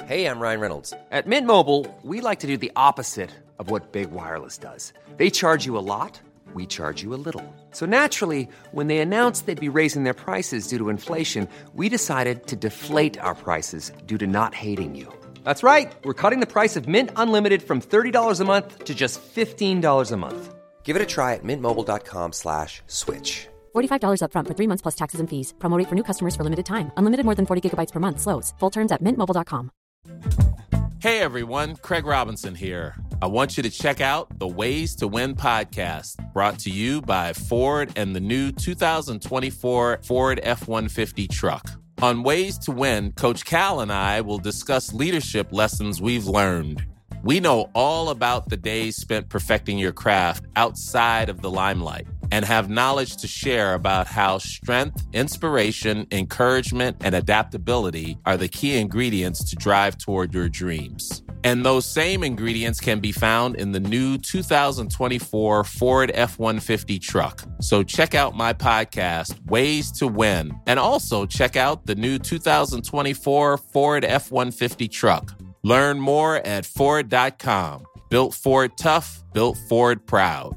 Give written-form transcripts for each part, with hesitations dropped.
Hey, I'm Ryan Reynolds. At Mint Mobile, we like to do the opposite of what Big Wireless does. They charge you a lot, we charge you a little. So naturally, when they announced they'd be raising their prices due to inflation, we decided to deflate our prices due to not hating you. That's right. We're cutting the price of Mint Unlimited from $30 a month to just $15 a month. Give it a try at mintmobile.com/switch. $45 up front for 3 months plus taxes and fees. Promo rate for new customers for limited time. Unlimited more than 40 gigabytes per month. Slows full terms at mintmobile.com. Hey everyone, Craig Robinson here. I want you to check out the Ways to Win podcast, brought to you by Ford and the new 2024 Ford F-150 truck. On Ways to Win, Coach Cal and I will discuss leadership lessons we've learned. We know all about the days spent perfecting your craft outside of the limelight and have knowledge to share about how strength, inspiration, encouragement, and adaptability are the key ingredients to drive toward your dreams. And those same ingredients can be found in the new 2024 Ford F-150 truck. So check out my podcast, Ways to Win, and also check out the new 2024 Ford F-150 truck. Learn more at Ford.com. Built Ford tough, built Ford proud.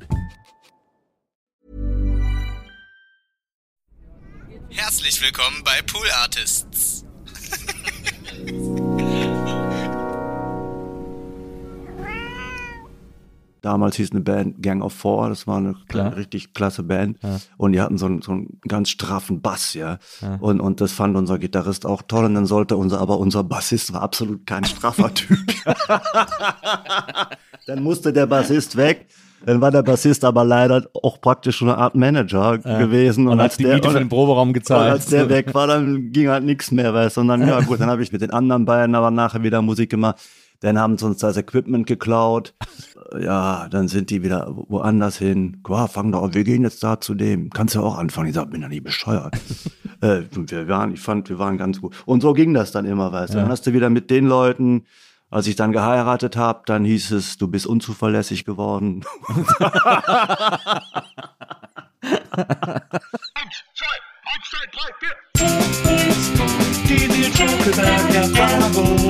Herzlich willkommen bei Pool Artists. Damals hieß eine Band Gang of Four, das war eine richtig klasse Band. Ja. Und die hatten so einen ganz straffen Bass, ja. Und das fand unser Gitarrist auch toll. Und dann sollte unser Bassist war absolut kein straffer Typ. Dann musste der Bassist weg. Dann war der Bassist aber leider auch praktisch schon eine Art Manager gewesen. Und als die Miete für den Proberaum gezahlt. Und als der weg war, dann ging halt nichts mehr, weißt du. Und dann, ja gut, dann habe ich mit den anderen beiden aber nachher wieder Musik gemacht. Dann haben sie uns das Equipment geklaut. Ja, dann sind die wieder woanders hin. Fang doch an, wir gehen jetzt da zu dem. Kannst ja auch anfangen. Ich sag, bin ja nicht bescheuert. Wir waren ganz gut. Und so ging das dann immer, weißt du. Dann hast du wieder mit den Leuten, als ich dann geheiratet habe, dann hieß es, du bist unzuverlässig geworden. 1, 2, 3, 4. Die Schokolade-Erfahrung.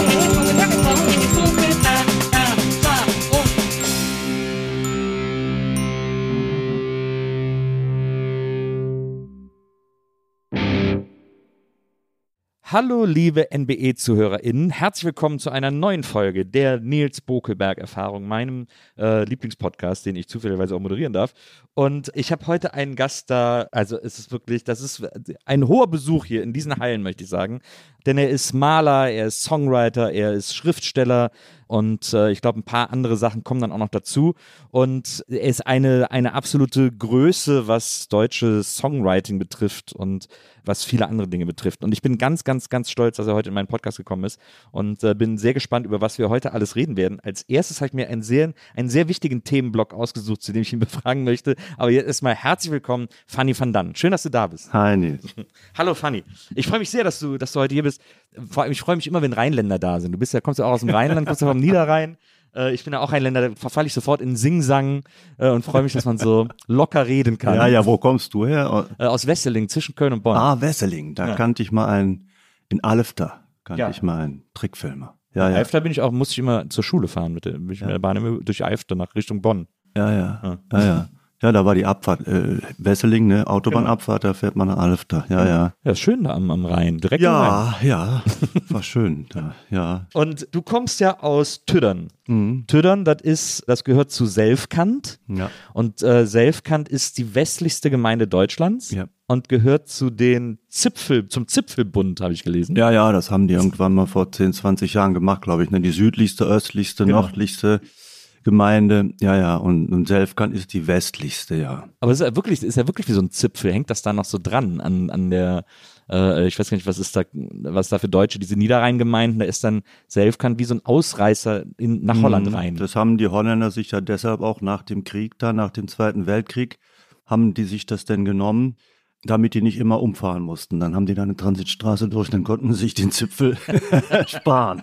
Hallo liebe NBE-ZuhörerInnen, herzlich willkommen zu einer neuen Folge der Nils Bokelberg-Erfahrung, meinem Lieblingspodcast, den ich zufälligerweise auch moderieren darf. Und ich habe heute einen Gast da, also es ist wirklich, das ist ein hoher Besuch hier in diesen Hallen, möchte ich sagen. Denn er ist Maler, er ist Songwriter, er ist Schriftsteller und ich glaube, ein paar andere Sachen kommen dann auch noch dazu. Und er ist eine absolute Größe, was deutsches Songwriting betrifft und was viele andere Dinge betrifft. Und ich bin ganz, ganz, ganz stolz, dass er heute in meinen Podcast gekommen ist und bin sehr gespannt, über was wir heute alles reden werden. Als erstes habe ich mir einen sehr wichtigen Themenblock ausgesucht, zu dem ich ihn befragen möchte. Aber jetzt erstmal herzlich willkommen, Fanny van Dann. Schön, dass du da bist. Hi, Nils. Hallo, Fanny. Ich freue mich sehr, dass du heute hier bist. Vor allem, ich freue mich immer, wenn Rheinländer da sind. Kommst ja auch aus dem Rheinland, kommst ja vom Niederrhein. Ich bin ja auch Rheinländer, da verfalle ich sofort in Singsang und freue mich, dass man so locker reden kann. Ja, wo kommst du her? Aus Wesseling, zwischen Köln und Bonn. Ah, Wesseling, da kannte ich mal in Alfter, ich mal einen Trickfilmer. Ja. Alfter musste ich immer zur Schule fahren, mit der Bahn immer durch Alfter nach Richtung Bonn. Ja. Ja, da war die Abfahrt, Wesseling, ne, Autobahnabfahrt, da fährt man nach Alfter, ja. Ja, ist schön da am Rhein, direkt am Rhein. Ja, war schön da, ja. Und du kommst ja aus Tüddern. Tüddern, das gehört zu Selfkant. Ja. Und Selfkant ist die westlichste Gemeinde Deutschlands und gehört zum Zipfelbund, habe ich gelesen. Ja, das haben die irgendwann mal vor 10, 20 Jahren gemacht, glaube ich, ne, die südlichste, östlichste, nördlichste Gemeinde, und Selfkant ist die westlichste, ja. Aber es ist ja wirklich wie so ein Zipfel, hängt das da noch so dran an der, ich weiß gar nicht, was da für Deutsche, diese Niederrhein-Gemeinden, da ist dann Selfkant wie so ein Ausreißer nach Holland rein. Das haben die Holländer sich ja deshalb auch nach dem Krieg nach dem Zweiten Weltkrieg, haben die sich das denn genommen, damit die nicht immer umfahren mussten. Dann haben die da eine Transitstraße durch, dann konnten sie sich den Zipfel sparen.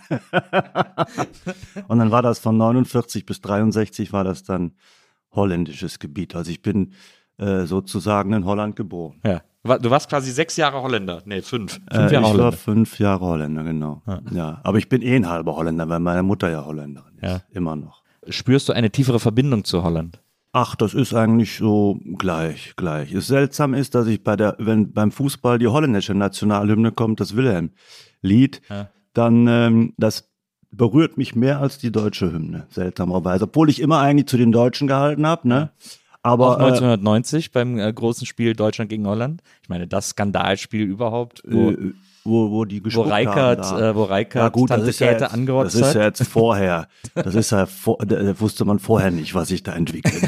Und dann war das von 49 bis 63 war das dann holländisches Gebiet. Also ich bin sozusagen in Holland geboren. Ja. Du warst quasi 6 Jahre Holländer. Nee, 5. 5 Jahre Ich Holländer. war 5 Jahre Holländer, genau. Ja. Aber ich bin ein halber Holländer, weil meine Mutter ja Holländerin ist. Ja. Immer noch. Spürst du eine tiefere Verbindung zu Holland? Ach, das ist eigentlich so gleich. Es seltsam ist, dass ich wenn beim Fußball die holländische Nationalhymne kommt, das Wilhelm-Lied, dann das berührt mich mehr als die deutsche Hymne, seltsamerweise. Obwohl ich immer eigentlich zu den Deutschen gehalten habe, ne? Aber auch 1990 beim großen Spiel Deutschland gegen Holland. Ich meine, das Skandalspiel überhaupt, wo die gespuckt haben. Wo Reikert Tante Käthe angerotzt hat. Das ist ja jetzt vorher. Das ist ja da wusste man vorher nicht, was sich da entwickelt.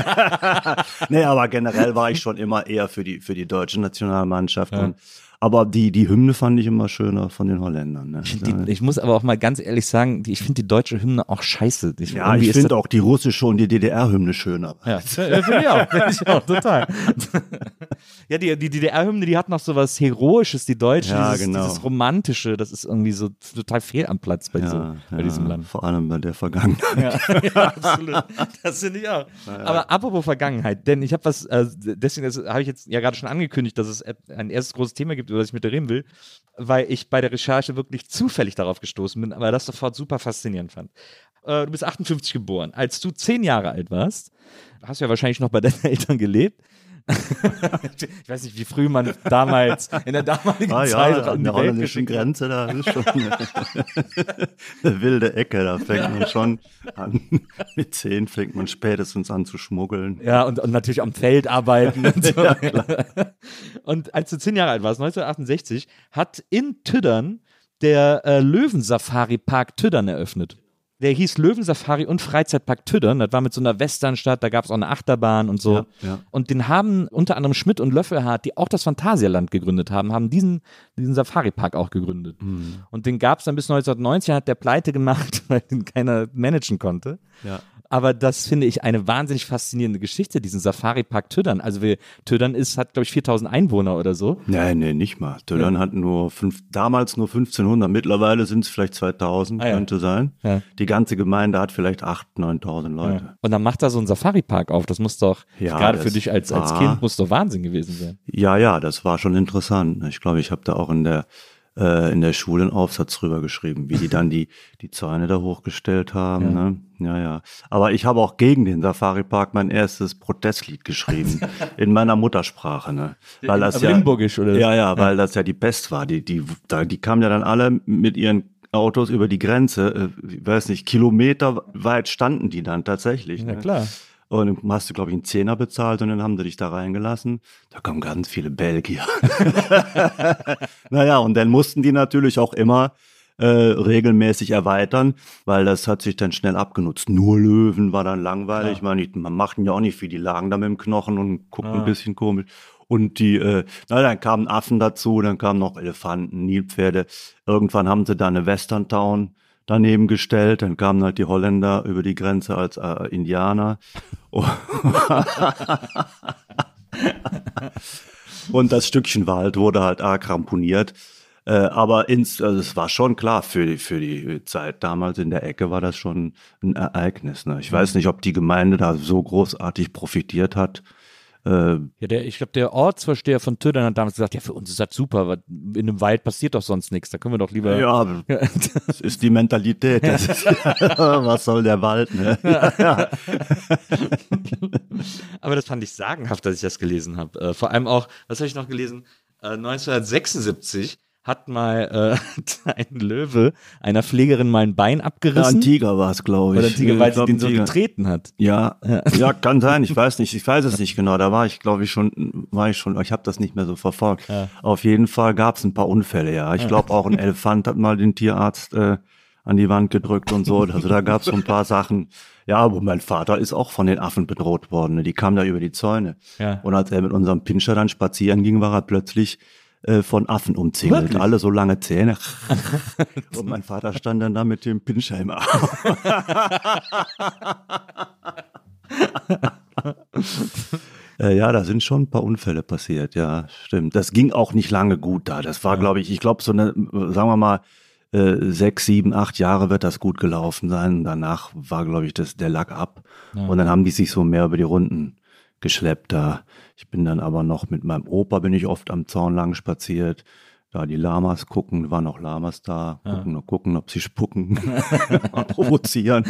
Nee, aber generell war ich schon immer eher für die deutsche Nationalmannschaft. Ja. Aber die Hymne fand ich immer schöner von den Holländern. Ne? Ich muss aber auch mal ganz ehrlich sagen, ich finde die deutsche Hymne auch scheiße. Ich finde auch die russische und die DDR-Hymne schöner. Ja, finde ich auch, total. Ja, die DDR-Hymne, die hat noch so was Heroisches, die deutsche, dieses Romantische, das ist irgendwie so total fehl am Platz bei diesem Land. Vor allem bei der Vergangenheit. Ja, absolut. Das finde ich auch. Aber apropos Vergangenheit, denn ich habe was, deswegen habe ich jetzt ja gerade schon angekündigt, dass es ein erstes großes Thema gibt, über das ich mit dir reden will, weil ich bei der Recherche wirklich zufällig darauf gestoßen bin, aber das sofort super faszinierend fand. Du bist 58 geboren. Als du 10 Jahre alt warst, hast du ja wahrscheinlich noch bei deinen Eltern gelebt. Ich weiß nicht, wie früh man damals, in der damaligen Zeit an der holländischen Grenze, da ist schon eine wilde Ecke, da fängt man schon an, mit 10 fängt man spätestens an zu schmuggeln. Ja, und natürlich am Feld arbeiten und so. Ja, und als du 10 Jahre alt warst, 1968, hat in Tüddern der Löwensafari-Park Tüddern eröffnet. Der hieß Löwensafari und Freizeitpark Tüddern. Das war mit so einer Westernstadt, da gab es auch eine Achterbahn und so. Ja. Und den haben unter anderem Schmidt und Löffelhardt, die auch das Phantasialand gegründet haben diesen Safari-Park auch gegründet. Mhm. Und den gab es dann bis 1990, hat der pleite gemacht, weil den keiner managen konnte. Ja. Aber das finde ich eine wahnsinnig faszinierende Geschichte, diesen Safari-Park Tüddern. Also Tüddern hat, glaube ich, 4000 Einwohner oder so. Nee, nicht mal. Tüddern hat damals nur 1500, mittlerweile sind es vielleicht 2000, könnte sein. Ja. Die ganze Gemeinde hat vielleicht 8.000, 9.000 Leute. Ja. Und dann macht da so ein Safari-Park auf. Das muss doch, gerade für dich als Kind, muss doch Wahnsinn gewesen sein. Ja, das war schon interessant. Ich glaube, ich habe da auch in der Schule einen Aufsatz drüber geschrieben, wie die dann die Zäune da hochgestellt haben. Ja. Ne? Ja. Aber ich habe auch gegen den Safari-Park mein erstes Protestlied geschrieben, in meiner Muttersprache. Ne? Weil das Limburgisch, oder? Ja, weil das ja die Pest war. Die kamen ja dann alle mit ihren Autos über die Grenze, ich weiß nicht, Kilometer weit standen die dann tatsächlich. Ja, ne? Klar. Und dann hast du, glaube ich, einen Zehner bezahlt und dann haben sie dich da reingelassen. Da kommen ganz viele Belgier. Naja, und dann mussten die natürlich auch immer regelmäßig erweitern, weil das hat sich dann schnell abgenutzt. Nur Löwen war dann langweilig. Ich meine, man machten ja auch nicht viel, die lagen da mit dem Knochen und guckten ein bisschen komisch. Und dann kamen Affen dazu, dann kamen noch Elefanten, Nilpferde. Irgendwann haben sie da eine Western Town daneben gestellt, dann kamen halt die Holländer über die Grenze als Indianer. Und das Stückchen Wald wurde halt arg ramponiert. Aber es war schon klar, für die Zeit damals in der Ecke war das schon ein Ereignis. Ne? Ich weiß nicht, ob die Gemeinde da so großartig profitiert hat. Ich glaube, der Ortsvorsteher von Tüddern hat damals gesagt, ja, für uns ist das super, weil in einem Wald passiert doch sonst nichts, da können wir doch lieber... Ja, das ist die Mentalität, was soll der Wald, ne? Ja. Aber das fand ich sagenhaft, dass ich das gelesen habe. Vor allem auch, was habe ich noch gelesen? 1976 hat mal ein Löwe einer Pflegerin mal ein Bein abgerissen. Ja, ein Tiger war es, glaube ich. Oder ein Tiger, weil sie den so getreten hat. Ja, kann sein, ich weiß es nicht genau. Da war ich, glaube ich, ich habe das nicht mehr so verfolgt. Ja. Auf jeden Fall gab es ein paar Unfälle, ja. Ich glaube auch ein Elefant hat mal den Tierarzt an die Wand gedrückt und so. Also da gab es so ein paar Sachen. Ja, aber mein Vater ist auch von den Affen bedroht worden. Ne? Die kamen da über die Zäune. Ja. Und als er mit unserem Pinscher dann spazieren ging, war er plötzlich von Affen umzingelt. Wirklich? Alle so lange Zähne. Und mein Vater stand dann da mit dem Pinscher im Arm. Ja, da sind schon ein paar Unfälle passiert, ja, stimmt. Das ging auch nicht lange gut da. Das war, glaube ich, so eine, sagen wir mal, 6, 7, 8 Jahre wird das gut gelaufen sein. Danach war, glaube ich, der Lack ab. Ja. Und dann haben die sich so mehr über die Runden geschleppt da. Ich bin dann aber noch mit meinem Opa, bin ich oft am Zaun lang spaziert, da die Lamas gucken, waren noch Lamas da, gucken, ob sie spucken, provozieren.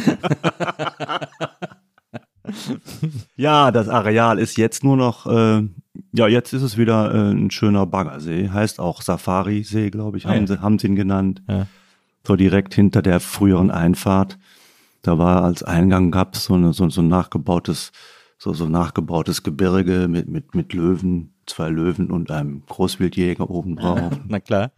Ja, das Areal ist jetzt nur noch, jetzt ist es wieder ein schöner Baggersee, heißt auch Safari-See, glaube ich, haben sie ihn genannt. Ja. So direkt hinter der früheren Einfahrt. Da war als Eingang gab es so ein nachgebautes Gebirge mit Löwen, 2 Löwen und einem Großwildjäger oben drauf. Na klar.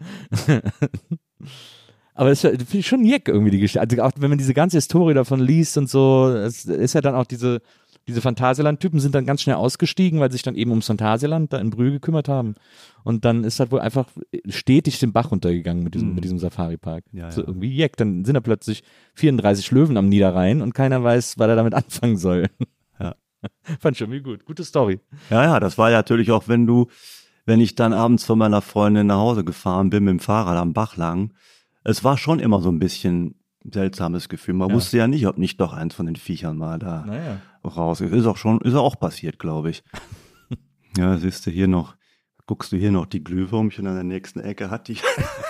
Aber das finde ich schon jeck irgendwie, die Geschichte. Also auch wenn man diese ganze Historie davon liest und so, es ist ja dann auch diese Phantasialand-Typen sind dann ganz schnell ausgestiegen, weil sie sich dann eben ums Phantasialand da in Brühl gekümmert haben. Und dann ist halt wohl einfach stetig den Bach runtergegangen mit diesem Safari-Park. Ja, so irgendwie jeck. Dann sind da plötzlich 34 Löwen am Niederrhein und keiner weiß, was er damit anfangen soll. Ja. Fand ich irgendwie gut. Gute Story. Ja, das war ja natürlich auch, wenn ich dann abends von meiner Freundin nach Hause gefahren bin mit dem Fahrrad am Bach lang, es war schon immer so ein bisschen seltsames Gefühl. Man wusste ja nicht, ob nicht doch eins von den Viechern mal da raus ist. Ist auch passiert, glaube ich. Ja, siehst du guckst du hier noch die Glühwürmchen an der nächsten Ecke hat die.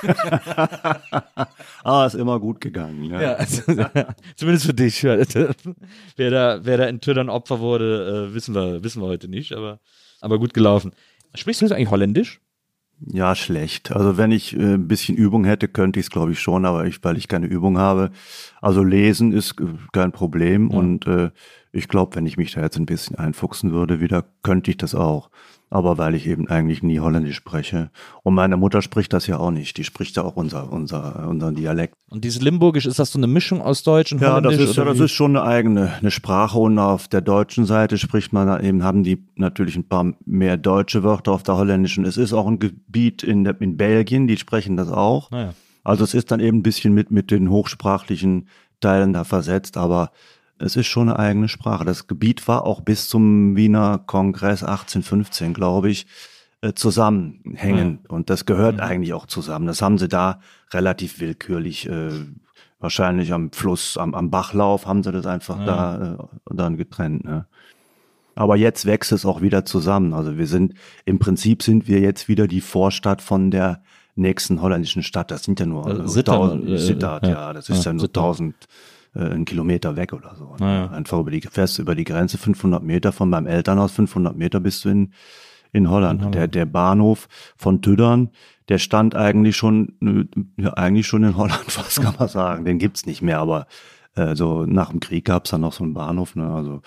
Ist immer gut gegangen. Ja, also, zumindest für dich. Ja. Wer da in Tüdern Opfer wurde, wissen wir heute nicht, aber gut gelaufen. Sprichst du jetzt eigentlich Holländisch? Ja, schlecht. Also wenn ich ein bisschen Übung hätte, könnte ich es glaube ich schon, aber weil ich keine Übung habe. Also lesen ist kein Problem und ich glaube, wenn ich mich da jetzt ein bisschen einfuchsen würde wieder, könnte ich das auch. Aber weil ich eben eigentlich nie Holländisch spreche. Und meine Mutter spricht das ja auch nicht. Die spricht ja auch unseren Dialekt. Und dieses Limburgisch, ist das so eine Mischung aus Deutsch und Holländisch? Ja, das ist schon eine eigene Sprache. Und auf der deutschen Seite spricht man da eben, haben die natürlich ein paar mehr deutsche Wörter auf der holländischen. Es ist auch ein Gebiet in Belgien, die sprechen das auch. Ja. Also es ist dann eben ein bisschen mit den hochsprachlichen Teilen da versetzt, aber es ist schon eine eigene Sprache. Das Gebiet war auch bis zum Wiener Kongress 1815, glaube ich, zusammenhängend. Und das gehört eigentlich auch zusammen. Das haben sie da relativ willkürlich, wahrscheinlich am Fluss, am Bachlauf, haben sie das einfach da dann getrennt. Ne? Aber jetzt wächst es auch wieder zusammen. Also im Prinzip sind wir jetzt wieder die Vorstadt von der nächsten holländischen Stadt. Das sind ja nur Sittard, das ist ja nur 1000 einen Kilometer weg oder so. Ne? Einfach fährst du über die Grenze 500 Meter von meinem Elternhaus, 500 Meter bist du in Holland. Der Bahnhof von Tüdern, der stand eigentlich schon in Holland, was kann man sagen. Den gibt's nicht mehr, aber so nach dem Krieg gab's dann noch so einen Bahnhof. Ne? Also,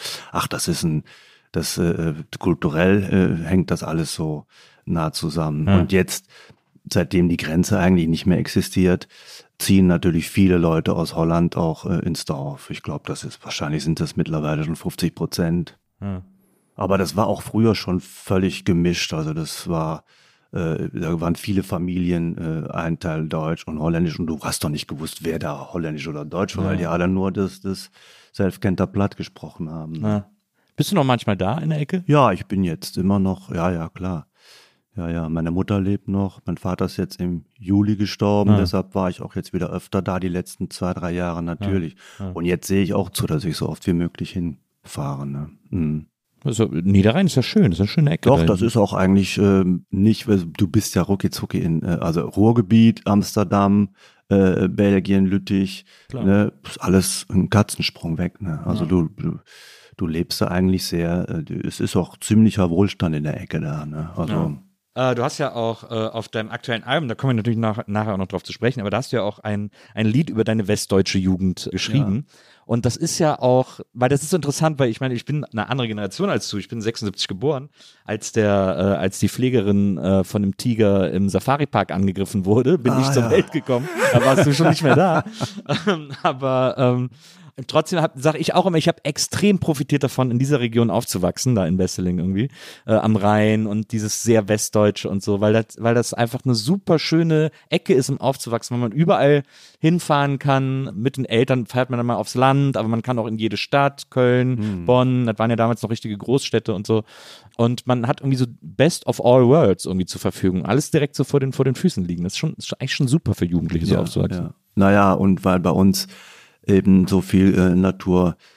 kulturell hängt das alles so nah zusammen. Und jetzt, seitdem die Grenze eigentlich nicht mehr existiert, ziehen natürlich viele Leute aus Holland auch ins Dorf. Ich glaube, wahrscheinlich sind das mittlerweile schon 50%. Ja. Aber das war auch früher schon völlig gemischt. Also da waren viele Familien, ein Teil Deutsch und Holländisch und du hast doch nicht gewusst, wer da Holländisch oder Deutsch war, weil die alle nur das Selfkenter Platt gesprochen haben. Ne? Ja. Bist du noch manchmal da in der Ecke? Ja, ich bin jetzt immer noch, ja, klar. Ja, meine Mutter lebt noch. Mein Vater ist jetzt im Juli gestorben, deshalb war ich auch jetzt wieder öfter da, die letzten 2-3 Jahre natürlich. Ja. Und jetzt sehe ich auch zu, dass ich so oft wie möglich hinfahre. Ne? Mhm. Also Niederrhein ist ja schön, das ist eine schöne Ecke. Doch, das ist auch eigentlich nicht, du bist ja rucki-zucki also Ruhrgebiet, Amsterdam, Belgien, Lüttich, ne? Ist alles ein Katzensprung weg. Ne? Also du lebst da eigentlich es ist auch ziemlicher Wohlstand in der Ecke da. Ne? Also du hast ja auch auf deinem aktuellen Album, da kommen wir natürlich nachher auch noch drauf zu sprechen, aber da hast du ja auch ein Lied über deine westdeutsche Jugend geschrieben. Ja. Und das ist ja auch, weil das ist so interessant, weil ich meine, ich bin eine andere Generation als du. Ich bin 76 geboren, als die Pflegerin von dem Tiger im Safari-Park angegriffen wurde, bin ich zur Welt gekommen. Da warst du schon nicht mehr da. Aber trotzdem sage ich auch immer, ich habe extrem profitiert davon, in dieser Region aufzuwachsen, da in Wesseling irgendwie, am Rhein und dieses sehr Westdeutsche und so, weil das einfach eine super schöne Ecke ist, um aufzuwachsen, weil man überall hinfahren kann. Mit den Eltern fährt man dann mal aufs Land, aber man kann auch in jede Stadt, Köln, Bonn, das waren ja damals noch richtige Großstädte und so. Und man hat irgendwie so Best of all worlds irgendwie zur Verfügung. Alles direkt so vor den Füßen liegen. Das ist eigentlich schon super für Jugendliche, so aufzuwachsen. Ja. Naja, und weil bei uns eben so viel Natur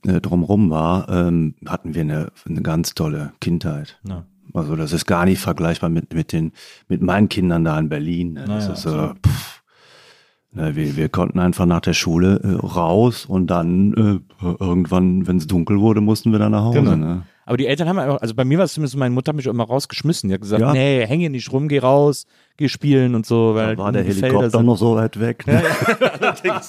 drumherum war, hatten wir eine ganz tolle Kindheit. Ja. Also das ist gar nicht vergleichbar mit meinen Kindern da in Berlin. Ne? Das ist wir konnten einfach nach der Schule raus und dann irgendwann, wenn es dunkel wurde, mussten wir dann nach Hause. Genau. Ne? Aber die Eltern haben auch, also bei mir war es zumindest, meine Mutter hat mich immer rausgeschmissen. Die hat gesagt, Ja. nee, häng hier nicht rum, geh raus, geh spielen und so. Weil Da war der die Felder Helikopter sind- noch so weit weg. Ne? Allerdings.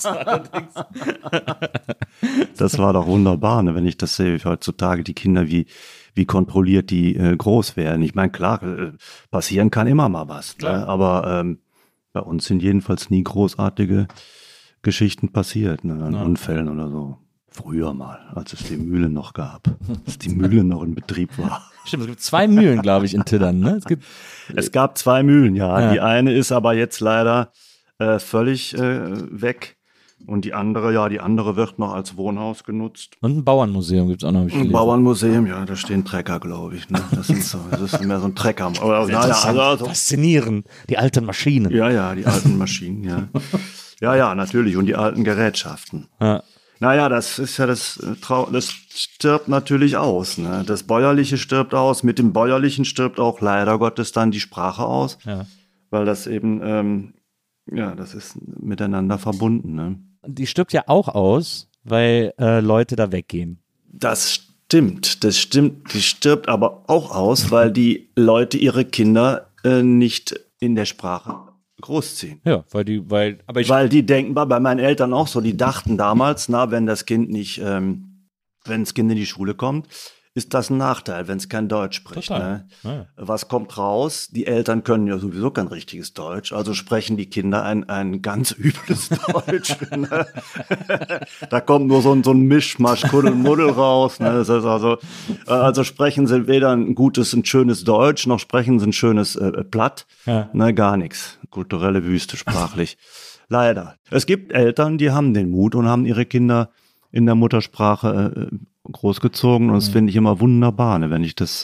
Das war doch wunderbar, ne? Wenn ich das sehe, heutzutage die Kinder, wie kontrolliert die groß werden. Ich meine, klar, passieren kann immer mal was. Ne? Aber bei uns sind jedenfalls nie großartige Geschichten passiert, ne? An Unfällen oder so. Früher mal, als es die Mühle noch gab. Als die Mühle noch in Betrieb war. Stimmt, es gibt 2 Mühlen, glaube ich, in Tiddern. Ne? Es gab 2 Mühlen, ja. Ja. Die eine ist aber jetzt leider völlig weg. Und die andere wird noch als Wohnhaus genutzt. Und ein Bauernmuseum gibt es auch noch. Hab ich Ein gelesen. Bauernmuseum, ja, da stehen Trecker, glaube ich. Ne? Das ist mehr so ein Trecker. Aber, Interessant, also, faszinierend. Die alten Maschinen. ja, die alten Maschinen, ja. Ja, natürlich. Und die alten Gerätschaften. Ja. Naja, das ist ja das stirbt natürlich aus. Ne? Das Bäuerliche stirbt aus. Mit dem Bäuerlichen stirbt auch leider Gottes dann die Sprache aus. Ja. Weil das eben, das ist miteinander verbunden. Ne? Die stirbt ja auch aus, weil Leute da weggehen. Das stimmt. Die stirbt aber auch aus, weil die Leute ihre Kinder nicht in der Sprache großziehen. Ja, Weil die denken, war bei meinen Eltern auch so, die dachten damals, wenn das Kind in die Schule kommt, ist das ein Nachteil, wenn es kein Deutsch spricht. Total. Ne? Ja. Was kommt raus? Die Eltern können ja sowieso kein richtiges Deutsch, also sprechen die Kinder ein ganz übles Deutsch. Ne? Da kommt nur so ein Mischmasch, Kuddelmuddel raus. Ne? Das heißt also sprechen sie weder ein schönes Deutsch, noch sprechen sie ein schönes Platt. Ja. Ne, gar nichts. Kulturelle Wüste sprachlich. Leider. Es gibt Eltern, die haben den Mut und haben ihre Kinder in der Muttersprache großgezogen. Und das finde ich immer wunderbar, ne, wenn ich das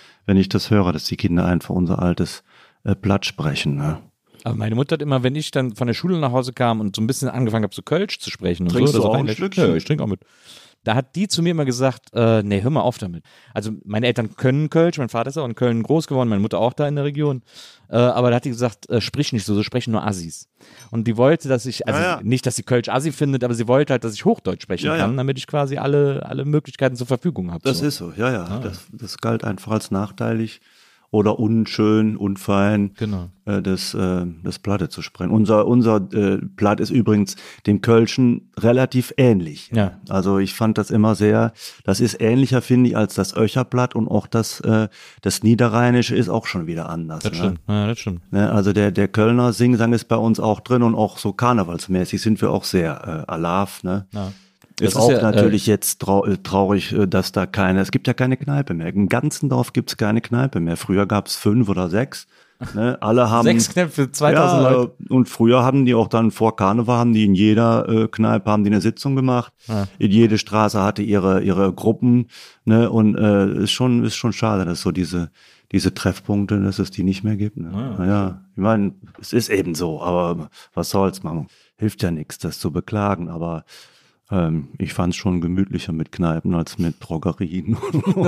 höre, dass die Kinder einfach unser altes Platt sprechen. Ne? Aber meine Mutter hat immer, wenn ich dann von der Schule nach Hause kam und so ein bisschen angefangen habe, zu Kölsch zu sprechen und Trinkst so. du das auch war ein eigentlich- Stückchen? Ja, ich trinke auch mit. Da hat die zu mir immer gesagt, nee, hör mal auf damit. Also meine Eltern können Kölsch, mein Vater ist auch in Köln groß geworden, meine Mutter auch da in der Region. Aber da hat die gesagt, sprich nicht so sprechen nur Assis. Und die wollte, dass ich, also nicht, dass sie Kölsch Assi findet, aber sie wollte halt, dass ich Hochdeutsch sprechen kann, damit ich quasi alle Möglichkeiten zur Verfügung habe. Das ist so, ja. Das galt einfach als nachteilig oder unschön, unfein, Genau. das Platte zu sprechen. Unser Platt ist übrigens dem Kölschen relativ ähnlich. Ja. Also ich fand das immer das ist ähnlicher, finde ich, als das Öcherplatt und auch das Niederrheinische ist auch schon wieder anders. Das stimmt, ja, das stimmt. Ne? Also der Kölner Singsang ist bei uns auch drin und auch so karnevalsmäßig sind wir auch sehr alav, ne? Ja. Ist Das auch ist ja, natürlich jetzt traurig, dass da es gibt ja keine Kneipe mehr. Im ganzen Dorf gibt es keine Kneipe mehr. Früher gab es 5 oder 6. Ne? Alle haben 6 Knöpfe für 2000 Leute. Und früher haben die auch dann vor Karneval, haben die in jeder Kneipe haben die eine Sitzung gemacht. Ja. In jede Straße hatte ihre Gruppen. Ne? Und ist schon schade, dass so diese Treffpunkte, dass es die nicht mehr gibt. Ne? Naja, ich meine, es ist eben so, aber was soll's, man hilft ja nichts, das zu beklagen, aber ich fand es schon gemütlicher mit Kneipen als mit Drogerien.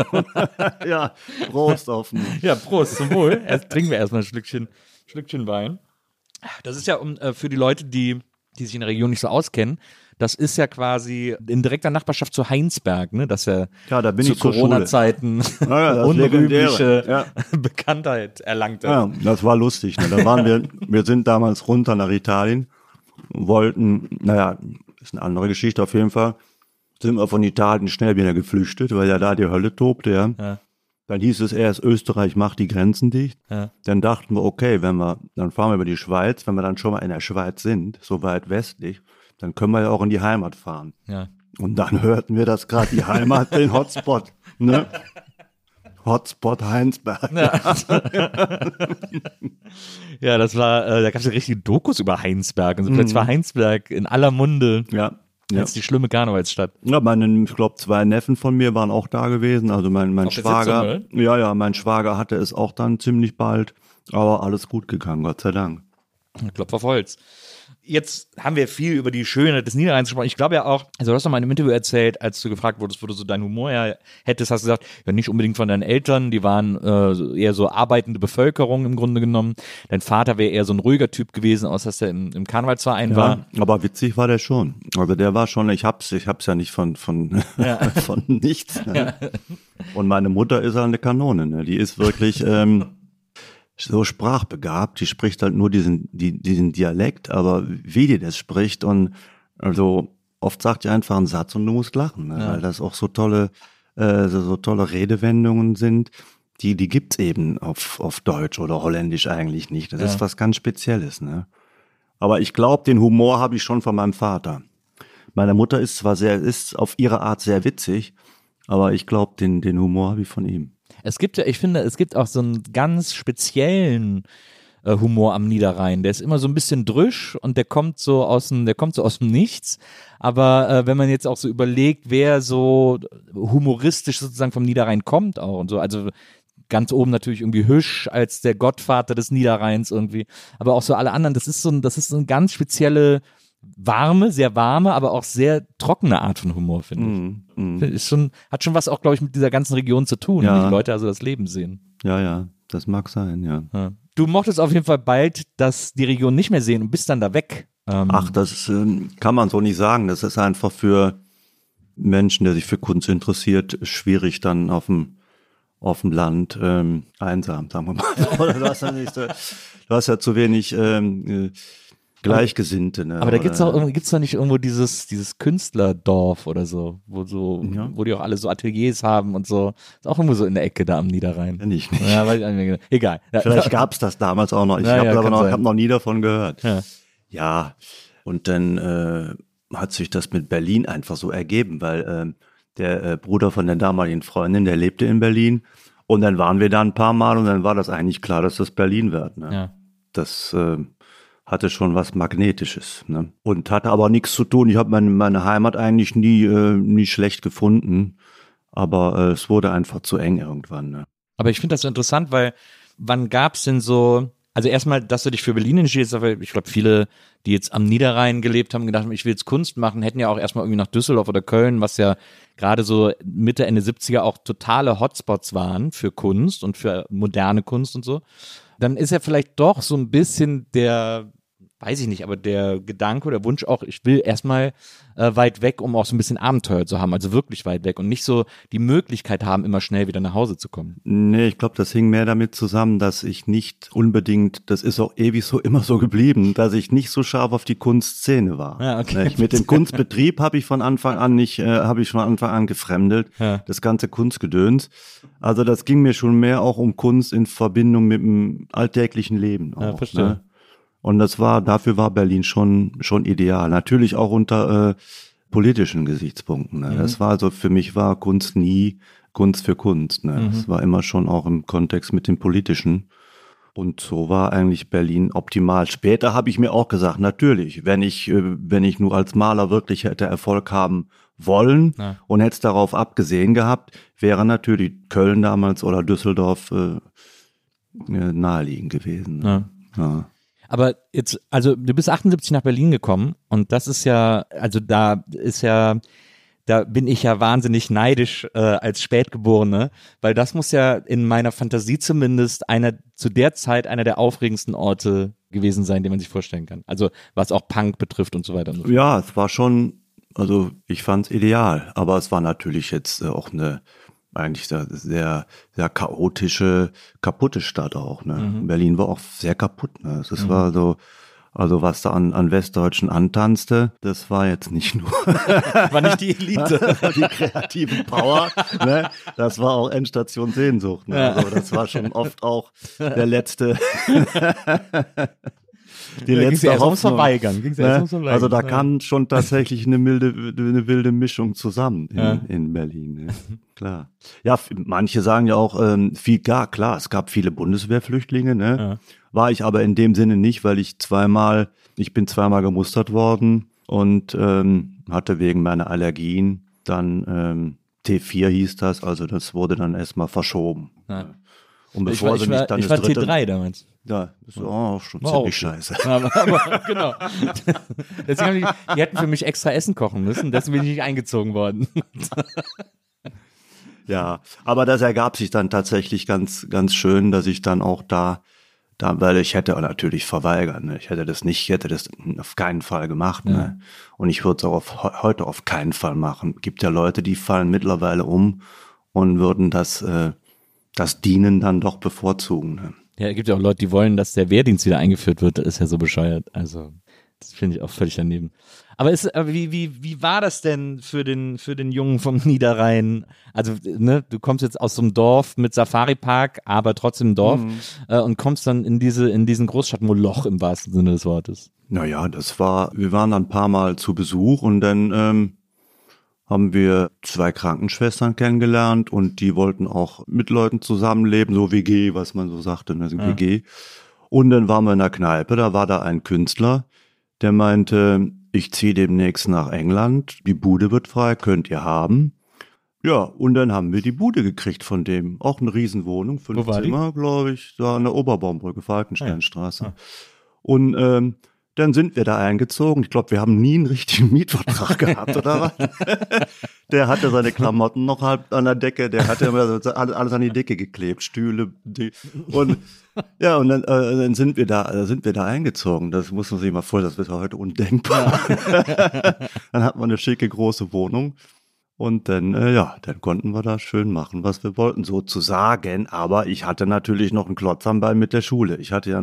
Ja, Prost auf mich. Ja, Prost, zum Wohl. Trinken wir erstmal ein Schlückchen Wein. Das ist ja für die Leute, die sich in der Region nicht so auskennen, das ist ja quasi in direkter Nachbarschaft zu Heinsberg, ne? Das ja da bin zu ich zur Corona-Zeiten das unrühmliche Bekanntheit erlangt hat. Ja, das war lustig. Ne? Da waren wir sind damals runter nach Italien, wollten, ist eine andere Geschichte auf jeden Fall, sind wir von Italien schnell wieder geflüchtet, weil ja da die Hölle tobte, ja. Dann hieß es erst, Österreich macht die Grenzen dicht. Ja. Dann dachten wir, okay, dann fahren wir über die Schweiz, wenn wir dann schon mal in der Schweiz sind, so weit westlich, dann können wir ja auch in die Heimat fahren. Ja. Und dann hörten wir, dass gerade die Heimat den Hotspot, ne? Hotspot Heinsberg. Ja, das war, da gab es ja richtige Dokus über Heinsberg. Und so plötzlich war Heinsberg in aller Munde. Ja. Als die schlimme Karnevalsstadt. Ja, ich glaube, 2 Neffen von mir waren auch da gewesen. Also mein Schwager. Mein Schwager hatte es auch dann ziemlich bald. Aber alles gut gegangen, Gott sei Dank. Klopf auf Holz. Jetzt haben wir viel über die Schönheit des Niederrheins gesprochen. Ich glaube ja auch, also du hast doch mal in einem Interview erzählt, als du gefragt wurdest, wo du so deinen Humor her hättest, hast du gesagt, ja nicht unbedingt von deinen Eltern, die waren eher so arbeitende Bevölkerung im Grunde genommen. Dein Vater wäre eher so ein ruhiger Typ gewesen, außer dass er im Karnevalsverein war. Aber witzig war der schon. Also der war schon, ich hab's ja nicht von von nichts. Ne? Ja. Und meine Mutter ist halt eine Kanone, ne? Die ist wirklich so sprachbegabt, die spricht halt nur diesen Dialekt, aber wie die das spricht und also oft sagt die einfach einen Satz und du musst lachen, ne? Weil das auch so tolle Redewendungen sind, die gibt's eben auf Deutsch oder Holländisch eigentlich nicht. Das ist was ganz Spezielles, ne? Aber ich glaube, den Humor habe ich schon von meinem Vater. Meine Mutter ist auf ihre Art sehr witzig, aber ich glaube, den Humor habe ich von ihm. Ich finde, es gibt auch so einen ganz speziellen Humor am Niederrhein. Der ist immer so ein bisschen drüsch und der kommt so aus dem Nichts. Aber wenn man jetzt auch so überlegt, wer so humoristisch sozusagen vom Niederrhein kommt auch und so, also ganz oben natürlich irgendwie Hüsch als der Gottvater des Niederrheins irgendwie, aber auch so alle anderen, das ist so eine ganz spezielle sehr warme, aber auch sehr trockene Art von Humor, finde ich. Hat schon was auch, glaube ich, mit dieser ganzen Region zu tun, wie die Leute also das Leben sehen. Ja, das mag sein, ja. Du mochtest auf jeden Fall bald die Region nicht mehr sehen und bist dann da weg. Ach, das kann man so nicht sagen. Das ist einfach für Menschen, der sich für Kunst interessiert, schwierig dann auf dem Land einsam, sagen wir mal. Oder du hast ja zu wenig Gleichgesinnte, ne? Aber da gibt's doch nicht irgendwo dieses Künstlerdorf oder so, wo die auch alle so Ateliers haben und so. Ist auch irgendwo so in der Ecke da am Niederrhein. Kenn ich nicht. Ja, egal. Vielleicht gab's das damals auch noch. Ich habe noch nie davon gehört. Ja. Und dann hat sich das mit Berlin einfach so ergeben, weil der Bruder von der damaligen Freundin, der lebte in Berlin und dann waren wir da ein paar Mal und dann war das eigentlich klar, dass das Berlin wird. Ne? Ja. Das hatte schon was Magnetisches, ne? Und hatte aber nichts zu tun. Ich habe meine Heimat eigentlich nie schlecht gefunden, aber es wurde einfach zu eng irgendwann. Ne? Aber ich finde das so interessant, weil wann gab's denn so, also erstmal, dass du dich für Berlin entschiedest, aber ich glaube, viele, die jetzt am Niederrhein gelebt haben, gedacht haben, ich will jetzt Kunst machen, hätten ja auch erstmal irgendwie nach Düsseldorf oder Köln, was ja gerade so Mitte, Ende 70er auch totale Hotspots waren für Kunst und für moderne Kunst und so. Dann ist ja vielleicht doch so ein bisschen weiß ich nicht, aber der Gedanke oder Wunsch auch, ich will erstmal weit weg, um auch so ein bisschen Abenteuer zu haben, also wirklich weit weg und nicht so die Möglichkeit haben, immer schnell wieder nach Hause zu kommen. Nee, ich glaube, das hing mehr damit zusammen, dass ich nicht unbedingt, das ist auch ewig so immer so geblieben, dass ich nicht so scharf auf die Kunstszene war. Ja, okay. Mit dem Kunstbetrieb habe ich von Anfang an gefremdelt, das ganze Kunstgedöns. Also das ging mir schon mehr auch um Kunst in Verbindung mit dem alltäglichen Leben. Auch, verstehe. Ne? Und dafür war Berlin schon ideal. Natürlich auch unter politischen Gesichtspunkten. Ne? Das war also, für mich war Kunst nie Kunst für Kunst. Ne? Das war immer schon auch im Kontext mit dem Politischen. Und so war eigentlich Berlin optimal. Später habe ich mir auch gesagt, natürlich, wenn ich nur als Maler wirklich hätte Erfolg haben wollen und hätte es darauf abgesehen gehabt, wäre natürlich Köln damals oder Düsseldorf naheliegend gewesen. Ne? Ja. Aber jetzt, also du bist 78 nach Berlin gekommen und das ist ja, also da bin ich ja wahnsinnig neidisch als Spätgeborene, weil das muss ja in meiner Fantasie zumindest zu der Zeit einer der aufregendsten Orte gewesen sein, den man sich vorstellen kann. Also was auch Punk betrifft und so weiter. Ja, es war schon, also ich fand es ideal, aber es war natürlich jetzt auch eigentlich sehr, sehr chaotische, kaputte Stadt auch. Ne? Berlin war auch sehr kaputt. Ne? Es war so, also was da an Westdeutschen antanzte, das war jetzt nicht nur war nicht die Elite, die kreative Power, ne? Das war auch Endstation Sehnsucht. Ne? Ja. Also das war schon oft auch der letzte die da letzte Hoffnung. Ne? Also da kam schon tatsächlich eine wilde Mischung zusammen in Berlin. Ne? Klar. Ja, manche sagen ja auch, klar, es gab viele Bundeswehrflüchtlinge, ne? Ja. War ich aber in dem Sinne nicht, weil ich bin zweimal gemustert worden und hatte wegen meiner Allergien dann T4 hieß das, also das wurde dann erstmal verschoben. Ja. Und bevor ich sie nicht dann ich das war dritte... T3 damals. Ja, das ist auch schon War auch ziemlich okay. scheiße. Aber genau. Deswegen die hätten für mich extra Essen kochen müssen, deswegen bin ich nicht eingezogen worden. Ja, aber das ergab sich dann tatsächlich ganz, ganz schön, dass ich dann auch da, weil ich hätte natürlich verweigert, ne? Ich hätte das auf keinen Fall gemacht, ne? Und ich würde es auch heute auf keinen Fall machen. Gibt ja Leute, die fallen mittlerweile um und würden das Dienen dann doch bevorzugen, ne? Ja, es gibt ja auch Leute, die wollen, dass der Wehrdienst wieder eingeführt wird. Das ist ja so bescheuert. Also, das finde ich auch völlig daneben. Aber wie war das denn für den Jungen vom Niederrhein? Also, ne, du kommst jetzt aus so einem Dorf mit Safari-Park, aber trotzdem ein Dorf und kommst dann in diesen Großstadtmoloch im wahrsten Sinne des Wortes. Naja, wir waren dann ein paar Mal zu Besuch und dann haben wir 2 Krankenschwestern kennengelernt und die wollten auch mit Leuten zusammenleben, so WG, was man so sagte, ne, WG. Und dann waren wir in der Kneipe, da war da ein Künstler, der meinte, ich ziehe demnächst nach England, die Bude wird frei, könnt ihr haben. Ja, und dann haben wir die Bude gekriegt von dem, auch eine Riesenwohnung, 5 Zimmer, glaube ich, da an der Oberbaumbrücke, Falkensteinstraße. Und dann sind wir da eingezogen. Ich glaube, wir haben nie einen richtigen Mietvertrag gehabt, oder was? Der hatte seine Klamotten noch halb an der Decke, der hatte immer alles an die Decke geklebt, Stühle. Und dann sind wir da eingezogen. Das muss man sich mal vorstellen, das wäre heute undenkbar. Dann hatten wir eine schicke große Wohnung. Und dann konnten wir da schön machen, was wir wollten, sozusagen. Aber ich hatte natürlich noch einen Klotz am Bein mit der Schule.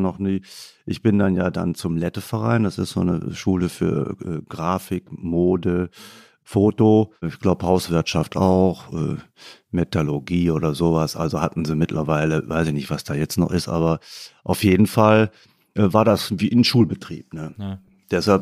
Ich bin dann zum Letteverein, das ist so eine Schule für Grafik, Mode, Foto, ich glaube Hauswirtschaft auch, Metallurgie oder sowas. Also hatten sie mittlerweile, weiß ich nicht, was da jetzt noch ist, aber auf jeden Fall war das wie ein Schulbetrieb. Ne? Ja. Deshalb,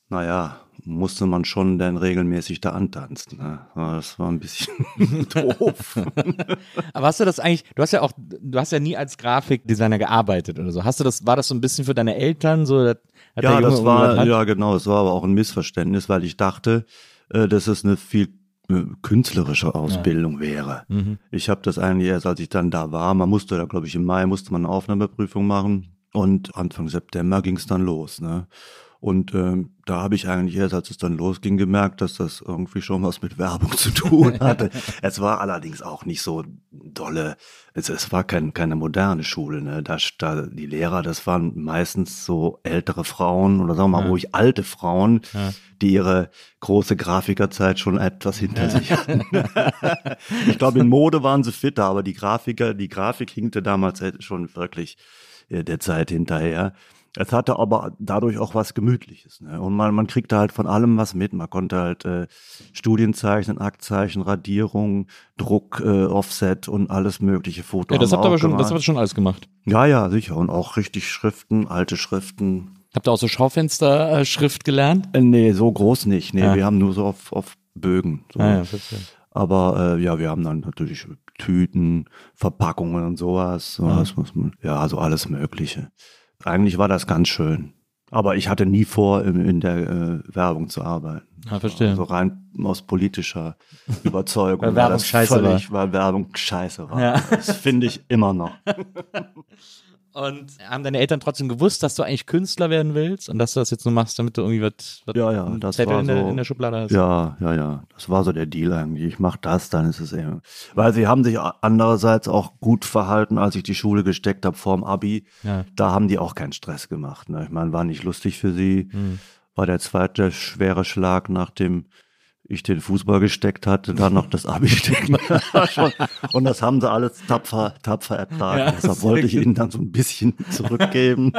musste man schon dann regelmäßig da antanzen. Ne? Das war ein bisschen doof. Aber hast du das eigentlich, du hast ja nie als Grafikdesigner gearbeitet oder so. War das so ein bisschen für deine Eltern so? Genau, es war aber auch ein Missverständnis, weil ich dachte, dass es eine viel künstlerische Ausbildung wäre. Mhm. Ich habe das eigentlich erst, als ich dann da war, im Mai musste man eine Aufnahmeprüfung machen und Anfang September ging es dann los, ne? Und da habe ich eigentlich erst, als es dann losging, gemerkt, dass das irgendwie schon was mit Werbung zu tun hatte. Es war allerdings auch nicht so dolle, es war keine moderne Schule. Ne? Da die Lehrer, das waren meistens so ältere Frauen oder sagen wir mal ruhig alte Frauen, die ihre große Grafikerzeit schon etwas hinter sich hatten. Ich glaube, in Mode waren sie fitter, aber die Grafik hinkte damals schon wirklich der Zeit hinterher. Es hatte aber dadurch auch was Gemütliches. Ne? Und man kriegte halt von allem was mit. Man konnte halt Studien zeichnen, Aktzeichen, Radierung, Druck, Offset und alles mögliche Foto. Ja, das habt ihr schon alles gemacht. Ja, sicher. Und auch richtig Schriften, alte Schriften. Habt ihr auch so Schaufensterschrift gelernt? Nee, so groß nicht. Nee, wir haben nur so auf Bögen. So. Aber wir haben dann natürlich Tüten, Verpackungen und sowas. Das muss man, also alles Mögliche. Eigentlich war das ganz schön. Aber ich hatte nie vor, in der Werbung zu arbeiten. Ja, verstehe. Also rein aus politischer Überzeugung. Weil Werbung scheiße war. Weil Werbung scheiße war. Ja. Das finde ich immer noch. Und haben deine Eltern trotzdem gewusst, dass du eigentlich Künstler werden willst und dass du das jetzt nur machst, damit du irgendwie was das Zettel war in der Schublade hast? Ja. Das war so der Deal eigentlich. Ich mache das, dann ist es eben. Weil sie haben sich andererseits auch gut verhalten, als ich die Schule gesteckt habe vorm Abi. Ja. Da haben die auch keinen Stress gemacht. Ne? Ich meine, war nicht lustig für sie. War der zweite schwere Schlag, nachdem ich den Fußball gesteckt hatte, dann noch das Abi stecken. Und das haben sie alles tapfer ertragen. Ja, deshalb wollte ich ihnen dann so ein bisschen zurückgeben.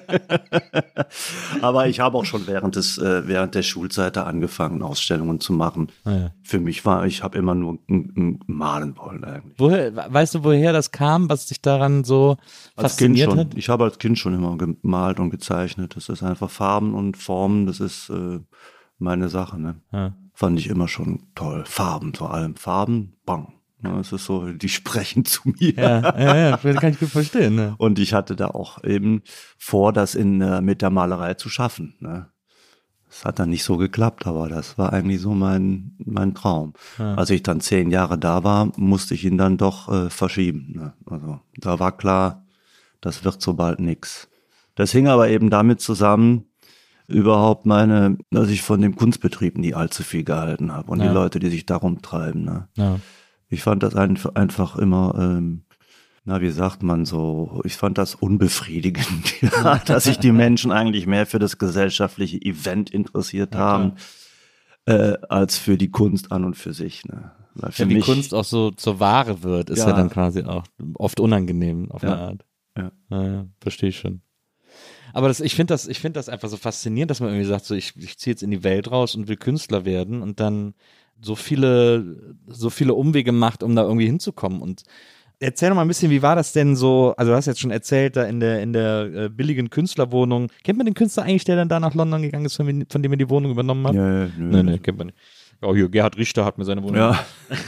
Aber ich habe auch schon während der Schulzeit da angefangen, Ausstellungen zu machen. Ja. Für mich ich habe immer nur malen wollen eigentlich. Weißt du, woher das kam, was dich daran so fasziniert hat? Ich habe als Kind schon immer gemalt und gezeichnet. Das ist einfach Farben und Formen, das ist meine Sache, ne? Ja. Fand ich immer schon toll. Farben, vor allem Farben, bang. Es ist so, die sprechen zu mir. Ja, kann ich gut verstehen. Ne? Und ich hatte da auch eben vor, das mit der Malerei zu schaffen. Ne? Das hat dann nicht so geklappt, aber das war eigentlich so mein Traum. Ja. Als ich dann 10 Jahre da war, musste ich ihn dann doch verschieben. Ne? Also da war klar, das wird so bald nix. Das hing aber eben damit zusammen, dass ich von dem Kunstbetrieb nie allzu viel gehalten habe und die Leute, die sich darum treiben. Ne? Ja. Ich fand das einfach immer, wie sagt man so, ich fand das unbefriedigend, dass sich die Menschen eigentlich mehr für das gesellschaftliche Event interessiert haben, als für die Kunst an und für sich. Ne? Weil für die mich, Kunst auch so zur Ware wird, ist ja dann quasi auch oft unangenehm auf eine Art. Ja, verstehe ich schon. Aber ich finde das einfach so faszinierend, dass man irgendwie sagt, so ich ziehe jetzt in die Welt raus und will Künstler werden und dann so viele Umwege macht, um da irgendwie hinzukommen. Und erzähl noch mal ein bisschen, wie war das denn so? Also du hast jetzt schon erzählt, da in der billigen Künstlerwohnung. Kennt man den Künstler eigentlich, der dann da nach London gegangen ist, von dem er die Wohnung übernommen hat? Ja, nee, kennt man nicht. Oh, hier, Gerhard Richter hat mir seine Wohnung. Ja.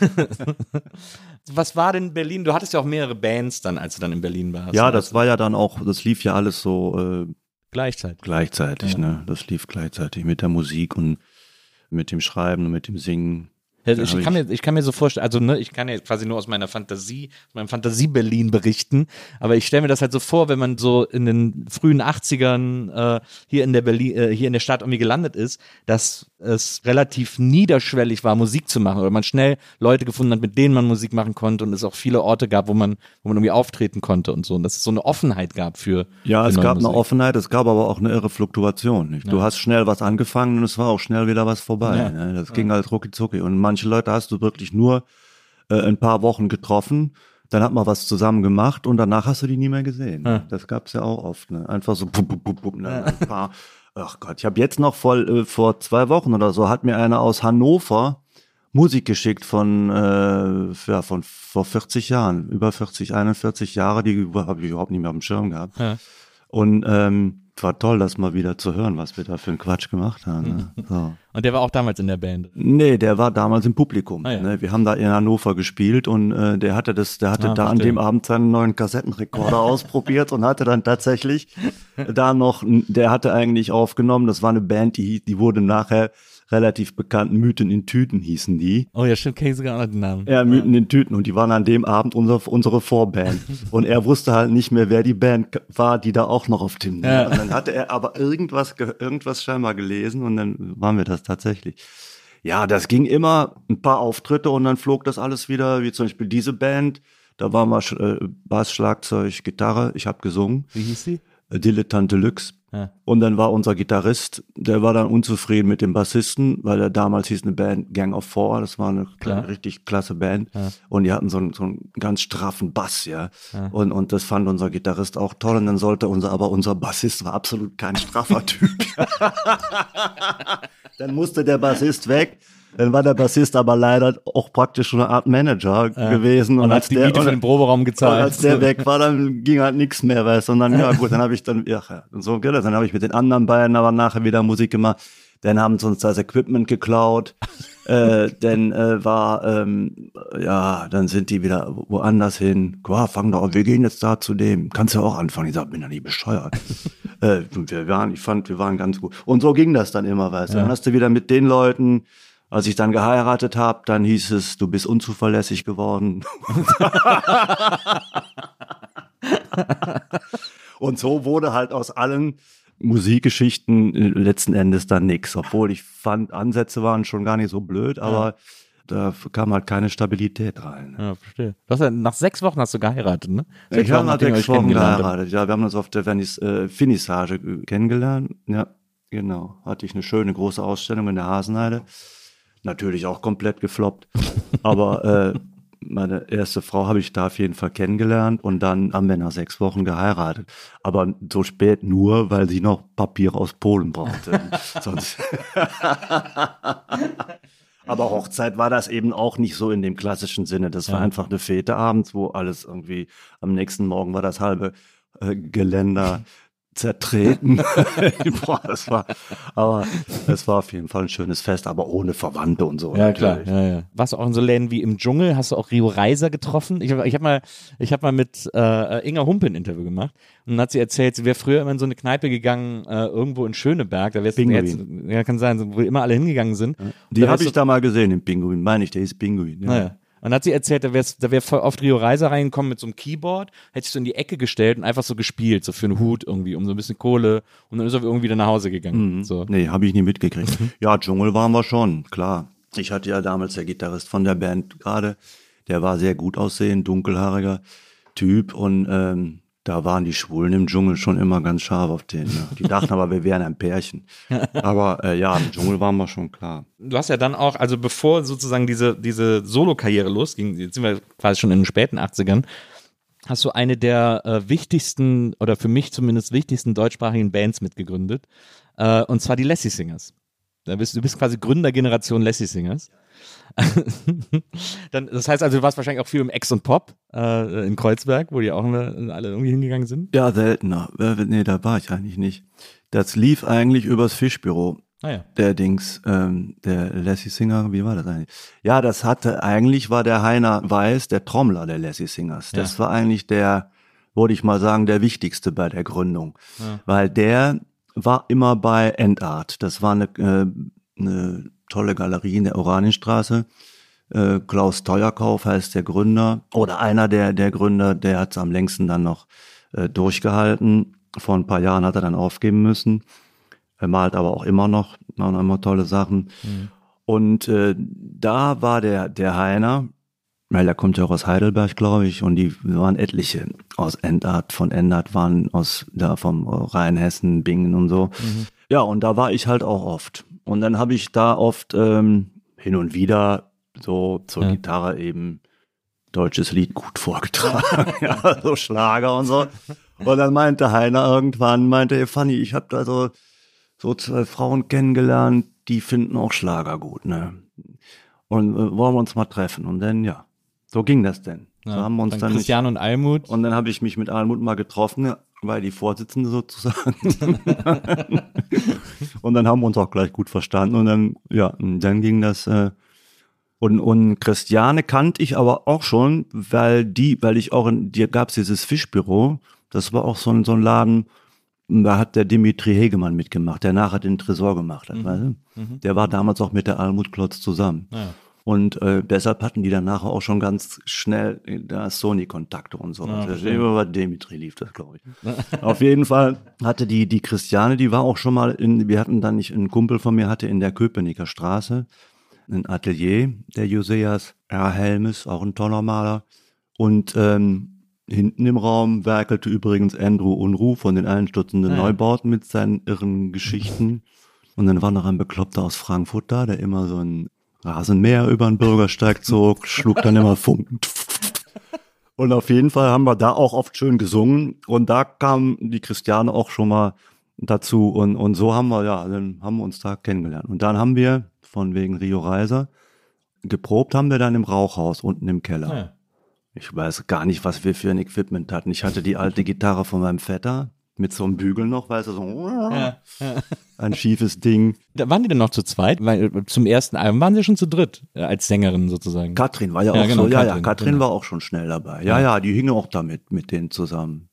Was war denn Berlin? Du hattest ja auch mehrere Bands dann, als du dann in Berlin warst. Ja, das war ja dann auch, das lief ja alles so gleichzeitig. Ne? Das lief gleichzeitig mit der Musik und mit dem Schreiben und mit dem Singen. Ja, ich kann mir so vorstellen, also ich kann ja quasi nur aus meinem Fantasie-Berlin berichten, aber ich stelle mir das halt so vor, wenn man so in den frühen 80ern hier in der Stadt irgendwie gelandet ist, dass es relativ niederschwellig war, Musik zu machen oder man schnell Leute gefunden hat, mit denen man Musik machen konnte und es auch viele Orte gab, wo man irgendwie auftreten konnte und so und dass es so eine Offenheit gab für es gab Musik. Eine Offenheit, es gab aber auch eine irre Fluktuation. Nicht? Du hast schnell was angefangen und es war auch schnell wieder was vorbei. Ja. Ne? Das ging halt rucki zucki und manche Leute hast du wirklich nur ein paar Wochen getroffen, dann hat man was zusammen gemacht und danach hast du die nie mehr gesehen. Ja. Das gab's ja auch oft. Ne? Einfach so ein paar. Ach Gott, ich habe jetzt noch vor 2 Wochen oder so, hat mir einer aus Hannover Musik geschickt von vor 40 Jahren, über 41 Jahre, die habe ich überhaupt nicht mehr auf dem Schirm gehabt. Ja. Und war toll, das mal wieder zu hören, was wir da für einen Quatsch gemacht haben. Ne? So. Und der war auch damals in der Band? Nee, der war damals im Publikum. Ja. Ne? Wir haben da in Hannover gespielt und der hatte an dem Abend seinen neuen Kassettenrekorder ausprobiert und hatte dann tatsächlich der hatte eigentlich aufgenommen, das war eine Band, die wurde nachher relativ bekannt, Mythen in Tüten hießen die. Oh ja, stimmt, kenne ich sogar noch den Namen. Ja, Mythen in Tüten und die waren an dem Abend unsere Vorband. Und er wusste halt nicht mehr, wer die Band war, die da auch noch auf dem Und dann hatte er aber irgendwas scheinbar gelesen und dann waren wir das tatsächlich. Ja, das ging immer ein paar Auftritte und dann flog das alles wieder, wie zum Beispiel diese Band, da war mal Bass, Schlagzeug, Gitarre, ich habe gesungen. Wie hieß sie? Dilettante Deluxe. Ja. Und dann war unser Gitarrist, der war dann unzufrieden mit dem Bassisten, weil er damals hieß eine Band Gang of Four, das war eine richtig klasse Band. Ja. Und die hatten so einen ganz straffen Bass, ja. Und das fand unser Gitarrist auch toll. Und dann aber unser Bassist war absolut kein straffer Typ. Dann musste der Bassist weg. Dann war der Bassist aber leider auch praktisch schon eine Art Manager gewesen. Und hat die Miete für den Proberaum gezahlt. Und als der weg war, dann ging halt nichts mehr, weißt du. Und dann, dann habe ich dann habe ich mit den anderen beiden aber nachher wieder Musik gemacht. Dann haben sie uns das Equipment geklaut. Dann dann sind die wieder woanders hin. Fang doch an, wir gehen jetzt da zu dem. Kannst du ja auch anfangen. Ich sag, bin ja nicht bescheuert. Wir waren ganz gut. Und so ging das dann immer, weißt du. Dann hast du wieder mit den Leuten. Als ich dann geheiratet habe, dann hieß es, du bist unzuverlässig geworden. Und so wurde halt aus allen Musikgeschichten letzten Endes dann nix. Obwohl ich fand, Ansätze waren schon gar nicht so blöd, aber da kam halt keine Stabilität rein. Ja, verstehe. Nach 6 Wochen hast du geheiratet, ne? Ich habe nach 6 Wochen geheiratet. Ja, wir haben uns auf der Finissage kennengelernt. Ja, genau. Hatte ich eine schöne große Ausstellung in der Hasenheide. Natürlich auch komplett gefloppt. Aber meine erste Frau habe ich da auf jeden Fall kennengelernt und dann haben wir nach 6 Wochen geheiratet. Aber so spät nur, weil sie noch Papier aus Polen brauchte. Sonst. Aber Hochzeit war das eben auch nicht so in dem klassischen Sinne. Das war einfach eine Fete abends, wo alles irgendwie am nächsten Morgen war das halbe Geländer zertreten. Boah, es war auf jeden Fall ein schönes Fest, aber ohne Verwandte und so. Ja, klar. natürlich. Ja. Warst du auch in so Läden wie im Dschungel? Hast du auch Rio Reiser getroffen? Ich hab mal mit Inga Humpe ein Interview gemacht und dann hat sie erzählt, sie wäre früher immer in so eine Kneipe gegangen, irgendwo in Schöneberg. Da wär's Pinguin. ja, kann sein, wo immer alle hingegangen sind. Die habe ich da mal gesehen, den Pinguin, meine ich, der hieß Pinguin. Ja. Naja. Und dann hat sie erzählt, da wäre voll oft Rio Reiser reingekommen mit so einem Keyboard, hätte sich so in die Ecke gestellt und einfach so gespielt, so für einen Hut irgendwie, um so ein bisschen Kohle und dann ist er irgendwie wieder nach Hause gegangen. So. Nee, habe ich nie mitgekriegt. Ja, Dschungel waren wir schon, klar. Ich hatte ja damals der Gitarrist von der Band gerade, der war sehr gut aussehend, dunkelhaariger Typ und da waren die Schwulen im Dschungel schon immer ganz scharf auf den. Ja. Die dachten aber, wir wären ein Pärchen. Aber ja, im Dschungel waren wir schon, klar. Du hast ja dann auch, also bevor sozusagen diese Solo-Karriere losging, jetzt sind wir quasi schon in den späten 80ern, hast du eine der wichtigsten, oder für mich zumindest wichtigsten deutschsprachigen Bands mitgegründet, und zwar die Lassie Singers. Du bist quasi Gründergeneration Lassie Singers. Das heißt also, du warst wahrscheinlich auch viel im Ex und Pop in Kreuzberg, wo die auch alle irgendwie hingegangen sind. Ja, seltener. Nee, da war ich eigentlich nicht. Das lief eigentlich übers Fischbüro. Ah ja. Der Lassie Singer, wie war das eigentlich? Ja, war der Heiner Weiß, der Trommler der Lassie Singers. Das war eigentlich würde ich mal sagen, der wichtigste bei der Gründung. Ja. Weil der war immer bei Endart. Das war eine tolle Galerie in der Oranienstraße. Klaus Teuerkauf heißt der Gründer oder einer der Gründer, der hat es am längsten dann noch durchgehalten. Vor ein paar Jahren hat er dann aufgeben müssen. Er malt aber auch immer noch tolle Sachen. Mhm. Und da war der Heiner, weil der kommt ja auch aus Heidelberg, glaube ich, und die waren etliche aus von Endart waren vom Rheinhessen, Bingen und so. Mhm. Ja, und da war ich halt auch oft. Und dann habe ich da oft hin und wieder so zur Gitarre eben deutsches Lied gut vorgetragen, ja, so Schlager und so. Und dann meinte Heiner irgendwann, hey Fanny, ich habe da so 2 Frauen kennengelernt, die finden auch Schlager gut, ne? Und wollen wir uns mal treffen? Und dann, ja, so ging das denn. Ja, so haben wir uns dann Christian und Almut. Und dann habe ich mich mit Almut mal getroffen, weil die Vorsitzende sozusagen. Und dann haben wir uns auch gleich gut verstanden. Und dann ging das. Und Christiane kannte ich aber auch schon, weil ich auch dir gab's dieses Fischbüro. Das war auch so ein Laden. Da hat der Dimitri Hegemann mitgemacht, der nachher den Tresor gemacht hat. Weißt du? Der war damals auch mit der Almut Klotz zusammen. Ja. Und deshalb hatten die dann nachher auch schon ganz schnell Sony-Kontakte und so. Über Dimitri lief das, glaube ich. Auf jeden Fall hatte die Christiane, die war auch schon mal ein Kumpel von mir hatte in der Köpenicker Straße ein Atelier, der Joseas R. Helmes, auch ein toller Maler. Und hinten im Raum werkelte übrigens Andrew Unruh von den einstürzenden Neubauten mit seinen irren Geschichten. Und dann war noch ein Bekloppter aus Frankfurt da, der immer so ein Rasenmäher über den Bürgersteig zog, schlug dann immer Funken. Und auf jeden Fall haben wir da auch oft schön gesungen. Und da kam die Christiane auch schon mal dazu. Und so dann haben wir uns da kennengelernt. Und dann haben wir, von wegen Rio Reiser, geprobt haben wir dann im Rauchhaus unten im Keller. Ja. Ich weiß gar nicht, was wir für ein Equipment hatten. Ich hatte die alte Gitarre von meinem Vetter mit so einem Bügel noch, weißt du, so ein schiefes Ding. Da waren die denn noch zu zweit? Weil zum ersten Album waren sie schon zu dritt, als Sängerin sozusagen. Katrin war ja auch so, Katrin war auch schon schnell dabei. Ja, die hingen auch damit mit denen zusammen.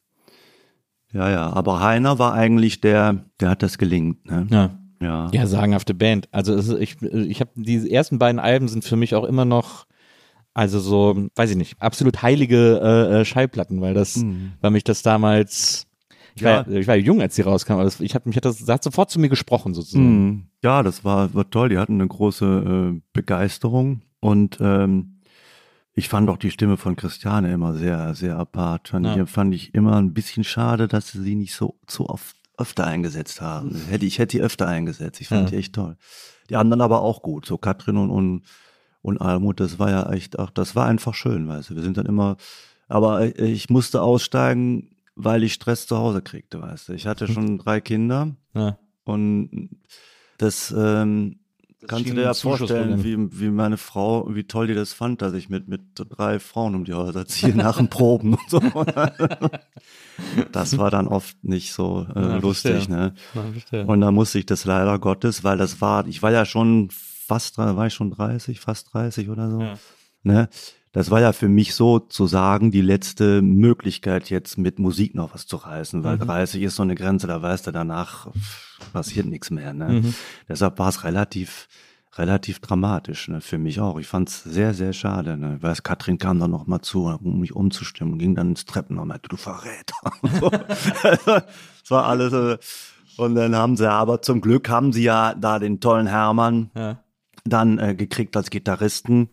Ja, aber Heiner war eigentlich der hat das gelingt, ne? Ja, sagenhafte Band. Also ich habe die ersten beiden Alben sind für mich auch immer noch, also so, weiß ich nicht, absolut heilige Schallplatten, weil mich das damals, ich war jung, als die rauskam, aber das hat sofort zu mir gesprochen sozusagen. Ja, das war toll, die hatten eine große Begeisterung und ich fand auch die Stimme von Christiane immer sehr, sehr apart. Fand ich immer ein bisschen schade, dass sie nicht so oft öfter eingesetzt haben. Ich hätte die öfter eingesetzt. Ich fand die echt toll. Die anderen aber auch gut. So Katrin und Almut, das war ja echt, das war einfach schön, weißt du. Wir sind dann immer, aber ich musste aussteigen, weil ich Stress zu Hause kriegte, weißt du. Ich hatte schon 3 Kinder und das Kannst du dir ja vorstellen, wie meine Frau, wie toll die das fand, dass ich mit 3 Frauen um die Häuser ziehe nach den Proben und so. Das war dann oft nicht so lustig, ne? Und da musste ich das leider Gottes, weil ich war ja schon fast 30 oder so, ne? Das war ja für mich sozusagen die letzte Möglichkeit, jetzt mit Musik noch was zu reißen, weil 30 ist so eine Grenze, da weißt du, danach passiert nichts mehr. Ne? Deshalb war es relativ dramatisch, ne? Für mich auch. Ich fand es sehr, sehr schade. Ne? Ich weiß, Katrin kam dann noch mal zu, um mich umzustimmen, ging dann ins Treppenhaus und meinte, du Verräter. So. Das war alles. Und dann haben sie aber zum Glück ja da den tollen Hermann dann gekriegt als Gitarristen.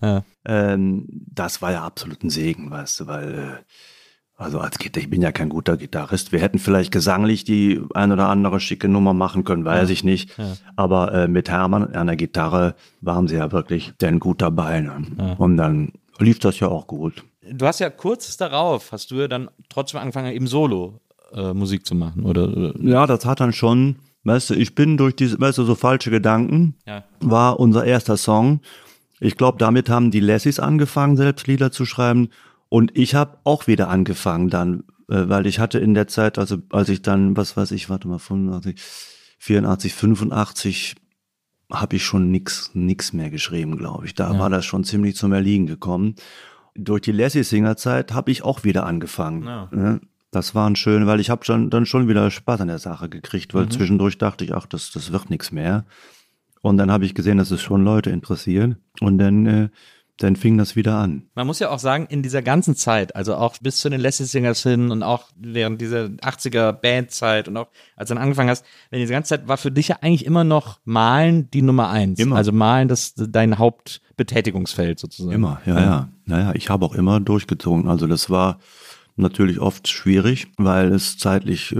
Das war ja absolut ein Segen, weißt du, weil also ich bin ja kein guter Gitarrist. Wir hätten vielleicht gesanglich die ein oder andere schicke Nummer machen können, weiß ich nicht. Ja. Aber mit Hermann an der Gitarre waren sie ja wirklich denn gut dabei. Ne? Ja. Und dann lief das ja auch gut. Du hast ja kurz darauf, hast du ja dann trotzdem angefangen, eben Solo Musik zu machen, oder? Ja, das hat dann schon, weißt du, ich bin durch diese, weißt du, so falsche Gedanken, war unser erster Song. Ich glaube, damit haben die Lassies angefangen, selbst Lieder zu schreiben. Und ich habe auch wieder angefangen dann, weil ich hatte in der Zeit, also als ich dann, 85, 84, 85, habe ich schon nix mehr geschrieben, glaube ich. Da war das schon ziemlich zum Erliegen gekommen. Durch die Lassie-Singer-Zeit habe ich auch wieder angefangen. Ja. Das war schön, weil ich habe dann schon wieder Spaß an der Sache gekriegt, weil zwischendurch dachte ich, ach, das wird nichts mehr. Und dann habe ich gesehen, dass es schon Leute interessiert. Und dann fing das wieder an. Man muss ja auch sagen, in dieser ganzen Zeit, also auch bis zu den Lassie Singers hin und auch während dieser 80er Bandzeit und auch als du dann angefangen hast, in dieser ganzen Zeit war für dich ja eigentlich immer noch Malen die Nummer 1. Immer. Also Malen dein Hauptbetätigungsfeld sozusagen. Immer, ja. Naja, ich habe auch immer durchgezogen. Also das war natürlich oft schwierig, weil es zeitlich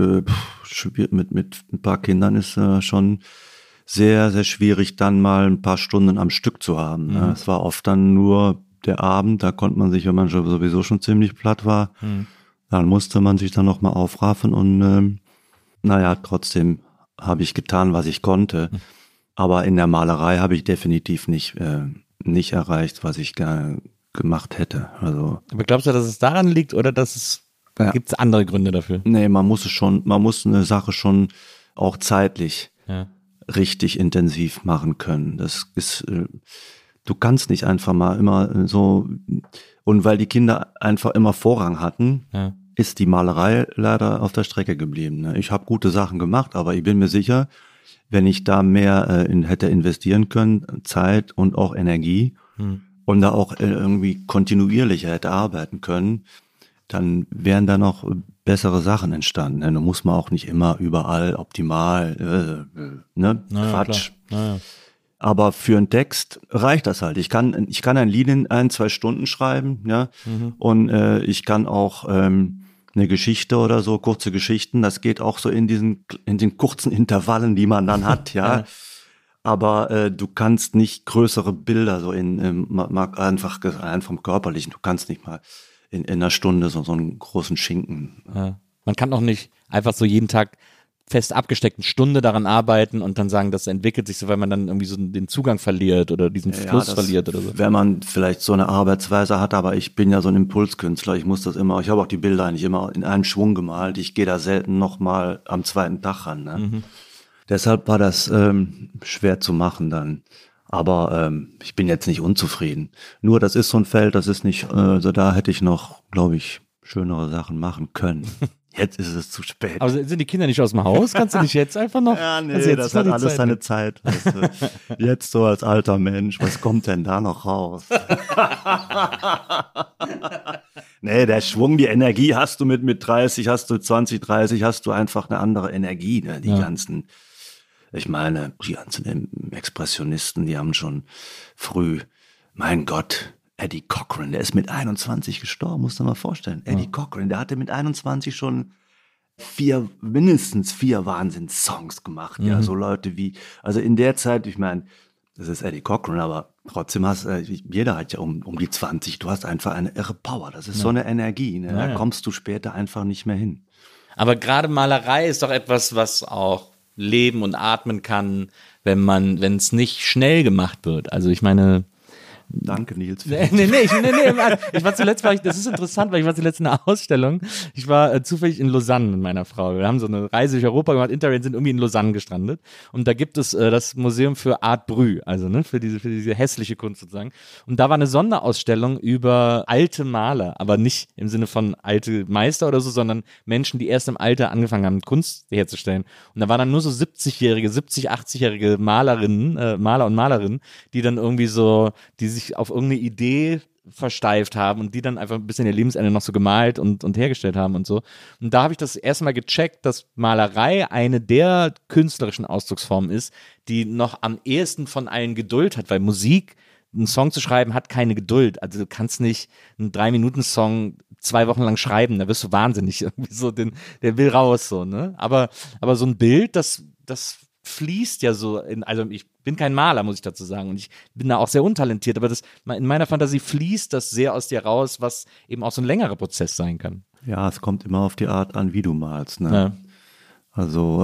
mit ein paar Kindern ist schon sehr, sehr schwierig, dann mal ein paar Stunden am Stück zu haben. Ne? Es war oft dann nur der Abend, da konnte man sich, wenn man sowieso schon ziemlich platt war, dann musste man sich dann nochmal aufraffen und trotzdem habe ich getan, was ich konnte. Aber in der Malerei habe ich definitiv nicht erreicht, was ich gerne gemacht hätte. Also, aber glaubst du, dass es daran liegt oder gibt es andere Gründe dafür? Nee, man muss eine Sache schon auch zeitlich richtig intensiv machen können. Das ist, du kannst nicht einfach mal immer so, und weil die Kinder einfach immer Vorrang hatten, ist die Malerei leider auf der Strecke geblieben. Ne? Ich habe gute Sachen gemacht, aber ich bin mir sicher, wenn ich da mehr hätte investieren können, Zeit und auch Energie und da auch irgendwie kontinuierlicher hätte arbeiten können, dann wären da noch bessere Sachen entstanden. Da muss man auch nicht immer überall optimal, Quatsch. Aber für einen Text reicht das halt. Ich kann ein Lied in 1-2 Stunden schreiben, und ich kann auch eine Geschichte oder so, kurze Geschichten, das geht auch so in den kurzen Intervallen, die man dann hat, Aber du kannst nicht größere Bilder so einfach vom Körperlichen, du kannst nicht mal in einer Stunde so einen großen Schinken. Ja. Man kann auch nicht einfach so jeden Tag fest abgesteckten Stunde daran arbeiten und dann sagen, das entwickelt sich so, weil man dann irgendwie so den Zugang verliert oder diesen Fluss verliert oder so. Wenn man vielleicht so eine Arbeitsweise hat, aber ich bin ja so ein Impulskünstler, ich habe auch die Bilder eigentlich immer in einem Schwung gemalt, ich gehe da selten nochmal am zweiten Tag ran. Ne? Deshalb war das schwer zu machen dann. Aber ich bin jetzt nicht unzufrieden. Nur das ist so ein Feld, das ist nicht, also da hätte ich noch, glaube ich, schönere Sachen machen können. Jetzt ist es zu spät. Aber sind die Kinder nicht aus dem Haus? Kannst du nicht jetzt einfach noch? Ja, nee, das hat alles seine Zeit. Weißt du. Jetzt so als alter Mensch, was kommt denn da noch raus? Nee, der Schwung, die Energie hast du mit 30, hast du 20, 30, hast du einfach eine andere Energie, ne? Die ganzen Expressionisten, die haben schon früh, mein Gott, Eddie Cochran, der ist mit 21 gestorben, musst du dir mal vorstellen. Eddie Cochran, der hatte mit 21 schon mindestens 4 Wahnsinnssongs gemacht. Ja, so Leute wie, also in der Zeit, ich meine, das ist Eddie Cochran, aber trotzdem jeder hat ja um die 20, du hast einfach eine irre Power, das ist so eine Energie, ne? Da kommst du später einfach nicht mehr hin. Aber gerade Malerei ist doch etwas, was auch leben und atmen kann, wenn es nicht schnell gemacht wird. Also ich meine, Danke, Nils. Nee, ich war zuletzt, das ist interessant, weil ich war zuletzt in einer Ausstellung. Ich war zufällig in Lausanne mit meiner Frau. Wir haben so eine Reise durch Europa gemacht, Interrail, sind irgendwie in Lausanne gestrandet. Und da gibt es das Museum für Art Brut, also ne, für diese hässliche Kunst sozusagen. Und da war eine Sonderausstellung über alte Maler, aber nicht im Sinne von alte Meister oder so, sondern Menschen, die erst im Alter angefangen haben, Kunst herzustellen. Und da waren dann nur so 80-jährige Malerinnen, Maler und Malerinnen, die dann irgendwie so, die sich auf irgendeine Idee versteift haben und die dann einfach ein bisschen ihr Lebensende noch so gemalt und hergestellt haben und so. Und da habe ich das erste Mal gecheckt, dass Malerei eine der künstlerischen Ausdrucksformen ist, die noch am ehesten von allen Geduld hat, weil Musik, einen Song zu schreiben, hat keine Geduld. Also du kannst nicht einen 3-Minuten-Song 2 Wochen lang schreiben, da wirst du wahnsinnig. Irgendwie so, der will raus, so, ne? Aber so ein Bild, das fließt ja so also ich bin kein Maler, muss ich dazu sagen, und ich bin da auch sehr untalentiert, aber in meiner Fantasie fließt das sehr aus dir raus, was eben auch so ein längerer Prozess sein kann. Ja, es kommt immer auf die Art an, wie du malst, ne? Ja. Also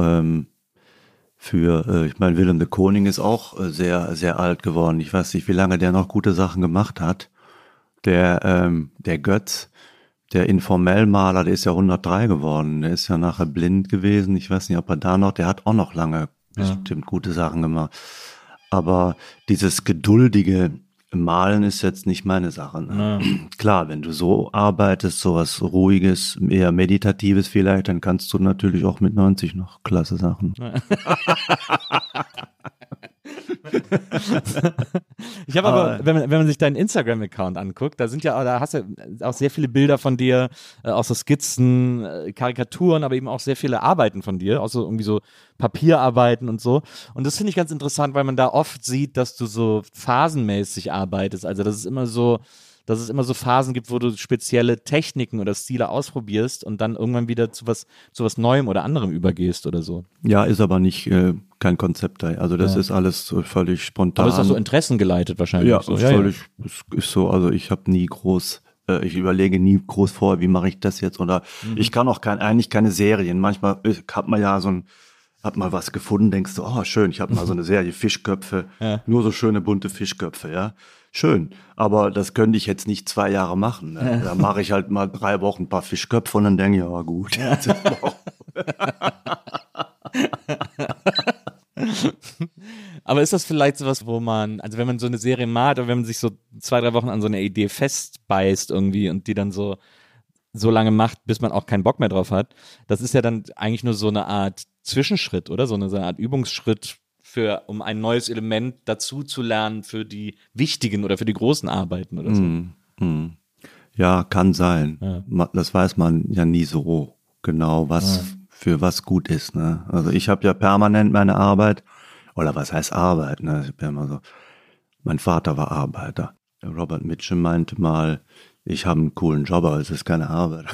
ich meine, Willem de Kooning ist auch sehr, sehr alt geworden. Ich weiß nicht, wie lange der noch gute Sachen gemacht hat. Der Götz, der Informellmaler, der ist ja 103 geworden. Der ist ja nachher blind gewesen. Ich weiß nicht, ob er der hat auch noch lange bestimmt gute Sachen gemacht. Aber dieses geduldige Malen ist jetzt nicht meine Sache. Ne? Ja. Klar, wenn du so arbeitest, sowas Ruhiges, eher Meditatives vielleicht, dann kannst du natürlich auch mit 90 noch klasse Sachen. Ja. Ich habe aber, wenn man sich deinen Instagram-Account anguckt, da hast du auch sehr viele Bilder von dir, auch so Skizzen, Karikaturen, aber eben auch sehr viele Arbeiten von dir, auch so irgendwie so Papierarbeiten und so. Und das finde ich ganz interessant, weil man da oft sieht, dass du so phasenmäßig arbeitest. Also dass es immer so Phasen gibt, wo du spezielle Techniken oder Stile ausprobierst und dann irgendwann wieder zu was Neuem oder anderem übergehst oder so. Ja, ist aber nicht kein Konzept da. Also das ist alles so völlig spontan. Aber ist auch so interessengeleitet wahrscheinlich. Ja, so. völlig, ist so. Also ich habe nie ich überlege nie groß vor, wie mache ich das jetzt? Oder ich kann auch eigentlich keine Serien. Manchmal hat man ja hat mal was gefunden, denkst du, oh schön, ich habe mal so eine Serie Fischköpfe, nur so schöne bunte Fischköpfe, ja. Schön, aber das könnte ich jetzt nicht 2 Jahre machen. Ne? Da mache ich halt mal 3 Wochen ein paar Fischköpfe und dann denke ich, ja gut. Aber ist das vielleicht sowas, wo man, also wenn man so eine Serie malt oder wenn man sich so 2-3 Wochen an so eine Idee festbeißt irgendwie und die dann so lange macht, bis man auch keinen Bock mehr drauf hat, das ist ja dann eigentlich nur so eine Art Zwischenschritt, oder? So eine Art Übungsschritt um ein neues Element dazu zu lernen für die wichtigen oder für die großen Arbeiten oder so. Ja, kann sein. Ja. Das weiß man ja nie so genau, für was gut ist. Ne? Also ich habe ja permanent meine Arbeit, oder was heißt Arbeit? Ne? Ich bin immer so, mein Vater war Arbeiter. Robert Mitchum meinte mal, ich habe einen coolen Job, aber es ist keine Arbeit.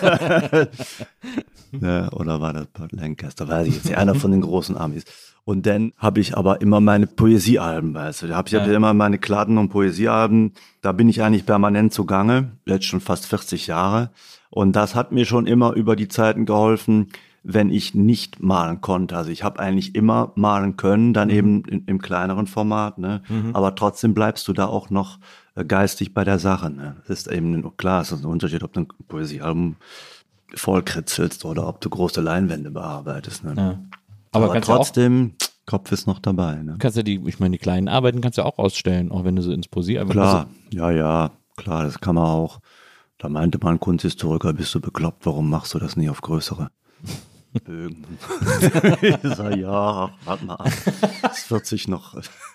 Ja, oder war das Burt Lancaster? Weiß ich jetzt nicht, einer von den großen Amis. Und dann habe ich aber immer meine Poesiealben, weißt du. Da habe ich immer meine Klatten und Poesiealben. Da bin ich eigentlich permanent zugange, jetzt schon fast 40 Jahre. Und das hat mir schon immer über die Zeiten geholfen, wenn ich nicht malen konnte. Also ich habe eigentlich immer malen können, dann eben im kleineren Format, ne? Aber trotzdem bleibst du da auch noch geistig bei der Sache, ne? Das ist eben klar, es ist ein Unterschied, ob du ein Poesiealbum vollkritzelst oder ob du große Leinwände bearbeitest, ne? Ja. Aber trotzdem, Kopf ist noch dabei, ne? Kannst ja die kleinen Arbeiten kannst du auch ausstellen, auch wenn du so ins Poesiealbum. Klar, ja, klar, das kann man auch. Da meinte mal ein Kunsthistoriker, bist du bekloppt, warum machst du das nie auf größere Bögen? Ich sag, ja, warte mal ab. Das wird sich noch.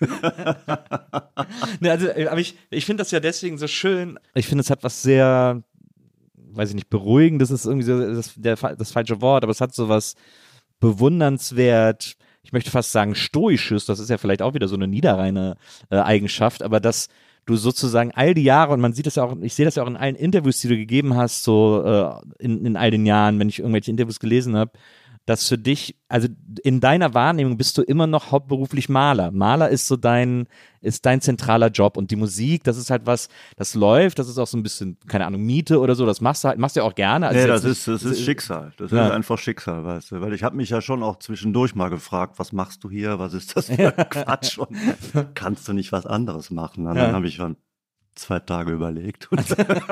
Ne, also, aber ich finde das ja deswegen so schön. Ich finde, es hat was sehr, weiß ich nicht, beruhigendes ist irgendwie so das falsche Wort, aber es hat so was bewundernswert, ich möchte fast sagen stoisches, das ist ja vielleicht auch wieder so eine niederreine Eigenschaft, aber dass du sozusagen all die Jahre, und man sieht das ja auch, ich sehe das ja auch in allen Interviews, die du gegeben hast, so in all den Jahren, wenn ich irgendwelche Interviews gelesen habe, dass für dich, also in deiner Wahrnehmung bist du immer noch hauptberuflich Maler. Maler ist so dein zentraler Job und die Musik, das ist halt was, das läuft, das ist auch so ein bisschen, keine Ahnung, Miete oder so, das machst du ja auch gerne. Also Nee, das ist Schicksal. Das ist einfach Schicksal, weißt du. Weil ich habe mich ja schon auch zwischendurch mal gefragt, was machst du hier, was ist das für ein Quatsch und kannst du nicht was anderes machen? Und dann habe ich dann 2 Tage überlegt und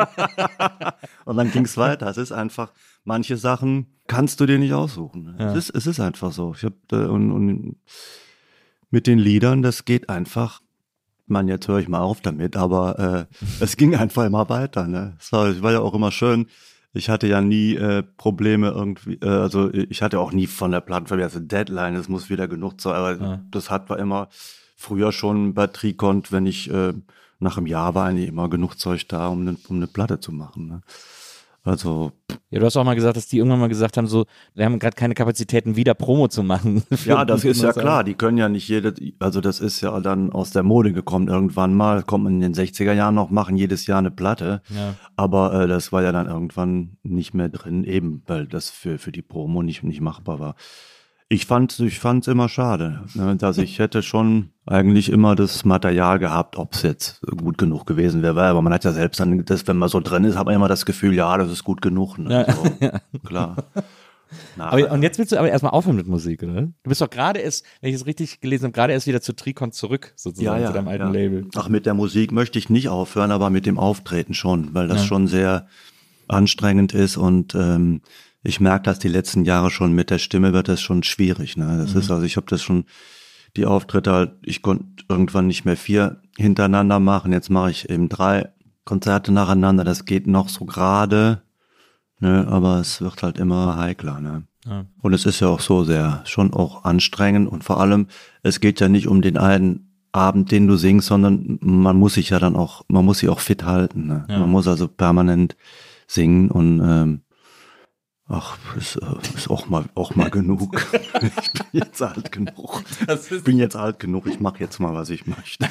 dann ging es weiter. Es ist einfach, manche Sachen kannst du dir nicht aussuchen. Ja. Es ist einfach so. Ich habe und mit den Liedern, das geht einfach. Man, jetzt höre ich mal auf damit, aber es ging einfach immer weiter. Ne? Es war ja auch immer schön. Ich hatte ja nie Probleme irgendwie, also ich hatte auch nie von der Plattenfirma, also Deadline, es muss wieder genug sein, aber das war immer früher schon bei Tricont, wenn ich nach einem Jahr war eigentlich immer genug Zeug da, um eine Platte zu machen. Ne? Also ja, du hast auch mal gesagt, dass die irgendwann mal gesagt haben, so, wir haben gerade keine Kapazitäten, wieder Promo zu machen. Ja, das ist ja klar, die können ja nicht also das ist ja dann aus der Mode gekommen irgendwann mal, kommt man in den 60er Jahren noch, machen jedes Jahr eine Platte, aber das war ja dann irgendwann nicht mehr drin, eben, weil das für die Promo nicht machbar war. Ich fand's immer schade, ne, dass ich hätte schon eigentlich immer das Material gehabt, ob es jetzt gut genug gewesen wäre, aber man hat ja selbst dann, wenn man so drin ist, hat man immer das Gefühl, ja, das ist gut genug. Ne? So, klar. Und jetzt willst du aber erstmal aufhören mit Musik, oder? Du bist doch gerade erst, wenn ich es richtig gelesen habe, gerade erst wieder zu Tricont zurück, sozusagen, zu deinem alten Label. Ach, mit der Musik möchte ich nicht aufhören, aber mit dem Auftreten schon, weil das schon sehr anstrengend ist und ich merke, dass die letzten Jahre schon mit der Stimme wird das schon schwierig. Ne? Das ist also, ich habe das schon, die Auftritte halt, ich konnte irgendwann nicht mehr 4 hintereinander machen. Jetzt mache ich eben 3 Konzerte nacheinander. Das geht noch so gerade, ne? Aber es wird halt immer heikler. Ne? Ja. Und es ist ja auch so sehr, schon auch anstrengend und vor allem, es geht ja nicht um den einen Abend, den du singst, sondern man muss sich auch fit halten. Ne? Ja. Man muss also permanent singen und ach, ist auch mal genug. Ich bin jetzt alt genug. Ich mache jetzt mal, was ich möchte.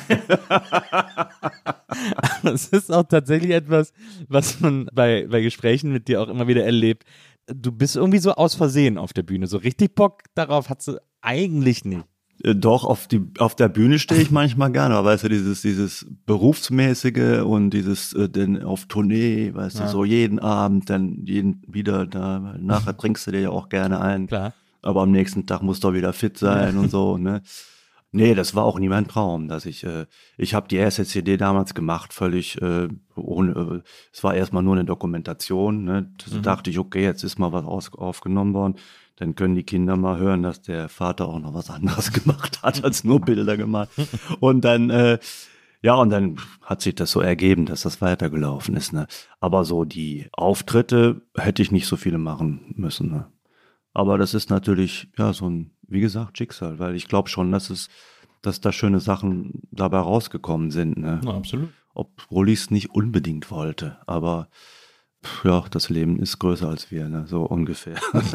Das ist auch tatsächlich etwas, was man bei Gesprächen mit dir auch immer wieder erlebt. Du bist irgendwie so aus Versehen auf der Bühne. So richtig Bock darauf hast du eigentlich nicht. Doch, auf der Bühne stehe ich manchmal gerne, aber weißt du, dieses Berufsmäßige und dieses denn auf Tournee, weißt du, so jeden Abend, dann wieder da, nachher trinkst du dir ja auch gerne ein. Klar. Aber am nächsten Tag musst du auch wieder fit sein und so, ne? Nee, das war auch nie mein Traum, dass ich habe die erste CD damals gemacht, völlig ohne, es war erstmal nur eine Dokumentation, ne? Da dachte ich, okay, jetzt ist mal was aufgenommen worden. Dann können die Kinder mal hören, dass der Vater auch noch was anderes gemacht hat, als nur Bilder gemacht. Und dann, und dann hat sich das so ergeben, dass das weitergelaufen ist. Ne? Aber so die Auftritte hätte ich nicht so viele machen müssen. Ne? Aber das ist natürlich, ja, so ein, wie gesagt, Schicksal, weil ich glaube schon, dass da schöne Sachen dabei rausgekommen sind. Ne? Ja, absolut. Obwohl ich es nicht unbedingt wollte, aber ja, das Leben ist größer als wir, ne? So ungefähr.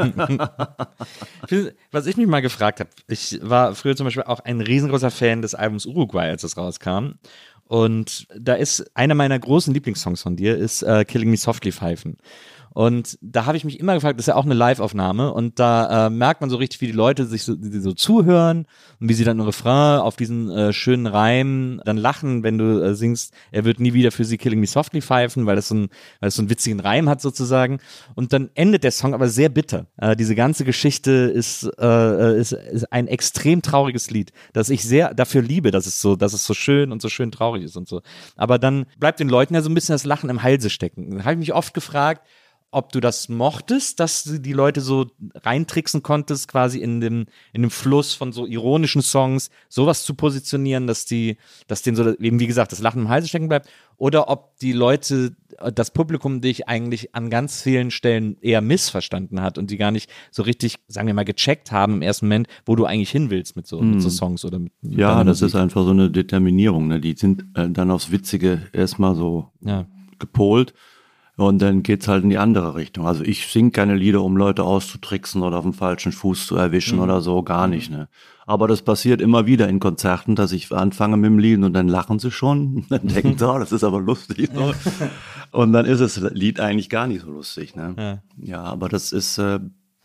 Was ich mich mal gefragt habe, ich war früher zum Beispiel auch ein riesengroßer Fan des Albums Uruguay, als es rauskam. Und da ist einer meiner großen Lieblingssongs von dir, ist Killing Me Softly Pfeifen. Und da habe ich mich immer gefragt, das ist ja auch eine Live-Aufnahme und da merkt man so richtig, wie die Leute sich so zuhören und wie sie dann im Refrain auf diesen schönen Reim dann lachen, wenn du singst, er wird nie wieder für sie Killing Me Softly pfeifen, weil das so einen witzigen Reim hat sozusagen. Und dann endet der Song aber sehr bitter. Diese ganze Geschichte ist ein extrem trauriges Lied, das ich sehr dafür liebe, dass es so schön und so schön traurig ist und so. Aber dann bleibt den Leuten ja so ein bisschen das Lachen im Halse stecken. Da habe ich mich oft gefragt, ob du das mochtest, dass du die Leute so reintricksen konntest, quasi in dem Fluss von so ironischen Songs, sowas zu positionieren, dass denen so, eben wie gesagt, das Lachen im Halse stecken bleibt, oder ob die Leute, das Publikum dich eigentlich an ganz vielen Stellen eher missverstanden hat und die gar nicht so richtig, sagen wir mal, gecheckt haben im ersten Moment, wo du eigentlich hin willst mit so Songs oder mit ja, das ist einfach so eine Determinierung, ne? Die sind dann aufs Witzige erstmal so gepolt. Und dann geht's halt in die andere Richtung. Also ich singe keine Lieder, um Leute auszutricksen oder auf dem falschen Fuß zu erwischen oder so, gar nicht. Ne? Aber das passiert immer wieder in Konzerten, dass ich anfange mit dem Lied und dann lachen sie schon. Und dann denken sie, das ist aber lustig. So. Und dann ist das Lied eigentlich gar nicht so lustig. Ne? Ja, aber das ist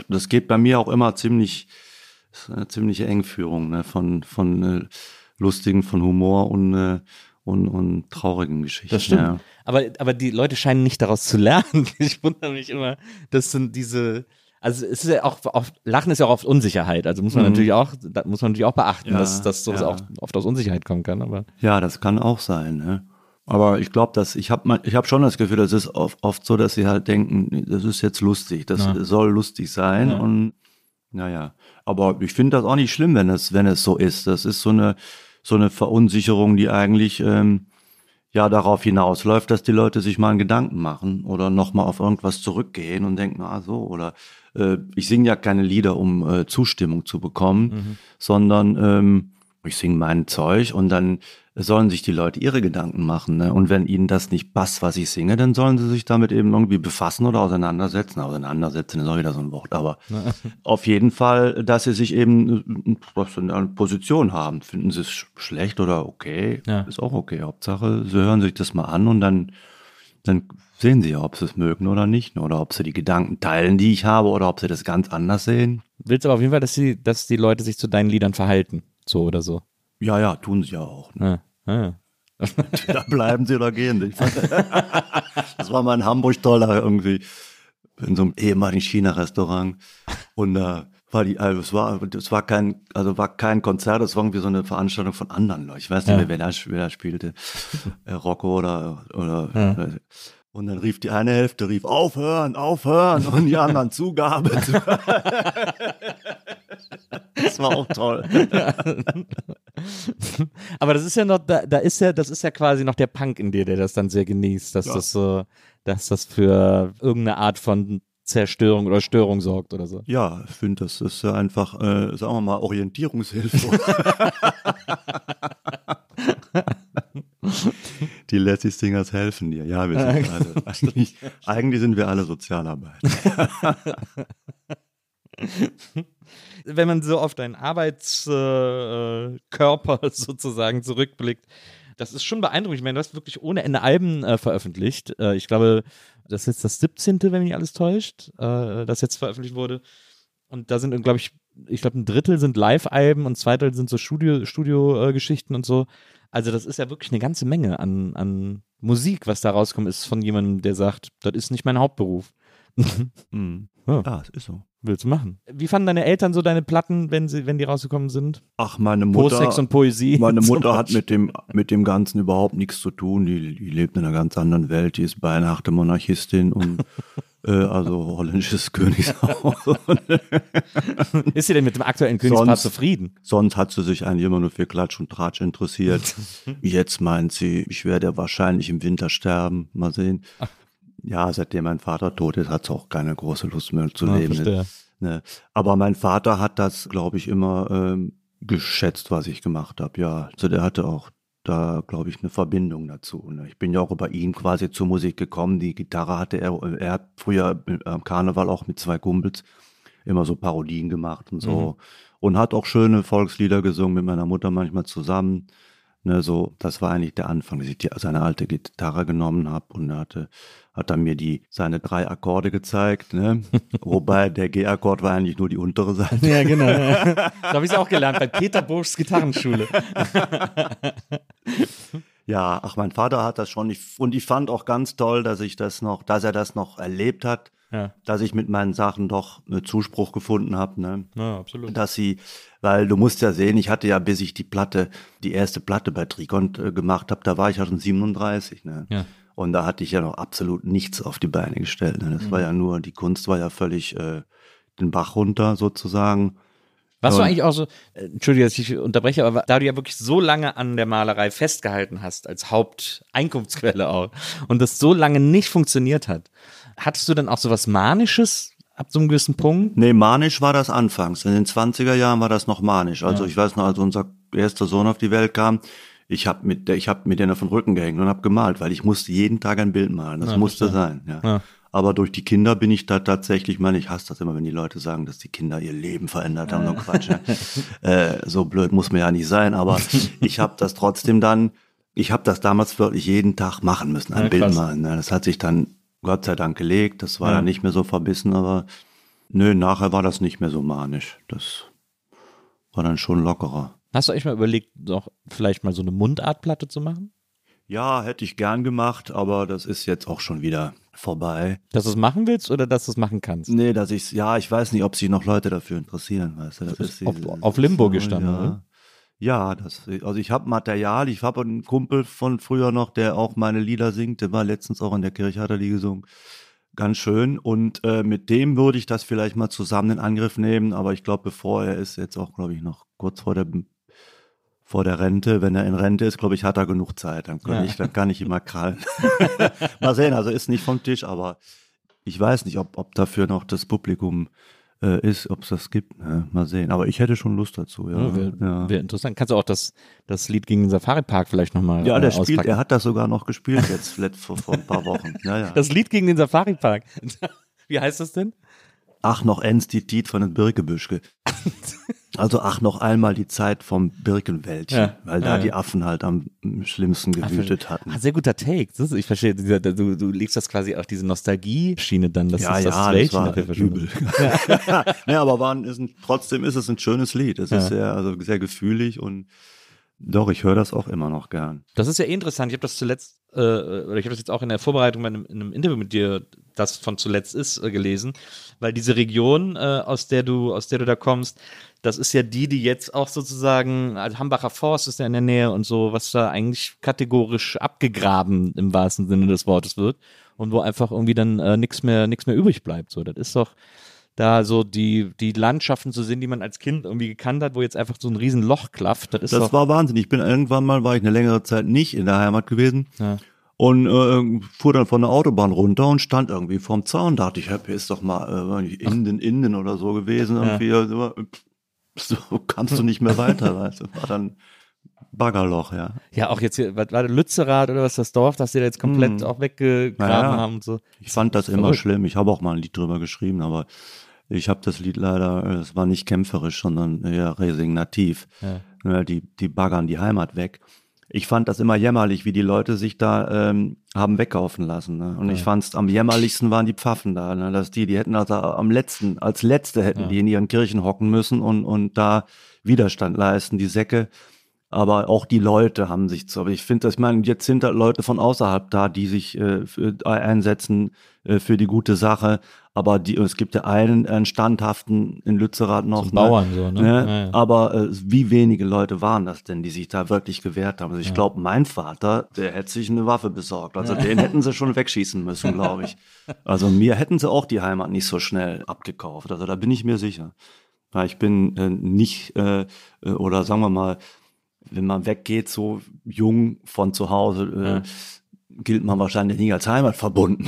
das geht bei mir auch immer ziemlich, ist eine ziemliche Engführung, ne, von lustigen, von Humor und traurigen Geschichten. Das stimmt. Ja. Aber die Leute scheinen nicht daraus zu lernen. Ich wundere mich immer, das sind diese, also es ist ja auch oft, Lachen ist ja auch oft Unsicherheit, also muss man natürlich auch beachten, Ja, dass sowas auch oft aus Unsicherheit kommen kann. Aber Ja, das kann auch sein. Ne? Aber ich glaube, ich hab schon das Gefühl, das ist oft so, dass sie halt denken, das ist jetzt lustig, das soll lustig sein und naja. Aber ich finde das auch nicht schlimm, wenn es so ist. Das ist so eine Verunsicherung, die eigentlich darauf hinausläuft, dass die Leute sich mal einen Gedanken machen oder nochmal auf irgendwas zurückgehen und denken, oder ich singe ja keine Lieder, um Zustimmung zu bekommen, sondern ich singe mein Zeug und dann sollen sich die Leute ihre Gedanken machen. Ne? Und wenn ihnen das nicht passt, was ich singe, dann sollen sie sich damit eben irgendwie befassen oder auseinandersetzen. Auseinandersetzen ist auch wieder so ein Wort. Aber auf jeden Fall, dass sie sich eben eine Position haben. Finden sie es schlecht oder okay, ist auch okay. Hauptsache, sie hören sich das mal an und dann sehen sie ja, ob sie es mögen oder nicht. Oder ob sie die Gedanken teilen, die ich habe, oder ob sie das ganz anders sehen. willst aber auf jeden Fall, dass die Leute sich zu deinen Liedern verhalten. So oder so. Ja, tun sie ja auch. Ne? Ja. Da bleiben sie oder gehen sie. Das war mal in Hamburg toll, da irgendwie in so einem ehemaligen China-Restaurant. Und da war es war kein Konzert, es war irgendwie so eine Veranstaltung von anderen Leuten. Ich weiß nicht mehr, wer da spielte. Rocco oder und dann rief die eine Hälfte, aufhören, und die anderen Zugabe. Das war auch toll. Aber das ist ja noch, das ist ja quasi noch der Punk in dir, der das dann sehr genießt, dass das für irgendeine Art von Zerstörung oder Störung sorgt oder so. Ja, ich finde, das ist ja einfach, sagen wir mal, Orientierungshilfe. Die Lassie Singers helfen dir. Ja, wir sind eigentlich sind wir alle Sozialarbeiter. Wenn man so auf deinen Arbeitskörper sozusagen zurückblickt, das ist schon beeindruckend. Ich meine, du hast wirklich ohne Ende Alben veröffentlicht. Ich glaube, das ist jetzt das 17., wenn mich nicht alles täuscht, das jetzt veröffentlicht wurde. Und da sind, glaube ich, ein Drittel sind Live-Alben und 2 Drittel sind so Studio-Geschichten und so. Also das ist ja wirklich eine ganze Menge an Musik, was da rauskommt, ist von jemandem, der sagt, das ist nicht mein Hauptberuf. Ja, es ist so. Willst du machen? Wie fanden deine Eltern so deine Platten, wenn die rausgekommen sind? Ach, meine Mutter. Posex und Poesie. Meine Mutter hat mit dem Ganzen überhaupt nichts zu tun. Die lebt in einer ganz anderen Welt. Die ist beinahe Monarchistin und also holländisches Königshaus. Ist sie denn mit dem aktuellen Königspaar zufrieden? Sonst hat sie sich eigentlich immer nur für Klatsch und Tratsch interessiert. Jetzt meint sie, ich werde wahrscheinlich im Winter sterben. Mal sehen. Ja, seitdem mein Vater tot ist, hat sie auch keine große Lust mehr zu leben. Ne? Aber mein Vater hat das, glaube ich, immer geschätzt, was ich gemacht habe. Ja, also der hatte auch da, glaube ich, eine Verbindung dazu. Ne? Ich bin ja auch über ihn quasi zur Musik gekommen. Die Gitarre hatte er hat früher am Karneval auch mit 2 Kumpels immer so Parodien gemacht und so. Und hat auch schöne Volkslieder gesungen mit meiner Mutter manchmal zusammen. Ne, so, das war eigentlich der Anfang, dass ich seine alte Gitarre genommen habe und hat er mir seine 3 Akkorde gezeigt, ne? Wobei der G-Akkord war eigentlich nur die untere Seite. Ja, genau. Da habe ich es auch gelernt bei Peter Burschs Gitarrenschule. Ja, mein Vater hat das schon, und ich fand auch ganz toll, dass er das noch erlebt hat, dass ich mit meinen Sachen doch Zuspruch gefunden habe, ne? Ja, absolut. Weil du musst ja sehen, ich hatte ja, bis ich die erste Platte bei Trikont gemacht habe, da war ich ja schon 37, ne? Ja. Und da hatte ich ja noch absolut nichts auf die Beine gestellt, ne? Das war ja nur, die Kunst war ja völlig den Bach runter sozusagen. Warst du eigentlich auch so, entschuldige, dass ich unterbreche, aber da du ja wirklich so lange an der Malerei festgehalten hast, als Haupteinkunftsquelle auch, und das so lange nicht funktioniert hat, hattest du dann auch so was Manisches ab so einem gewissen Punkt? Nee, manisch war das anfangs. In den 20er Jahren war das noch manisch. Also ich weiß noch, als unser erster Sohn auf die Welt kam, ich hab mit denen auf den Rücken gehängt und habe gemalt, weil ich musste jeden Tag ein Bild malen. Das musste sein, ja. Aber durch die Kinder bin ich da tatsächlich, ich hasse das immer, wenn die Leute sagen, dass die Kinder ihr Leben verändert haben, so Quatsch. Ne? So blöd muss man ja nicht sein, aber ich habe das damals wirklich jeden Tag machen müssen, ein Bild malen. Ne? Das hat sich dann Gott sei Dank gelegt, das war dann nicht mehr so verbissen, aber Nö, nachher war das nicht mehr so manisch. Das war dann schon lockerer. Hast du euch mal überlegt, noch vielleicht mal so eine Mundartplatte zu machen? Ja, hätte ich gern gemacht, aber das ist jetzt auch schon wieder vorbei. Dass du es machen willst oder dass du es machen kannst? Nee, ich weiß nicht, ob sich noch Leute dafür interessieren, weißt du. Das ist auf Limbo gestanden, ja. oder? Ja, also ich habe Material, ich habe einen Kumpel von früher noch, der auch meine Lieder singt, der war letztens auch in der Kirche, hat er die gesungen. Ganz schön und mit dem würde ich das vielleicht mal zusammen in Angriff nehmen, aber ich glaube, bevor er ist jetzt auch, glaube ich, noch kurz vor der Rente, wenn er in Rente ist, glaube ich, hat er genug Zeit, dann kann ich ihn mal krallen. Mal sehen, also ist nicht vom Tisch, aber ich weiß nicht, ob dafür noch das Publikum ist, ob es das gibt. Mal sehen. Aber ich hätte schon Lust dazu. Ja, Wäre interessant. Kannst du auch das Lied gegen den Safari-Park vielleicht nochmal auspacken? Er hat das sogar noch gespielt jetzt vor ein paar Wochen. Ja. Das Lied gegen den Safari-Park. Wie heißt das denn? Ach, noch eins die Tiet von den Birkebüschke. Also ach, noch einmal die Zeit vom Birkenwäldchen, weil da die Affen halt am schlimmsten gewütet hatten. Sehr guter Take. Ich verstehe, du legst das quasi auf diese Nostalgie-Schiene dann. Das das war übel. Ja, aber trotzdem ist es ein schönes Lied. Es ist sehr gefühlig und doch, ich höre das auch immer noch gern. Das ist ja interessant. Ich habe das zuletzt, ich habe das jetzt auch in der Vorbereitung in einem Interview mit dir, das von zuletzt ist, gelesen, weil diese Region, aus der du da kommst, das ist ja die jetzt auch sozusagen, also Hambacher Forst ist ja in der Nähe und so, was da eigentlich kategorisch abgegraben im wahrsten Sinne des Wortes wird und wo einfach irgendwie dann nichts mehr übrig bleibt. So, das ist doch da so die Landschaften zu sehen, die man als Kind irgendwie gekannt hat, wo jetzt einfach so ein riesen Loch klafft. Das war Wahnsinn. War ich eine längere Zeit nicht in der Heimat gewesen. Ja. Und fuhr dann von der Autobahn runter und stand irgendwie vorm Zaun. Dachte ich, hier ist doch mal Inden oder so gewesen. Irgendwie. So kamst du nicht mehr weiter, weißt du. War dann Baggerloch, ja. Ja, auch jetzt hier, was war der Lützerath oder was, das Dorf, das sie da jetzt komplett auch weggegraben haben und so. Ich fand das immer schlimm. Ich habe auch mal ein Lied drüber geschrieben, aber ich habe das Lied leider, es war nicht kämpferisch, sondern eher resignativ. Ja. Die baggern die Heimat weg. Ich fand das immer jämmerlich, wie die Leute sich da haben wegkaufen lassen. Ne? Und ich fand's am jämmerlichsten waren die Pfaffen da. Ne? Dass die hätten also als Letzte hätten die in ihren Kirchen hocken müssen und da Widerstand leisten, die Säcke. Aber auch die Leute haben sich aber ich finde, jetzt sind da Leute von außerhalb da, die sich einsetzen für die gute Sache. Aber es gibt ja einen standhaften in Lützerath noch. Zum Bauern so, ne? Ja. Aber wie wenige Leute waren das denn, die sich da wirklich gewehrt haben? Also ich glaube, mein Vater, der hätte sich eine Waffe besorgt. Also den hätten sie schon wegschießen müssen, glaube ich. Also mir hätten sie auch die Heimat nicht so schnell abgekauft. Also da bin ich mir sicher. Weil ich bin nicht, oder sagen wir mal, wenn man weggeht, so jung von zu Hause, gilt man wahrscheinlich nicht als Heimat verbunden.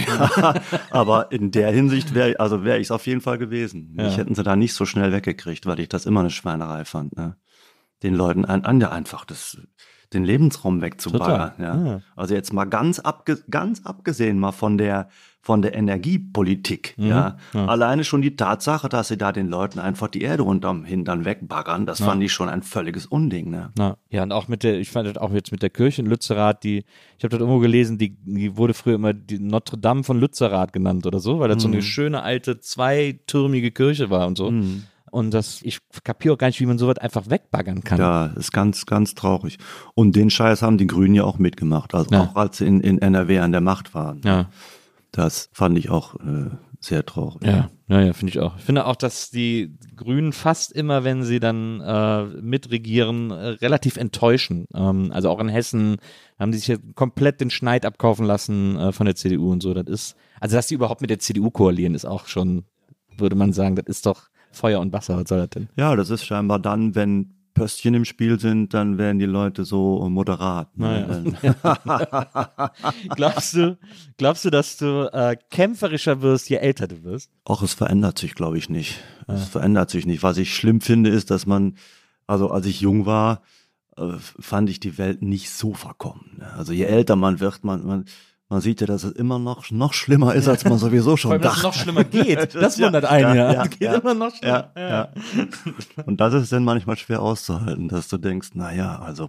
Aber in der Hinsicht wäre ich es auf jeden Fall gewesen. Mich hätten sie da nicht so schnell weggekriegt, weil ich das immer eine Schweinerei fand. Ne? Den Leuten einfach den Lebensraum wegzubaggern. Ja. Also jetzt mal ganz abgesehen mal von der Energiepolitik. Ja. Alleine schon die Tatsache, dass sie da den Leuten einfach die Erde unterm Hintern wegbaggern, das fand ich schon ein völliges Unding. Ne? Ja, und auch ich fand das auch jetzt mit der Kirche in Lützerath, ich habe das irgendwo gelesen, die wurde früher immer die Notre Dame von Lützerath genannt oder so, weil das so eine schöne alte zweitürmige Kirche war und so. Und ich kapiere auch gar nicht, wie man sowas einfach wegbaggern kann. Ja, ist ganz, ganz traurig. Und den Scheiß haben die Grünen ja auch mitgemacht, also auch als sie in NRW an der Macht waren. Ja. Das fand ich auch sehr traurig. Ja, finde ich auch. Ich finde auch, dass die Grünen fast immer, wenn sie dann mitregieren, relativ enttäuschen. Also auch in Hessen haben die sich ja komplett den Schneid abkaufen lassen von der CDU und so. Dass die überhaupt mit der CDU koalieren, ist auch schon, würde man sagen, das ist doch Feuer und Wasser, was soll das denn? Ja, das ist scheinbar dann, wenn Pöstchen im Spiel sind, dann werden die Leute so moderat. Ne? Glaubst du, dass du kämpferischer wirst, je älter du wirst? Ach, es verändert sich, glaube ich, nicht. Es verändert sich nicht. Was ich schlimm finde, ist, dass als ich jung war, fand ich die Welt nicht so verkommen. Ne? Also je älter man wird, man sieht ja, dass es immer noch schlimmer ist, als man sowieso schon dachte. Weil es noch schlimmer geht. Das wundert einen, ja. Es geht immer noch schlimmer. Ja. Und das ist dann manchmal schwer auszuhalten, dass du denkst, naja, also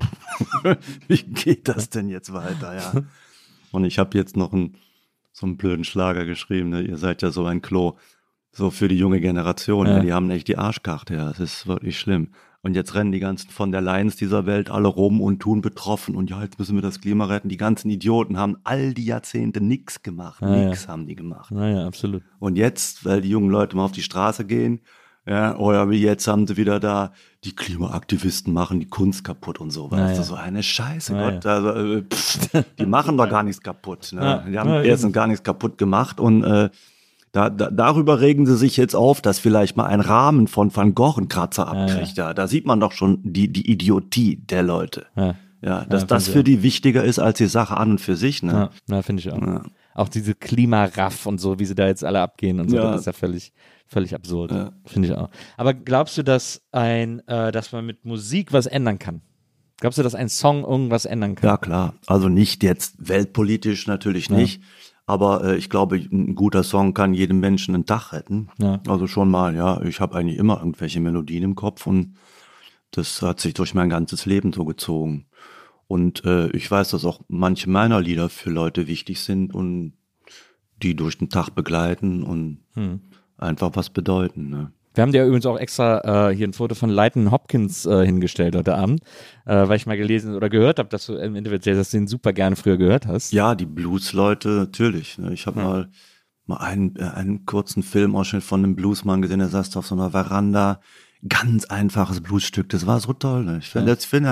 wie geht das denn jetzt weiter? Ja. Und ich habe jetzt noch so einen blöden Schlager geschrieben, ne? Ihr seid ja so ein Klo. So für die junge Generation. Ja. Die haben echt die Arschkarte, ja. Das ist wirklich schlimm. Und jetzt rennen die ganzen von der Lions dieser Welt alle rum und tun betroffen. Und ja, jetzt müssen wir das Klima retten. Die ganzen Idioten haben all die Jahrzehnte nichts gemacht. Nix haben die gemacht. Ja, absolut. Und jetzt, weil die jungen Leute mal auf die Straße gehen, ja, oder wie jetzt haben sie wieder da, die Klimaaktivisten machen die Kunst kaputt und so. Weißt du, so eine Scheiße, Gott. Also, die machen doch gar nichts kaputt. Ne? Die haben erstens gar nichts kaputt gemacht und darüber regen sie sich jetzt auf, dass vielleicht mal ein Rahmen von Van Gogh einen Kratzer abkriegt. Ja. Da sieht man doch schon die Idiotie der Leute. Ja, dass das für die wichtiger ist als die Sache an und für sich. Ne? Ja, finde ich auch. Ja. Auch diese Klimaraff und so, wie sie da jetzt alle abgehen und so, das ist ja völlig absurd. Ja. Finde ich auch. Aber glaubst du, dass dass man mit Musik was ändern kann? Glaubst du, dass ein Song irgendwas ändern kann? Ja, klar. Also nicht jetzt weltpolitisch natürlich nicht. Aber ich glaube, ein guter Song kann jedem Menschen einen Tag retten. Ja. Also schon mal, ja. Ich habe eigentlich immer irgendwelche Melodien im Kopf und das hat sich durch mein ganzes Leben so gezogen. Und ich weiß, dass auch manche meiner Lieder für Leute wichtig sind und die durch den Tag begleiten und einfach was bedeuten. Ne? Wir haben dir übrigens auch extra hier ein Foto von Leighton Hopkins hingestellt heute Abend, weil ich mal gelesen oder gehört habe, dass du im Interview dass du den super gerne früher gehört hast. Ja, die Blues-Leute, natürlich. Ne? Ich habe mal einen kurzen Filmausschnitt von einem Bluesmann gesehen, der saß auf so einer Veranda. Ganz einfaches Bluesstück, das war so toll. Ne? Ich bin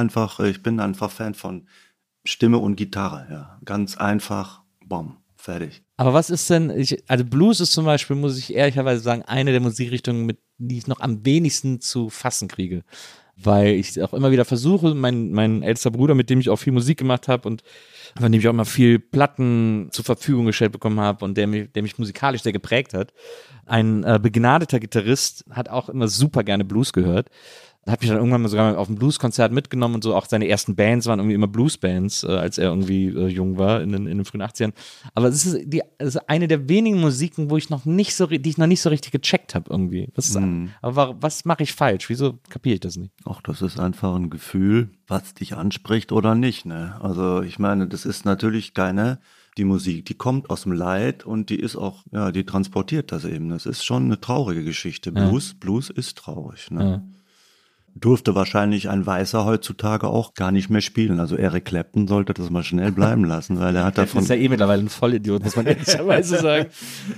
einfach Fan von Stimme und Gitarre. Ja. Ganz einfach, bom, fertig. Aber was ist denn, also Blues ist zum Beispiel, muss ich ehrlicherweise sagen, eine der Musikrichtungen, die ich noch am wenigsten zu fassen kriege. Weil ich auch immer wieder versuche, mein ältester Bruder, mit dem ich auch viel Musik gemacht habe und von dem ich auch immer viel Platten zur Verfügung gestellt bekommen habe und der mich musikalisch sehr geprägt hat. Ein begnadeter Gitarrist hat auch immer super gerne Blues gehört. Hat mich dann irgendwann mal sogar auf ein Blueskonzert mitgenommen und so. Auch seine ersten Bands waren irgendwie immer Bluesbands, als er irgendwie jung war in den frühen 80ern. Aber es ist eine der wenigen Musiken, die ich noch nicht so richtig gecheckt habe irgendwie. Aber was mache ich falsch? Wieso kapiere ich das nicht? Ach, das ist einfach ein Gefühl, was dich anspricht oder nicht. Ne? Also ich meine, das ist natürlich die Musik, die kommt aus dem Leid und die ist auch, ja, die transportiert das eben. Das ist schon eine traurige Geschichte. Blues ist traurig. Ne? Ja. Durfte wahrscheinlich ein Weißer heutzutage auch gar nicht mehr spielen. Also Eric Clapton sollte das mal schnell bleiben lassen, weil er hat davon... Das ist ja mittlerweile ein Vollidiot, muss man ehrlicherweise sagen.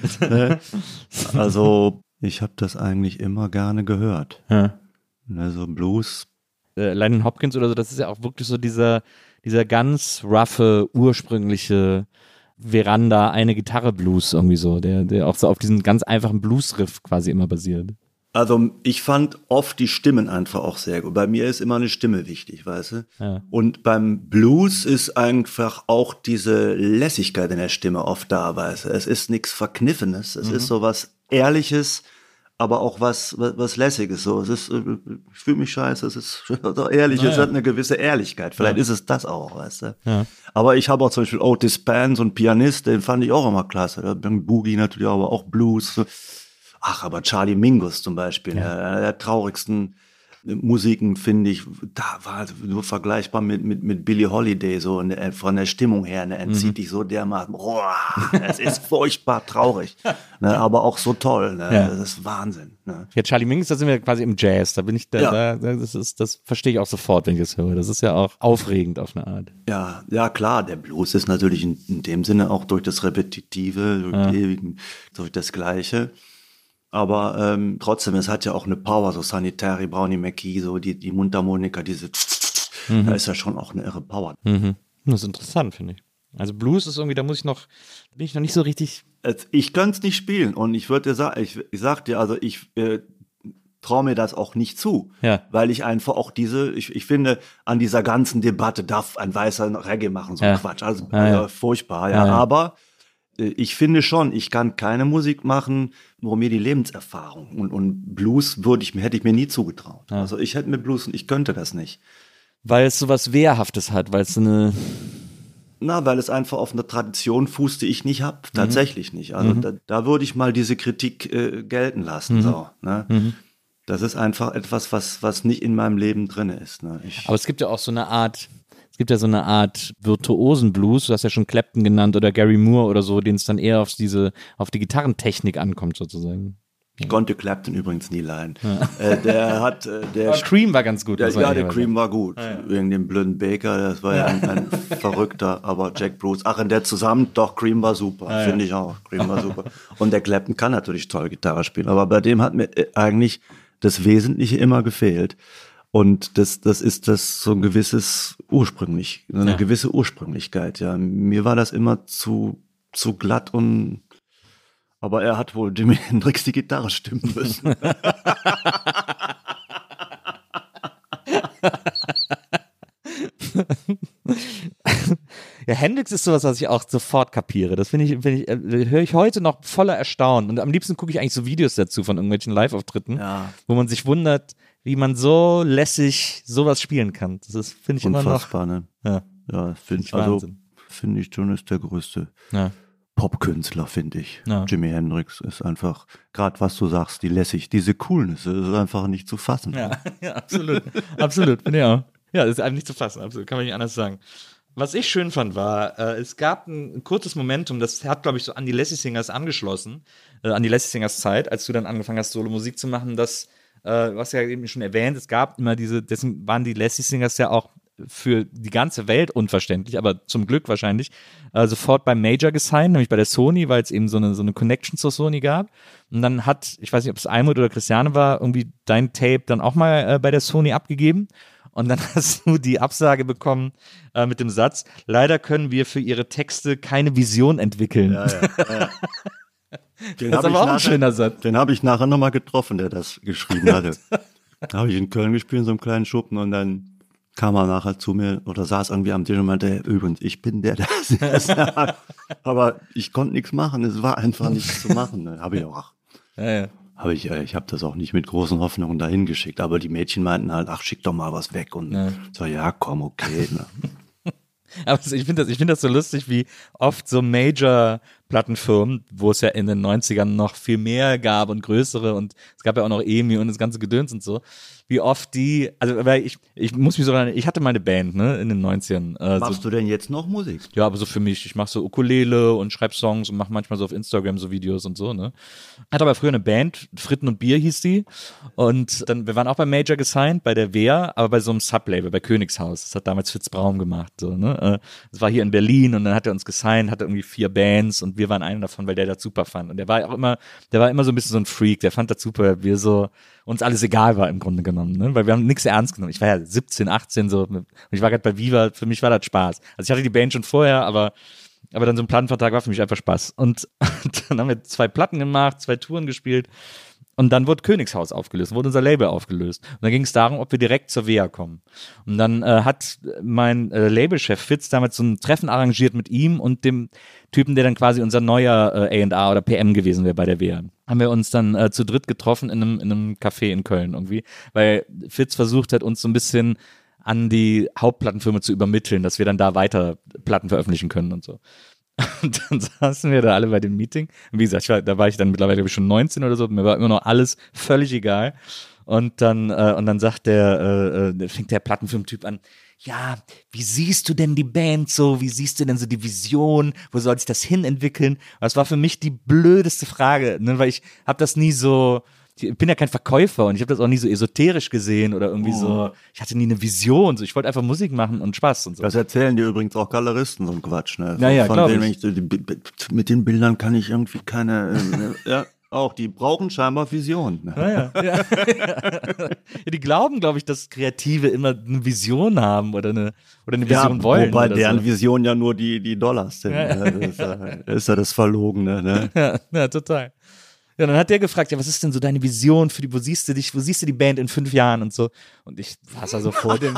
Also ich habe das eigentlich immer gerne gehört. Ja. Also Blues... Leighton Hopkins oder so, das ist ja auch wirklich so dieser ganz roughe, ursprüngliche Veranda, eine Gitarre Blues irgendwie so, der auch so auf diesen ganz einfachen Blues-Riff quasi immer basiert. Also ich fand oft die Stimmen einfach auch sehr gut. Bei mir ist immer eine Stimme wichtig, weißt du? Ja. Und beim Blues ist einfach auch diese Lässigkeit in der Stimme oft da, weißt du? Es ist nichts Verkniffenes, es ist so was Ehrliches, aber auch was Lässiges. So, ich fühle mich scheiße, es ist so ehrlich, es hat eine gewisse Ehrlichkeit. Vielleicht ist es das auch, weißt du? Ja. Aber ich habe auch zum Beispiel Otis Spann, so ein Pianist, den fand ich auch immer klasse. Boogie natürlich, aber auch Blues. Ach, aber Charlie Mingus zum Beispiel, einer der traurigsten Musiken, finde ich, da war nur vergleichbar mit Billie Holiday, so von der Stimmung her, ne, entzieht dich so dermaßen, es ist furchtbar traurig, ne, aber auch so toll, ne, das ist Wahnsinn. Ne. Ja, Charlie Mingus, da sind wir quasi im Jazz, da bin ich das verstehe ich auch sofort, wenn ich das höre, das ist ja auch aufregend auf eine Art. Ja, klar, der Blues ist natürlich in dem Sinne auch durch das Repetitive, durch das Gleiche. Aber trotzdem, es hat ja auch eine Power, so Sanitary, Brownie McKee, so die Mundharmonika, da ist ja schon auch eine irre Power. Mhm. Das ist interessant, finde ich. Also Blues ist irgendwie, bin ich noch nicht so richtig... Ich könnte es nicht spielen und ich würde dir sagen, ich sag dir, also ich traue mir das auch nicht zu, weil ich einfach auch ich finde, an dieser ganzen Debatte darf ein Weißer Reggae machen, so Quatsch, also furchtbar, aber... Ich finde schon, ich kann keine Musik machen, wo mir die Lebenserfahrung und Blues hätte ich mir nie zugetraut. Ja. Also ich hätte mit Blues, ich könnte das nicht. Weil es so was Wehrhaftes hat, weil es weil es einfach auf einer Tradition fußt, die ich nicht habe, tatsächlich nicht. Also da würde ich mal diese Kritik gelten lassen. So, ne? Das ist einfach etwas, was nicht in meinem Leben drin ist. Ne? Aber es gibt ja auch so eine Art virtuosen Blues, du hast ja schon Clapton genannt oder Gary Moore oder so, denen es dann eher auf die Gitarrentechnik ankommt sozusagen. Ich konnte Clapton übrigens nie leiden. Der hat, Aber Cream war ganz gut. der ehrlich Cream sagen. war gut. Wegen dem blöden Baker, das war ja ein Verrückter, aber Jack Bruce, in der zusammen, doch, Cream war super, finde ich auch. Cream war super. Und der Clapton kann natürlich toll Gitarre spielen, aber bei dem hat mir eigentlich das Wesentliche immer gefehlt. Und das ist das so ein gewisses eine gewisse Ursprünglichkeit, ja. Mir war das immer zu glatt aber er hat wohl Jimi Hendrix die Gitarre stimmen müssen. Ja, Hendrix ist sowas, was ich auch sofort kapiere. Das höre ich heute noch voller Erstaunen. Und am liebsten gucke ich eigentlich so Videos dazu von irgendwelchen Live-Auftritten, wo man sich wundert, wie man so lässig sowas spielen kann. Das finde ich Unfassbar, immer ne? noch. Ja, finde ich schon, ist der größte Popkünstler, finde ich. Ja. Jimi Hendrix ist einfach, gerade was du sagst, diese Coolness, das ist einfach nicht zu fassen. Ja, absolut. Absolut, bin ich auch. Ja, das ist einfach nicht zu fassen, absolut, kann man nicht anders sagen. Was ich schön fand, war, es gab ein kurzes Momentum, das hat, glaube ich, so an die Lassie Singers angeschlossen, an die Lassie Singers Zeit, als du dann angefangen hast, Solo-Musik zu machen, das, was ja eben schon erwähnt, es gab immer deswegen waren die Lassie Singers ja auch für die ganze Welt unverständlich, aber zum Glück wahrscheinlich, sofort beim Major gesigned, nämlich bei der Sony, weil es eben so eine Connection zur Sony gab. Und dann ich weiß nicht, ob es Almut oder Christiane war, irgendwie dein Tape dann auch mal bei der Sony abgegeben. Und dann hast du die Absage bekommen mit dem Satz, leider können wir für ihre Texte keine Vision entwickeln. Ja. Das ist aber auch ein schöner Satz. Den habe ich nachher nochmal getroffen, der das geschrieben hatte. Da habe ich in Köln gespielt, in so einem kleinen Schuppen, und dann kam er nachher zu mir oder saß irgendwie am Tisch und meinte, übrigens, ich bin der das sagt. Aber ich konnte nichts machen, es war einfach nichts zu machen. Ne? Habe ich auch. Ich habe das auch nicht mit großen Hoffnungen dahin geschickt, aber die Mädchen meinten halt, ach, schick doch mal was weg. Und so, ja, komm, okay. Ne? Aber ich finde das so lustig, wie oft so Major-Plattenfirmen, wo es ja in den 90ern noch viel mehr gab und größere, und es gab ja auch noch EMI und das ganze Gedöns und so, wie oft weil ich muss mich so erinnern, ich hatte mal eine Band, ne, in den 90ern. Machst du denn jetzt noch Musik? Ja, aber so für mich, ich mache so Ukulele und schreibe Songs und mache manchmal so auf Instagram so Videos und so, ne. Hatte aber früher eine Band, Fritten und Bier hieß die, und dann, wir waren auch bei Major gesigned, bei der Wehr, aber bei so einem Sublabel, bei Königshaus. Das hat damals Fitz Braun gemacht, so, ne. Das war hier in Berlin, und dann hat er uns gesigned, hatte irgendwie 4 Bands, und wir waren einer davon, weil der das super fand. Und der war immer so ein bisschen so ein Freak, der fand das super, wir so, uns alles egal war im Grunde genommen, ne? Weil wir haben nichts ernst genommen. Ich war ja 17, 18 so, und ich war gerade bei Viva, für mich war das Spaß. Also ich hatte die Band schon vorher, aber dann so ein Plattenvertrag war für mich einfach Spaß. Und dann haben wir 2 Platten gemacht, 2 Touren gespielt, und dann wurde Königshaus aufgelöst, wurde unser Label aufgelöst. Und dann ging es darum, ob wir direkt zur WEA kommen. Und dann hat mein Labelchef Fitz damals so ein Treffen arrangiert mit ihm und dem Typen, der dann quasi unser neuer A&R oder PM gewesen wäre bei der WEA. Haben wir uns dann zu dritt getroffen in einem Café in Köln irgendwie, weil Fitz versucht hat, uns so ein bisschen an die Hauptplattenfirma zu übermitteln, dass wir dann da weiter Platten veröffentlichen können und so. Und dann saßen wir da alle bei dem Meeting. Und wie gesagt, da war ich dann mittlerweile schon 19 oder so. Mir war immer noch alles völlig egal. Und dann sagt fängt der Plattenfirmentyp an, ja, wie siehst du denn die Band so? Wie siehst du denn so die Vision? Wo soll sich das hin entwickeln? Das war für mich die blödeste Frage, ne? Weil ich habe das nie so, ich bin ja kein Verkäufer, und ich habe das auch nie so esoterisch gesehen oder irgendwie so, ich hatte nie eine Vision, so, ich wollte einfach Musik machen und Spaß und so. Das erzählen dir übrigens auch Galeristen, so ein Quatsch, ne? Naja, glaube ich. Mit den Bildern kann ich irgendwie keine, ja, auch, die brauchen scheinbar Vision. Ne? Ja. Die glauben, glaube ich, dass Kreative immer eine Vision haben oder eine Vision wollen. Wobei oder deren so. Vision ja nur die Dollars sind. Ne? Das ist ja das Verlogene. Ne? Ja, total. Ja, dann hat der gefragt, ja, was ist denn so deine Vision wo siehst du die Band in 5 Jahren und so. Und ich saß da so vor dem,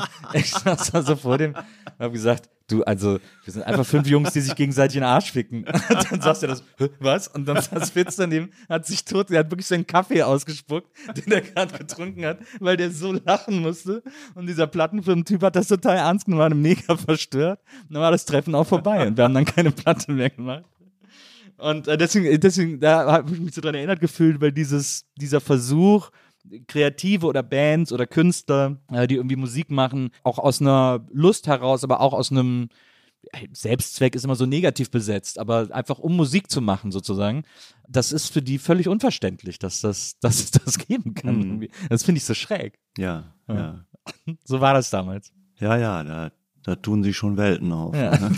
und hab gesagt, du, also, wir sind einfach 5 Jungs, die sich gegenseitig in den Arsch ficken. Und dann sagst du das, was? Und dann saß Fitz daneben, der hat wirklich seinen Kaffee ausgespuckt, den er gerade getrunken hat, weil der so lachen musste. Und dieser Plattenfirmentyp hat das total ernst genommen, war mega verstört. Und dann war das Treffen auch vorbei und wir haben dann keine Platte mehr gemacht. Und deswegen, da habe ich mich so dran erinnert gefühlt, weil dieser Versuch, Kreative oder Bands oder Künstler, die irgendwie Musik machen, auch aus einer Lust heraus, aber auch aus einem Selbstzweck ist immer so negativ besetzt, aber einfach um Musik zu machen sozusagen, das ist für die völlig unverständlich, dass es das geben kann. Irgendwie. Das finde ich so schräg. Ja. So war das damals. Ja, da tun sie schon Welten auf. Ja. Ne?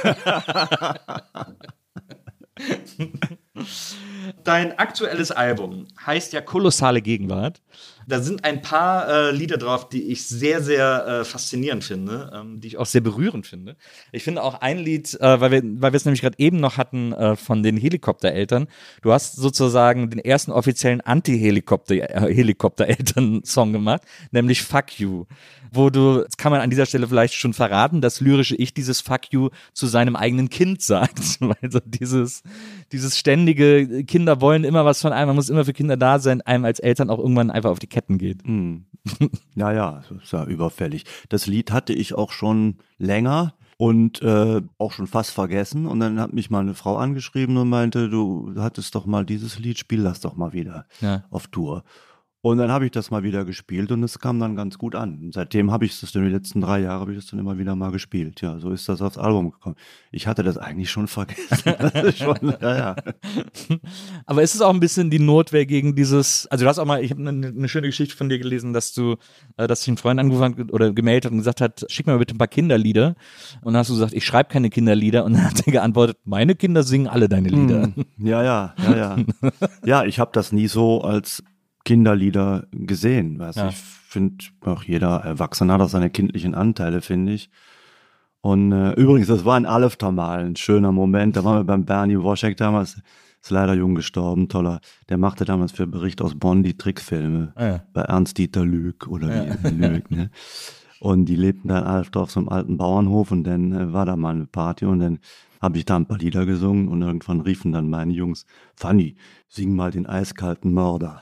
Dein aktuelles Album heißt ja Kolossale Gegenwart. Da sind ein paar Lieder drauf, die ich sehr, sehr faszinierend finde, die ich auch sehr berührend finde. Ich finde auch ein Lied, weil wir es nämlich gerade eben noch hatten von den Helikoptereltern. Du hast sozusagen den ersten offiziellen Anti-Helikoptereltern-Song gemacht, nämlich Fuck You. Wo das kann man an dieser Stelle vielleicht schon verraten, das lyrische Ich dieses Fuck You zu seinem eigenen Kind sagt. Also dieses ständige, Kinder wollen immer was von einem, man muss immer für Kinder da sein, einem als Eltern auch irgendwann einfach auf die Ketten geht. Ja, das ist ja überfällig. Das Lied hatte ich auch schon länger und auch schon fast vergessen. Und dann hat mich mal eine Frau angeschrieben und meinte, du hattest doch mal dieses Lied, spiel das doch mal wieder auf Tour. Und dann habe ich das mal wieder gespielt und es kam dann ganz gut an. Und seitdem habe ich das dann, die letzten 3 Jahre habe ich das dann immer wieder mal gespielt. Ja, so ist das aufs Album gekommen. Ich hatte das eigentlich schon vergessen. Das ist schon, ja. Aber ist es auch ein bisschen die Notwehr gegen dieses, also du hast auch mal, ich habe eine schöne Geschichte von dir gelesen, dass sich ein Freund angerufen hat oder gemeldet hat und gesagt hat, schick mir mal bitte ein paar Kinderlieder. Und dann hast du gesagt, ich schreibe keine Kinderlieder. Und dann hat er geantwortet, meine Kinder singen alle deine Lieder. Ja. Ja, ich habe das nie so als Kinderlieder gesehen. Ich finde, auch jeder Erwachsene hat auch seine kindlichen Anteile, finde ich. Und übrigens, das war in Alftermal ein schöner Moment. Da waren wir beim Bernie Woschek damals, ist leider jung gestorben, toller. Der machte damals für Bericht aus Bonn die Trickfilme bei Ernst-Dieter Lüg oder Lüg, ne? Und die lebten da in Alfdorf, so einem alten Bauernhof und dann war da mal eine Party und dann habe ich da ein paar Lieder gesungen und irgendwann riefen dann meine Jungs, Fanny, sing mal den eiskalten Mörder.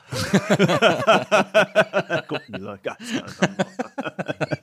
Guck, dieser eiskalter Mörder.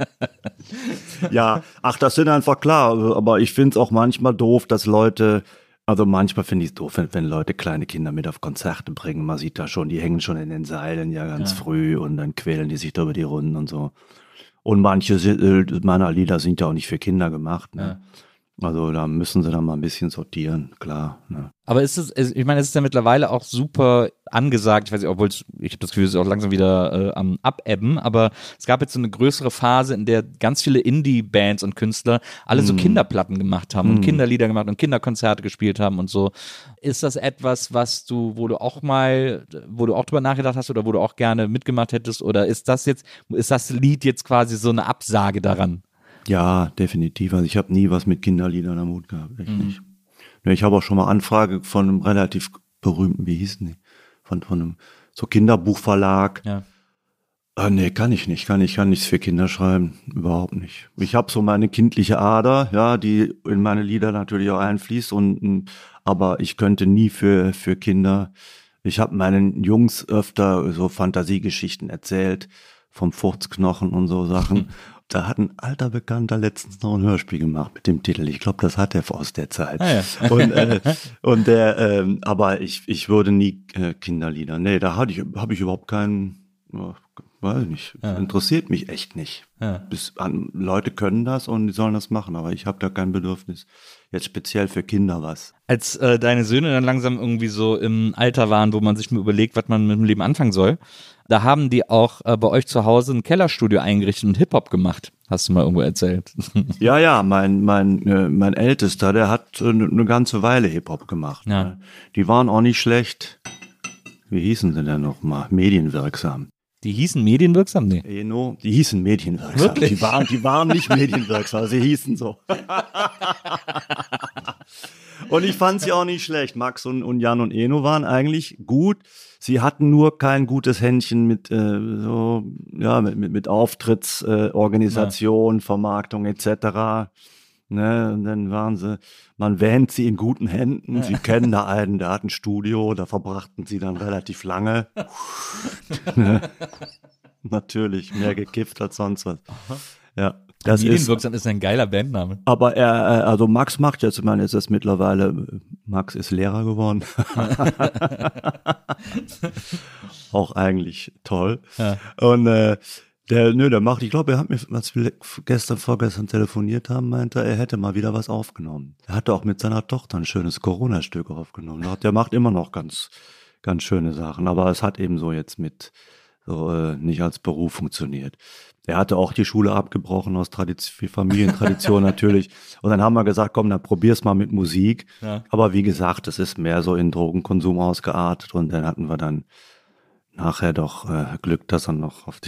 Ja, das sind einfach klar, aber ich finde es auch manchmal doof, dass Leute, also manchmal finde ich es doof, wenn Leute kleine Kinder mit auf Konzerte bringen, man sieht da schon, die hängen schon in den Seilen ganz früh und dann quälen die sich da über die Runden und so. Und manche meiner Lieder sind ja auch nicht für Kinder gemacht, ne? Ja. Also da müssen sie dann mal ein bisschen sortieren, klar. Ne? Aber es ist ja mittlerweile auch super angesagt, ich weiß nicht, obwohl ich habe das Gefühl, es ist auch langsam wieder am Abebben, aber es gab jetzt so eine größere Phase, in der ganz viele Indie-Bands und Künstler alle so Kinderplatten gemacht haben und Kinderlieder gemacht und Kinderkonzerte gespielt haben und so. Ist das etwas, wo du auch drüber nachgedacht hast oder wo du auch gerne mitgemacht hättest, oder ist das Lied jetzt quasi so eine Absage daran? Ja, definitiv. Also ich habe nie was mit Kinderliedern am Hut gehabt, echt nicht. Ich habe auch schon mal Anfrage von einem relativ berühmten, wie hießen die? Von einem so Kinderbuchverlag. Ja. Nee, kann ich nicht. Kann nichts für Kinder schreiben. Überhaupt nicht. Ich habe so meine kindliche Ader, ja, die in meine Lieder natürlich auch einfließt aber ich könnte nie für Kinder. Ich habe meinen Jungs öfter so Fantasiegeschichten erzählt, vom Furzknochen und so Sachen. Da hat ein alter Bekannter letztens noch ein Hörspiel gemacht mit dem Titel. Ich glaube, das hat er aus der Zeit. Ah, ja. Und der, aber ich würde nie Kinderlieder. Nee, da habe ich überhaupt keinen, weiß nicht, interessiert mich echt nicht. Ja. Leute können das und die sollen das machen, aber ich habe da kein Bedürfnis. Jetzt speziell für Kinder was. Als deine Söhne dann langsam irgendwie so im Alter waren, wo man sich mal überlegt, was man mit dem Leben anfangen soll, da haben die auch bei euch zu Hause ein Kellerstudio eingerichtet und Hip-Hop gemacht. Hast du mal irgendwo erzählt? Ja, mein Ältester, der hat eine ganze Weile Hip-Hop gemacht. Ja. Die waren auch nicht schlecht. Wie hießen sie denn nochmal? Medienwirksam. Die hießen medienwirksam? Nee. Die hießen medienwirksam. Wirklich? Die waren nicht medienwirksam, sie hießen so. Und ich fand sie auch nicht schlecht. Max und Jan und Eno waren eigentlich gut. Sie hatten nur kein gutes Händchen mit Auftrittsorganisation, Vermarktung etc. Ne, und dann man wähnt sie in guten Händen. Sie kennen da einen, der hat ein Studio, da verbrachten sie dann relativ lange. Ne? Natürlich, mehr gekifft als sonst was. Ja. Das Medienwirksam ist ein geiler Bandname. Aber also Max macht jetzt, ich meine, ist es mittlerweile, Max ist Lehrer geworden. Auch eigentlich toll. Ja. Und Der macht, ich glaube, er hat mir, als wir vorgestern telefoniert haben, meinte er hätte mal wieder was aufgenommen. Er hatte auch mit seiner Tochter ein schönes Corona-Stück aufgenommen. Der macht immer noch ganz, ganz schöne Sachen, aber es hat eben so jetzt nicht als Beruf funktioniert. Er hatte auch die Schule abgebrochen aus Familientradition natürlich. Und dann haben wir gesagt, komm, dann probier's mal mit Musik. Ja. Aber wie gesagt, es ist mehr so in Drogenkonsum ausgeartet und dann hatten wir dann nachher doch Glück, dass er noch auf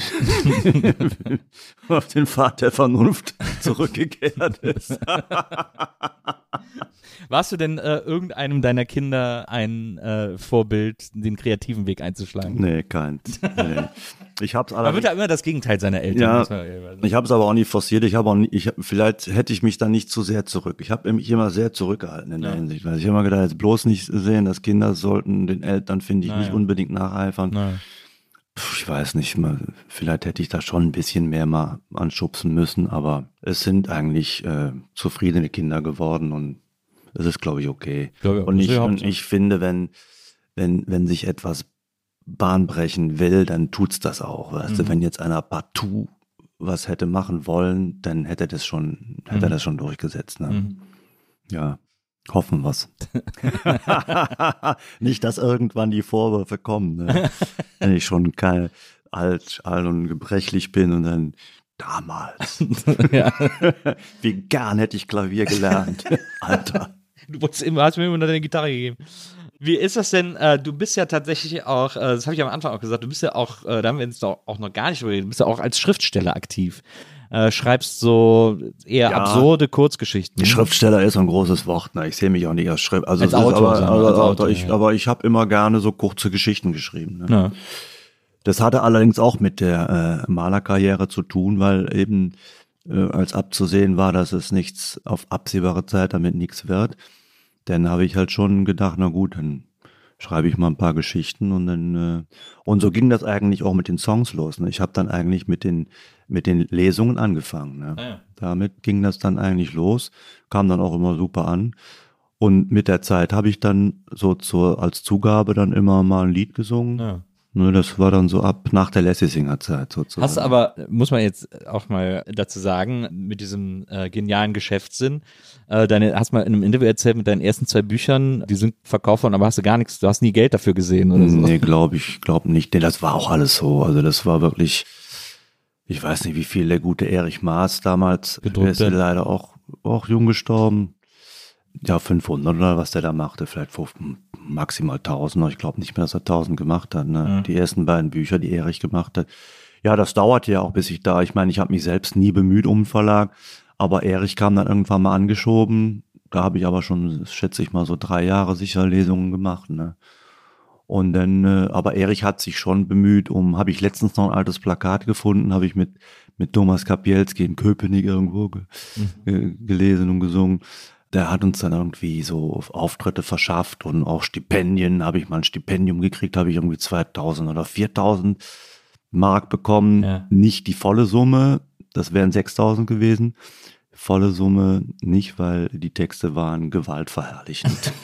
den Pfad der Vernunft zurückgekehrt ist. Warst du denn irgendeinem deiner Kinder ein Vorbild, den kreativen Weg einzuschlagen? Nee, keins. Nee. Man wird ja immer das Gegenteil seiner Eltern. Ja, ich habe es aber auch nie forciert. Vielleicht hätte ich mich da nicht zu sehr zurück. Ich habe mich immer sehr zurückgehalten in der Hinsicht. Weil ich immer gedacht, jetzt bloß nicht sehen, dass Kinder sollten den Eltern, finde ich, nicht unbedingt nacheifern. Ich weiß nicht, vielleicht hätte ich da schon ein bisschen mehr mal anschubsen müssen, aber es sind eigentlich zufriedene Kinder geworden und es ist, glaube ich, okay. Und ich finde, wenn sich etwas bahnbrechen will, dann tut's das auch. Weißt du, wenn jetzt einer partout was hätte machen wollen, dann hätte er das schon durchgesetzt. Ne? Ja, hoffen wir's. Nicht, dass irgendwann die Vorwürfe kommen, ne? Wenn ich schon alt und gebrechlich bin und dann damals. Wie gern hätte ich Klavier gelernt, Alter. Hast mir immer deine Gitarre gegeben. Wie ist das denn? Du bist ja tatsächlich auch, das habe ich am Anfang auch gesagt, du bist ja auch, da haben wir jetzt auch noch gar nicht überredet, du bist ja auch als Schriftsteller aktiv. Schreibst so eher absurde Kurzgeschichten. Schriftsteller ist ein großes Wort, ne? Ich sehe mich auch nicht als Schriftsteller. Als Autor. Aber ich habe immer gerne so kurze Geschichten geschrieben. Ne? Ja. Das hatte allerdings auch mit der Malerkarriere zu tun, weil eben als abzusehen war, dass es nichts auf absehbare Zeit damit nichts wird. Dann habe ich halt schon gedacht, na gut, dann schreibe ich mal ein paar Geschichten und dann und so ging das eigentlich auch mit den Songs los. Ne? Ich habe dann eigentlich mit den Lesungen angefangen. Ne? Ja. Damit ging das dann eigentlich los, kam dann auch immer super an. Und mit der Zeit habe ich dann so als Zugabe dann immer mal ein Lied gesungen. Ja. Ne, das war dann so ab nach der Lessisinger-Zeit sozusagen. Hast aber, muss man jetzt auch mal dazu sagen, mit diesem genialen Geschäftssinn, hast mal in einem Interview erzählt mit deinen ersten 2 Büchern, die sind verkauft worden, aber hast du hast nie Geld dafür gesehen oder so? Nee, glaube nicht. Nee, das war auch alles so. Also das war wirklich, ich weiß nicht, wie viel der gute Erich Maas damals, der ist leider auch jung gestorben. Ja, 500 oder was der da machte, vielleicht maximal 1000, ich glaube nicht mehr, dass er 1000 gemacht hat. Ne? Die ersten beiden Bücher, die Erich gemacht hat. Ja, das dauerte ja auch, bis ich meine, ich habe mich selbst nie bemüht um einen Verlag, aber Erich kam dann irgendwann mal angeschoben. Da habe ich aber schon, schätze ich mal, so 3 Jahre sicher Lesungen gemacht. Ne? Und dann, aber Erich hat sich schon bemüht habe ich letztens noch ein altes Plakat gefunden, habe ich mit Thomas Kapielski in Köpenick irgendwo gelesen und gesungen. Der hat uns dann irgendwie so Auftritte verschafft und auch Stipendien. Habe ich mal ein Stipendium gekriegt, habe ich irgendwie 2000 oder 4000 Mark bekommen. Ja. Nicht die volle Summe, das wären 6000 gewesen. Volle Summe nicht, weil die Texte waren gewaltverherrlichend.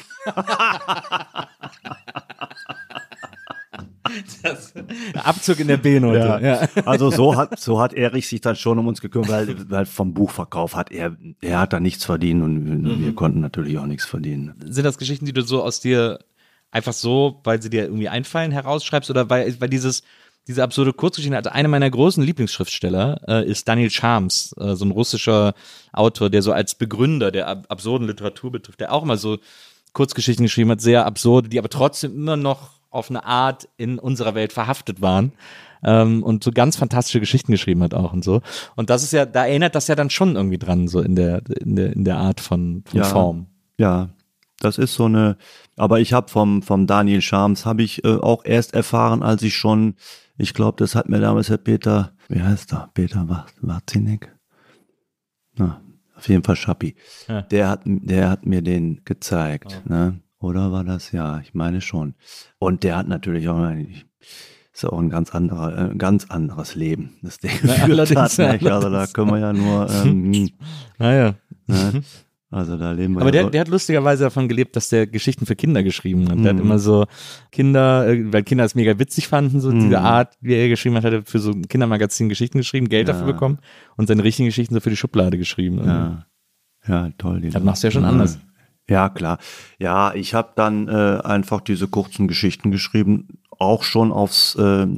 Abzug in der B-Note. Ja. Also so hat Erich sich dann schon um uns gekümmert, weil vom Buchverkauf hat er hat da nichts verdient und wir konnten natürlich auch nichts verdienen. Sind das Geschichten, die du so aus dir einfach so, weil sie dir irgendwie einfallen, herausschreibst oder weil diese absurde Kurzgeschichte, also einer meiner großen Lieblingsschriftsteller ist Daniel Charms, so ein russischer Autor, der so als Begründer der absurden Literatur betrifft, der auch mal so Kurzgeschichten geschrieben hat, sehr absurde, die aber trotzdem immer noch auf eine Art in unserer Welt verhaftet waren und so ganz fantastische Geschichten geschrieben hat auch und so. Und das ist ja, da erinnert das ja dann schon irgendwie dran, so in der Art von Form. Ja, das ist so eine, aber ich habe vom Daniel Charms habe ich auch erst erfahren, als ich schon, ich glaube, das hat mir damals Herr Peter, wie heißt er? Peter Warzinek? Na, auf jeden Fall Schappi. Ja. Der hat mir den gezeigt, ne? Oder war das? Ja, ich meine schon. Und der hat natürlich auch, ist auch ein ganz anderes Leben, das der geführt hat. Nicht? Also da können wir ja nur, naja. Ne? Also da leben wir Aber ja der hat lustigerweise davon gelebt, dass der Geschichten für Kinder geschrieben hat. Der hat immer so Kinder, weil Kinder es mega witzig fanden, so diese Art, wie er geschrieben hat, hat er für so ein Kindermagazin Geschichten geschrieben, Geld dafür bekommen und seine richtigen Geschichten so für die Schublade geschrieben. Ja, toll. Das machst du ja schon anders. Ja, klar. Ja, ich habe dann einfach diese kurzen Geschichten geschrieben, auch schon aufs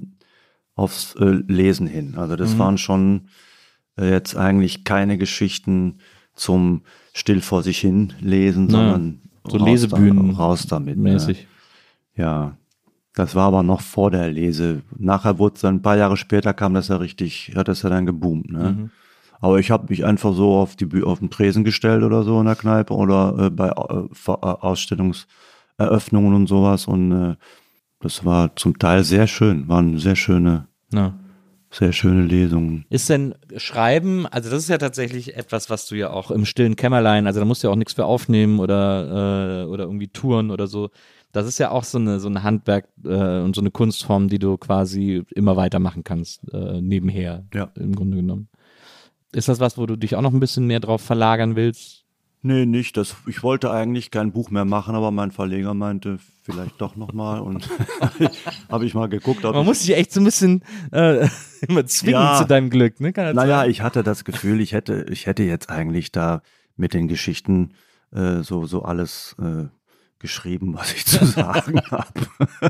Lesen hin. Also das waren schon jetzt eigentlich keine Geschichten zum still vor sich hin lesen, sondern so Lesebühnen raus damit. mäßig. Ja, das war aber noch vor der Lese. Nachher wurde es dann ein paar Jahre später kam das ja richtig, hat das ja dann geboomt. Ne? Aber ich habe mich einfach so auf den Tresen gestellt oder so in der Kneipe oder bei Ausstellungseröffnungen und sowas und das war zum Teil sehr schön, waren sehr schöne Lesungen. Ist denn Schreiben, also das ist ja tatsächlich etwas, was du ja auch im stillen Kämmerlein, also da musst du ja auch nichts für aufnehmen oder irgendwie touren oder so. Das ist ja auch so ein Handwerk und so eine Kunstform, die du quasi immer weitermachen kannst, nebenher, im Grunde genommen. Ist das was, wo du dich auch noch ein bisschen mehr drauf verlagern willst? Nee, nicht. Ich wollte eigentlich kein Buch mehr machen, aber mein Verleger meinte, vielleicht doch nochmal und habe ich mal geguckt. Man muss sich echt so ein bisschen immer zwingen zu deinem Glück, ne? Naja, ich hatte das Gefühl, ich hätte jetzt eigentlich da mit den Geschichten so alles geschrieben, was ich zu sagen habe.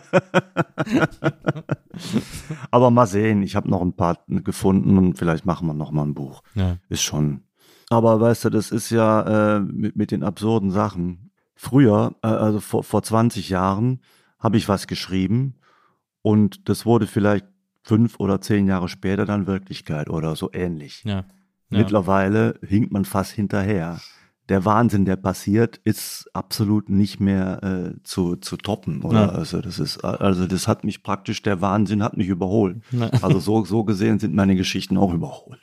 Aber mal sehen, ich habe noch ein paar gefunden und vielleicht machen wir noch mal ein Buch. Ja. Ist schon. Aber weißt du, das ist ja mit den absurden Sachen. Früher, also vor 20 Jahren, habe ich was geschrieben und das wurde vielleicht 5 oder 10 Jahre später dann Wirklichkeit oder so ähnlich. Ja. Mittlerweile hinkt man fast hinterher. Der Wahnsinn, der passiert, ist absolut nicht mehr zu toppen, oder? Also das hat mich praktisch, der Wahnsinn hat mich überholt. Also so gesehen sind meine Geschichten auch überholt.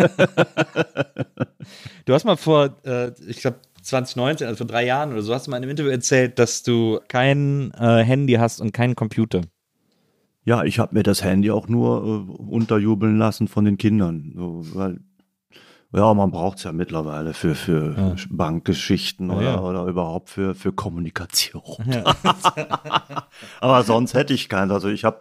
Du hast mal vor, ich glaube 2019, also vor 3 Jahren oder so, hast du mal in einem Interview erzählt, dass du kein Handy hast und keinen Computer. Ja, ich habe mir das Handy auch nur unterjubeln lassen von den Kindern, so, weil ja, man braucht es ja mittlerweile für Bankgeschichten oder überhaupt für Kommunikation. Ja. Aber sonst hätte ich keins. Also ich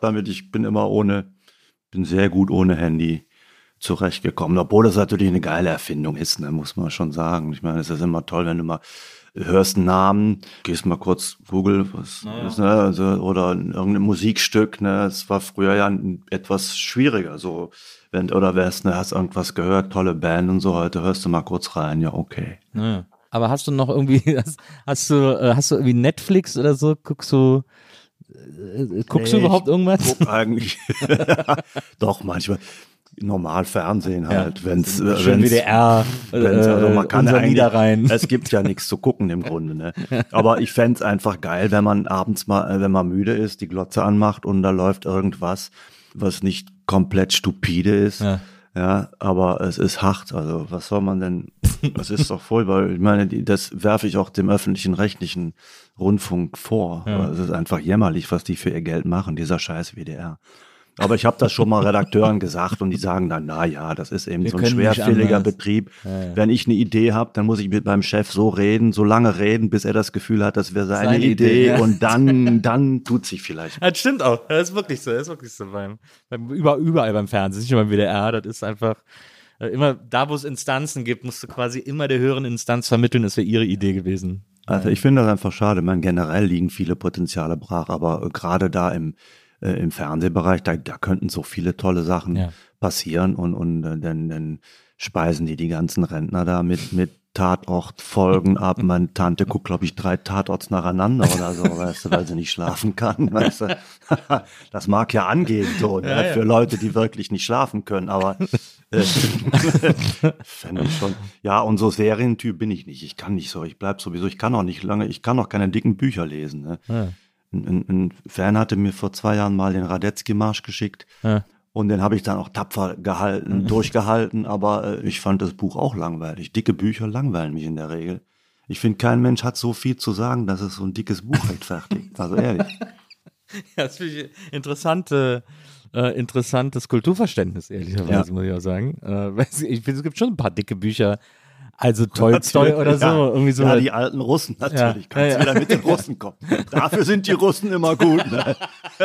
bin sehr gut ohne Handy zurechtgekommen. Obwohl das natürlich eine geile Erfindung ist, ne, muss man schon sagen. Ich meine, es ist immer toll, wenn du mal hörst einen Namen, gehst mal kurz Google, ist, ne, also, oder irgendein Musikstück, ne, es war früher ja etwas schwieriger, so, hast irgendwas gehört, tolle Band und so, heute hörst du mal kurz rein, ja, okay. Ja. Aber hast du noch irgendwie, hast du irgendwie Netflix oder so, guckst du überhaupt irgendwas? Guck eigentlich, doch, manchmal. Normal Fernsehen halt, wenn's WDR, also man kann ja rein. Es gibt ja nichts zu gucken im Grunde, ne? Aber ich fänd's einfach geil, wenn man abends mal, wenn man müde ist, die Glotze anmacht und da läuft irgendwas, was nicht komplett stupide ist. Ja, aber es ist hart. Also was soll man denn? Das ist doch furchtbar. Ich meine, das werfe ich auch dem öffentlich-rechtlichen Rundfunk vor. Ja. Es ist einfach jämmerlich, was die für ihr Geld machen, dieser scheiß WDR. Aber ich habe das schon mal Redakteuren gesagt und die sagen dann, na ja, das ist eben so ein schwerfälliger Betrieb. Ja. Wenn ich eine Idee habe, dann muss ich mit meinem Chef so lange reden, bis er das Gefühl hat, das wäre seine Idee. Ja. Und dann tut sich vielleicht. Das stimmt auch. Das ist wirklich so. Überall beim Fernsehen, nicht nur beim WDR. Das ist einfach immer da, wo es Instanzen gibt, musst du quasi immer der höheren Instanz vermitteln, es wäre ihre Idee gewesen. Also ich finde das einfach schade. Ich meine, generell liegen viele Potenziale brach, aber gerade da im Fernsehbereich, da könnten so viele tolle Sachen passieren und dann speisen die ganzen Rentner da mit Tatortfolgen ab. Meine Tante guckt, glaube ich, 3 Tatorts nacheinander oder so, weißt du, weil sie nicht schlafen kann, weißt du. Das mag ja angehen, so, ne, für Leute, die wirklich nicht schlafen können, aber fände ich schon. Ja, und so Serientyp bin ich nicht. Ich kann nicht so, ich bleib sowieso, ich kann auch keine dicken Bücher lesen, ne. Ja. Ein Fan hatte mir vor 2 Jahren mal den Radetzky-Marsch geschickt und den habe ich dann auch tapfer durchgehalten, aber ich fand das Buch auch langweilig. Dicke Bücher langweilen mich in der Regel. Ich finde, kein Mensch hat so viel zu sagen, dass es so ein dickes Buch rechtfertigt. Also ehrlich. Ja, das finde ich interessantes Kulturverständnis, ehrlicherweise, muss ich auch sagen. Ich finde, es gibt schon ein paar dicke Bücher, Also Tolstoi oder so, Ja, irgendwie so. ja, die alten Russen natürlich. Kannst wieder mit den Russen kommen. Dafür sind die Russen immer gut. Ne?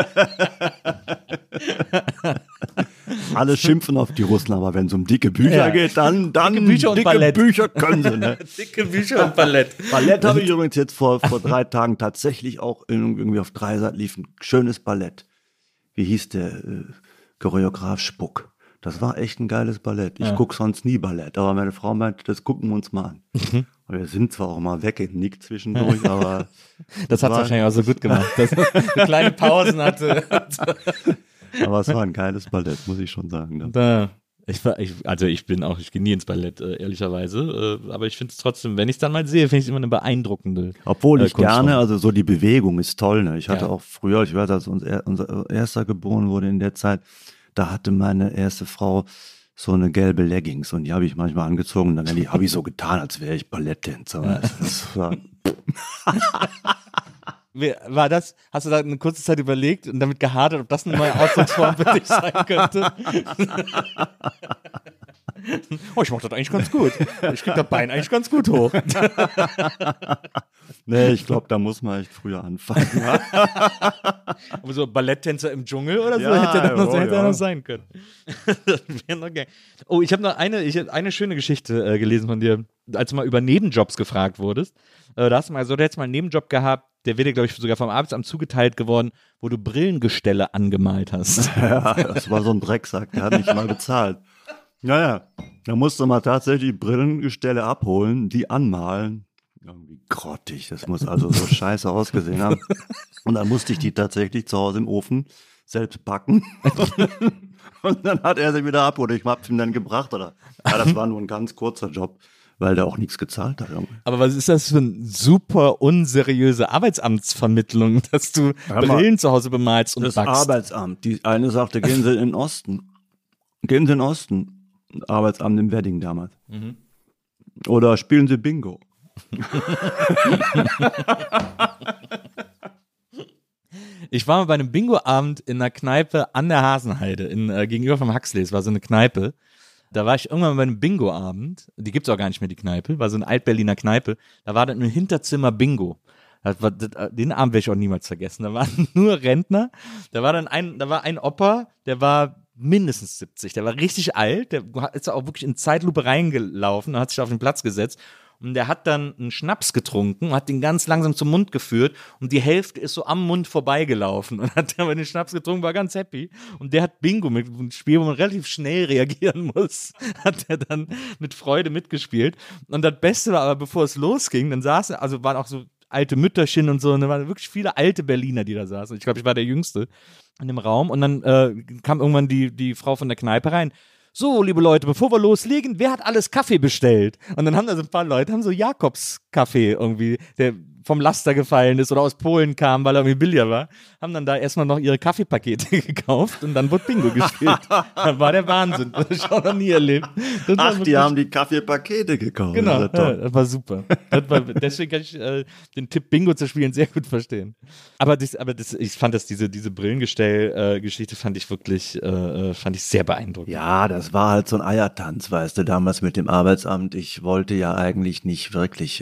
Alle schimpfen auf die Russen, aber wenn es um dicke Bücher geht, dann Dicke Bücher und dicke Ballett. Bücher können sie. Ne? Dicke Bücher und Ballett. Ballett habe ich übrigens jetzt vor 3 Tagen tatsächlich auch irgendwie auf Dreisat lief ein schönes Ballett. Wie hieß der Choreograf Spuck? Das war echt ein geiles Ballett. Ich gucke sonst nie Ballett, aber meine Frau meinte, das gucken wir uns mal an. Wir sind zwar auch mal weggenickt zwischendurch, aber Das hat es wahrscheinlich auch so gut gemacht, dass man kleine Pausen hatte. aber es war ein geiles Ballett, muss ich schon sagen. Ne? Ich gehe nie ins Ballett, ehrlicherweise, aber ich finde es trotzdem, wenn ich es dann mal sehe, finde ich es immer eine beeindruckende Obwohl ich Kunstform. gerne, also so die Bewegung ist toll. Ne? Ich hatte Ja. auch früher, ich weiß, als unser erster geboren wurde in der Zeit, da hatte meine erste Frau so eine gelbe Leggings und die habe ich manchmal angezogen und dann habe ich so getan, als wäre ich Balletttänzer. Ja. Das war, War das, hast du da eine kurze Zeit überlegt und damit gehadert, ob das eine neue Ausdrucksform für dich sein könnte? Oh, ich mach das eigentlich ganz gut. Ich krieg das Bein eigentlich ganz gut hoch. nee, ich glaube, da muss man echt früher anfangen. Aber so Balletttänzer im Dschungel oder so Ja, hätte er ja. noch sein können. Das wäre noch geil. Oh, ich habe noch eine schöne Geschichte gelesen von dir, als du mal über Nebenjobs gefragt wurdest. Da hast du mal du hättest mal einen Nebenjob gehabt, der wird dir, glaube ich, sogar vom Arbeitsamt zugeteilt geworden, wo du Brillengestelle angemalt hast. Ja, das war so ein Drecksack, der hat nicht mal bezahlt. Naja, da musste man tatsächlich Brillengestelle abholen, die anmalen. Irgendwie grottig, das muss also so scheiße ausgesehen haben. Und dann musste ich die tatsächlich zu Hause im Ofen selbst backen. Und dann hat er sie wieder abgeholt. Ich hab's ihm dann gebracht, oder? Ja, das war nur ein ganz kurzer Job, weil der auch nichts gezahlt hat. Irgendwie. Aber was ist das für eine super unseriöse Arbeitsamtsvermittlung, dass du Hör mal, Brillen zu Hause bemalst und Das backst? Arbeitsamt. Die eine sagte, gehen Sie in den Osten. Gehen Sie in den Osten. Arbeitsamt im Wedding damals. Oder spielen Sie Bingo. Ich war mal bei einem Bingo-Abend in einer Kneipe an der Hasenheide, gegenüber vom Huxley. Es war so eine Kneipe. Da war ich irgendwann mal bei einem Bingo-Abend. Die gibt's auch gar nicht mehr, die Kneipe. War so eine Alt-Berliner Kneipe. Da war dann ein Hinterzimmer Bingo. Den Abend werde ich auch niemals vergessen. Da waren nur Rentner. Da war ein Opa, der war mindestens 70. Der war richtig alt. Der ist auch wirklich in Zeitlupe reingelaufen und hat sich auf den Platz gesetzt. Und der hat dann einen Schnaps getrunken, hat den ganz langsam zum Mund geführt und die Hälfte ist so am Mund vorbeigelaufen und hat aber den Schnaps getrunken, war ganz happy. Und der hat Bingo mit einem Spiel, wo man relativ schnell reagieren muss, hat er dann mit Freude mitgespielt. Und das Beste war aber, bevor es losging, dann waren auch so alte Mütterchen und so, und da waren wirklich viele alte Berliner, die da saßen. Ich glaube, ich war der Jüngste in dem Raum und dann kam irgendwann die Frau von der Kneipe rein. So, liebe Leute, bevor wir loslegen, wer hat alles Kaffee bestellt? Und dann haben da so ein paar Leute, so Jakobs-Kaffee irgendwie, der vom Laster gefallen ist oder aus Polen kam, weil er irgendwie billiger war, haben dann da erstmal noch ihre Kaffeepakete gekauft und dann wurde Bingo gespielt. Das war der Wahnsinn. Das habe ich auch noch nie erlebt. Das war Ach, wirklich- die haben die Kaffeepakete gekauft. Genau, Das ist ja toll. das war super. Deswegen kann ich den Tipp, Bingo zu spielen, sehr gut verstehen. Aber ich fand diese Brillengestell-Geschichte fand ich wirklich sehr beeindruckend. Ja, das war halt so ein Eiertanz, weißt du, damals mit dem Arbeitsamt. Ich wollte ja eigentlich nicht wirklich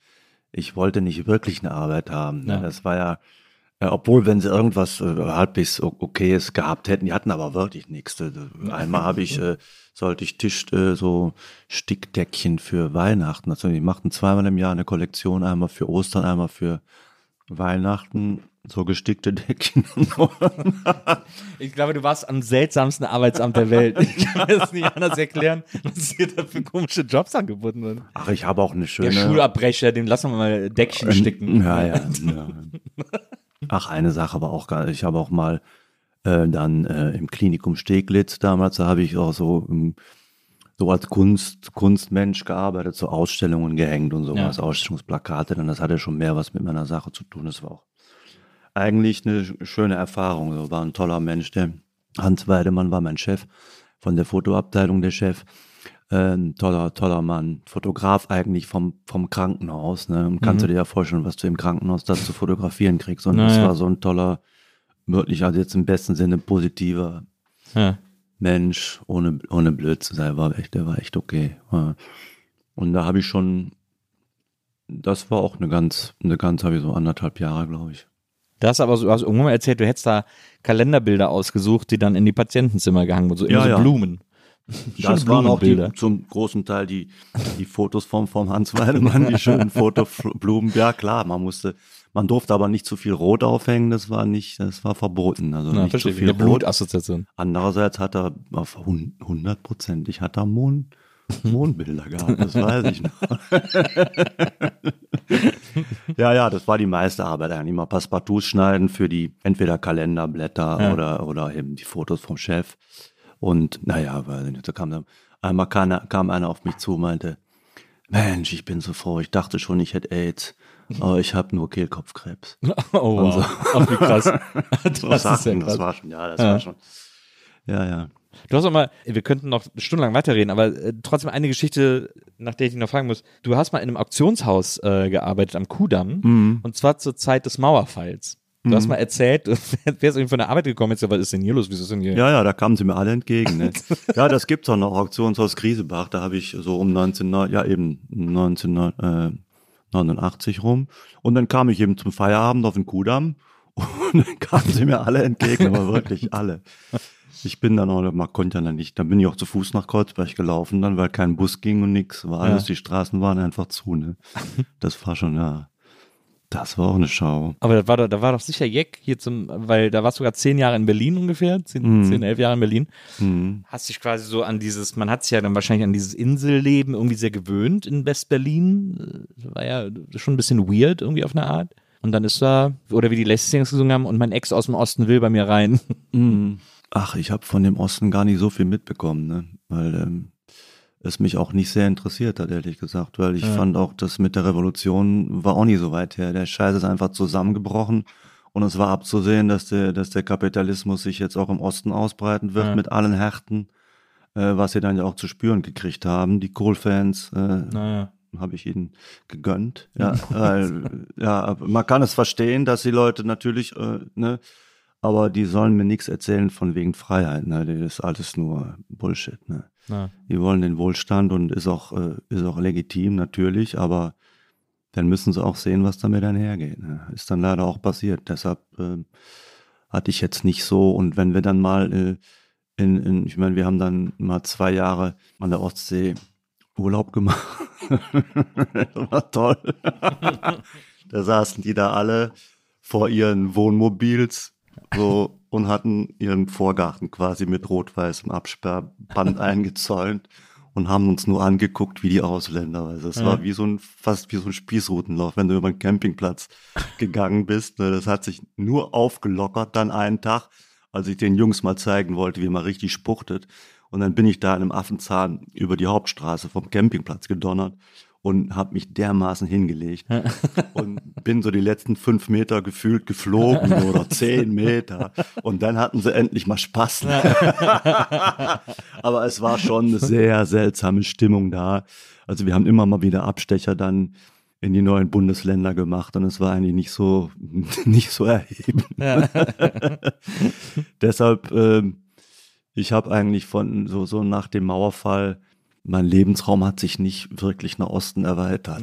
eine Arbeit haben. Ne? Ja. Das war ja, obwohl, wenn sie irgendwas halbwegs Okayes gehabt hätten, die hatten aber wirklich nichts. Einmal sollte ich so Stickdeckchen für Weihnachten. Also die machten zweimal im Jahr eine Kollektion, einmal für Ostern, einmal für Weihnachten, so gestickte Deckchen. Ich glaube, du warst am seltsamsten Arbeitsamt der Welt. Ich kann mir das nicht anders erklären, was dir da für komische Jobs angeboten wurden. Ach, ich habe auch eine schöne... Der Schulabbrecher, den lassen wir mal Deckchen sticken. Ja. Ach, eine Sache war auch gar nicht. Ich habe auch mal dann im Klinikum Steglitz damals, da habe ich auch so als Kunstmensch gearbeitet, so Ausstellungen gehängt und sowas, Ausstellungsplakate, denn das hatte schon mehr was mit meiner Sache zu tun. Das war auch eigentlich eine schöne Erfahrung. So, war ein toller Mensch, der Hans Weidemann war mein Chef, von der Fotoabteilung der Chef. Ein toller Mann, Fotograf eigentlich vom Krankenhaus. Ne? Und kannst du dir ja vorstellen, was du im Krankenhaus da zu fotografieren kriegst. Und das war so ein toller, wirklich, also jetzt im besten Sinne positiver Mensch, ohne blöd zu sein, der war echt okay. Ja. Und da habe ich schon, das war auch eine ganz, habe ich so 1,5 Jahre, glaube ich. Du hast irgendwann mal erzählt, du hättest da Kalenderbilder ausgesucht, die dann in die Patientenzimmer gehangen wurden, so immer so Blumen. Das waren auch zum großen Teil die Fotos vom Hans Weidemann, die schönen Fotoblumen. Ja klar, man durfte aber nicht zu viel Rot aufhängen, das war verboten. Also nicht zu viel Rot. Blutassoziation. Andererseits hat er auf 100%, hat er Mondbilder gehabt, das weiß ich noch. Ja, das war die meiste Arbeit eigentlich. Mal Passepartouts schneiden für die entweder Kalenderblätter oder eben die Fotos vom Chef. Und naja, da kam einer auf mich zu und meinte, Mensch, ich bin so froh, ich dachte schon, ich hätte AIDS, aber ich habe nur Kehlkopfkrebs. Oh wow, so. Ach, wie krass. Das war schon. Ja. Du hast auch mal, wir könnten noch stundenlang weiterreden, aber trotzdem eine Geschichte, nach der ich dich noch fragen muss. Du hast mal in einem Auktionshaus gearbeitet am Kudamm, und zwar zur Zeit des Mauerfalls. Du hast mal erzählt, wer ist irgendwie von der Arbeit gekommen, jetzt, was ist denn hier los, wieso ist denn hier? Ja, da kamen sie mir alle entgegen. Ne? Ja, das gibt's auch noch, Auktionshaus Griesebach, da habe ich so um 1989 rum. Und dann kam ich eben zum Feierabend auf den Kudamm und dann kamen sie mir alle entgegen, aber wirklich alle. Ich bin dann auch, man konnte ja nicht, dann bin ich auch zu Fuß nach Kreuzberg gelaufen, dann, weil kein Bus ging und nix, war alles, die Straßen waren einfach zu, ne. Das war schon, das war auch eine Schau. Aber da war doch sicher Jeck hier weil da warst du sogar 10 Jahre in Berlin ungefähr, 10, 11 Jahre in Berlin. Hast dich quasi so man hat sich ja dann wahrscheinlich an dieses Inselleben irgendwie sehr gewöhnt in West-Berlin. War ja schon ein bisschen weird irgendwie auf eine Art. Und dann ist da, oder wie die Lessings gesungen haben, und mein Ex aus dem Osten will bei mir rein. Ach, ich habe von dem Osten gar nicht so viel mitbekommen, ne? Weil es mich auch nicht sehr interessiert hat, ehrlich gesagt, weil ich fand auch, das mit der Revolution war auch nicht so weit her. Der Scheiß ist einfach zusammengebrochen und es war abzusehen, dass der Kapitalismus sich jetzt auch im Osten ausbreiten wird mit allen Härten, was sie dann ja auch zu spüren gekriegt haben. Die Kohl-Fans habe ich ihnen gegönnt. Ja, man kann es verstehen, dass die Leute natürlich, aber die sollen mir nichts erzählen von wegen Freiheit, ne? Das ist alles nur Bullshit, ne? Ja. Die wollen den Wohlstand und ist auch legitim natürlich, aber dann müssen sie auch sehen, was damit einhergeht, ne? Ist dann leider auch passiert. Deshalb hatte ich jetzt nicht so, und wenn wir dann mal ich meine, wir haben dann mal 2 Jahre an der Ostsee Urlaub gemacht. Das war toll. Da saßen die da alle vor ihren Wohnmobils so und hatten ihren Vorgarten quasi mit rot-weißem Absperrband eingezäunt und haben uns nur angeguckt wie die Ausländer. Also es war fast wie so ein Spießrutenlauf, wenn du über einen Campingplatz gegangen bist. Das hat sich nur aufgelockert dann einen Tag, als ich den Jungs mal zeigen wollte, wie man richtig spuchtet. Und dann bin ich da in einem Affenzahn über die Hauptstraße vom Campingplatz gedonnert und habe mich dermaßen hingelegt und bin so die letzten 5 Meter gefühlt geflogen oder 10 Meter. Und dann hatten sie endlich mal Spaß. Aber es war schon eine sehr seltsame Stimmung da. Also wir haben immer mal wieder Abstecher dann in die neuen Bundesländer gemacht und es war eigentlich nicht so erhebend. Deshalb, ich habe eigentlich von so nach dem Mauerfall, mein Lebensraum hat sich nicht wirklich nach Osten erweitert.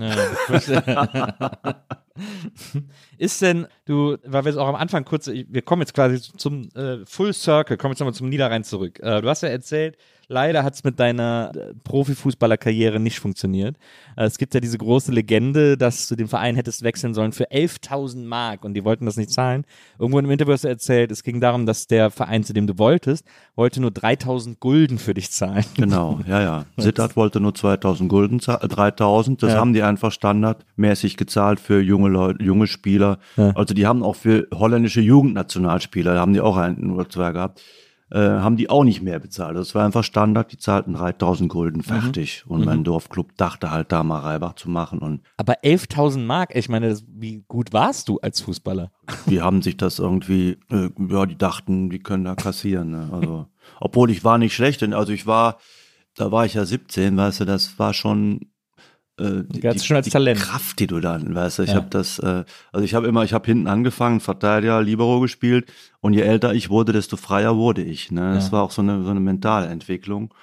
Ist denn, weil wir jetzt auch am Anfang wir kommen jetzt quasi zum Full Circle, kommen jetzt nochmal zum Niederrhein zurück. Du hast ja erzählt, leider hat es mit deiner Profifußballerkarriere nicht funktioniert. Es gibt ja diese große Legende, dass du den Verein hättest wechseln sollen für 11.000 Mark und die wollten das nicht zahlen. Irgendwo im Interview hast du erzählt, es ging darum, dass der Verein, zu dem du wollte nur 3.000 Gulden für dich zahlen. Genau, ja. Sittard wollte nur 2.000 Gulden zahlen, 3.000, das haben die einfach standardmäßig gezahlt für junge Spieler. Ja. Also die haben auch für holländische Jugendnationalspieler, da haben die auch einen oder 2 gehabt, haben die auch nicht mehr bezahlt. Das war einfach Standard, die zahlten 3.000 Gulden, fertig. Und mein Dorfclub dachte halt da mal Reibach zu machen. Und aber 11.000 Mark, ich meine, wie gut warst du als Fußballer? Die haben sich das irgendwie, die dachten, die können da kassieren. Ne? Also, obwohl ich war nicht schlecht, denn also da war ich ja 17, weißt du, das war schon die Kraft, die du dann, weißt du, ich habe das, ich habe hinten angefangen, Verteidiger, Libero gespielt und je älter ich wurde, desto freier wurde ich, ne, das war auch so eine mentale Entwicklung,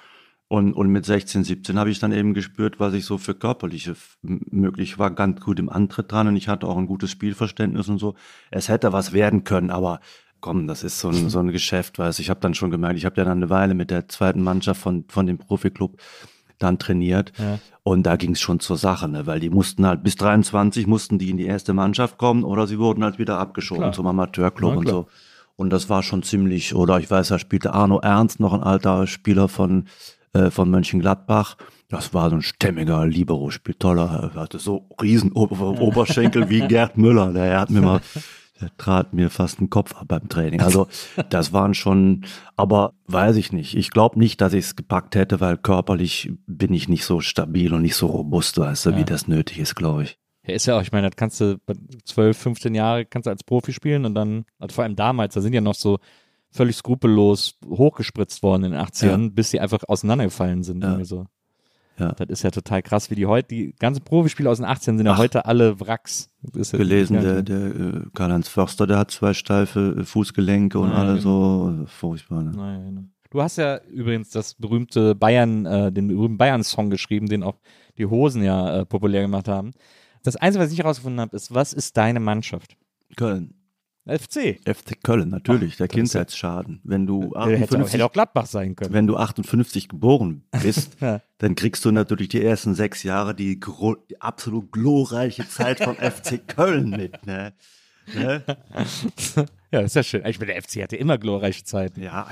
Und mit 16, 17 habe ich dann eben gespürt, was ich so für körperliche möglich war, ganz gut im Antritt dran und ich hatte auch ein gutes Spielverständnis und so. Es hätte was werden können, aber komm, das ist so ein Geschäft, weißt du. Ich habe dann schon gemerkt, ich habe ja dann eine Weile mit der zweiten Mannschaft von dem Profiklub dann trainiert und da ging es schon zur Sache, ne? Weil die mussten halt bis 23 mussten die in die erste Mannschaft kommen oder sie wurden halt wieder abgeschoben zum Amateurclub und so. Und das war schon ziemlich, oder ich weiß, da spielte Arno Ernst, noch ein alter Spieler von Mönchengladbach. Das war so ein stämmiger Libero, spielt toller, hatte so riesen Oberschenkel wie Gerd Müller. Der trat mir fast den Kopf ab beim Training. Also das waren schon, aber weiß ich nicht. Ich glaube nicht, dass ich es gepackt hätte, weil körperlich bin ich nicht so stabil und nicht so robust, weißt du, wie das nötig ist, glaube ich. Ja, ist ja auch, ich meine, das kannst du 12, 15 Jahre kannst du als Profi spielen und dann, also vor allem damals, da sind ja noch so völlig skrupellos hochgespritzt worden in den 80ern, bis sie einfach auseinandergefallen sind. Irgendwie so. Ja. Das ist ja total krass, wie die ganzen Profispieler aus den 80ern sind ja heute alle Wracks. Das ist gelesen, der Karl-Heinz Förster, der hat 2 steife Fußgelenke und alle so furchtbar. Ne? Genau. Du hast ja übrigens den berühmten Bayern-Song geschrieben, den auch die Hosen ja populär gemacht haben. Das Einzige, was ich herausgefunden habe, ist, was ist deine Mannschaft? Köln. FC Köln, natürlich, der Kindheitsschaden. Wenn du hätte auch Gladbach sein können. Wenn du 58 geboren bist, dann kriegst du natürlich die ersten 6 Jahre die absolut glorreiche Zeit vom FC Köln mit, ne? Ne? Ja, das ist ja schön. Ich meine, der FC hatte immer glorreiche Zeiten. Ja.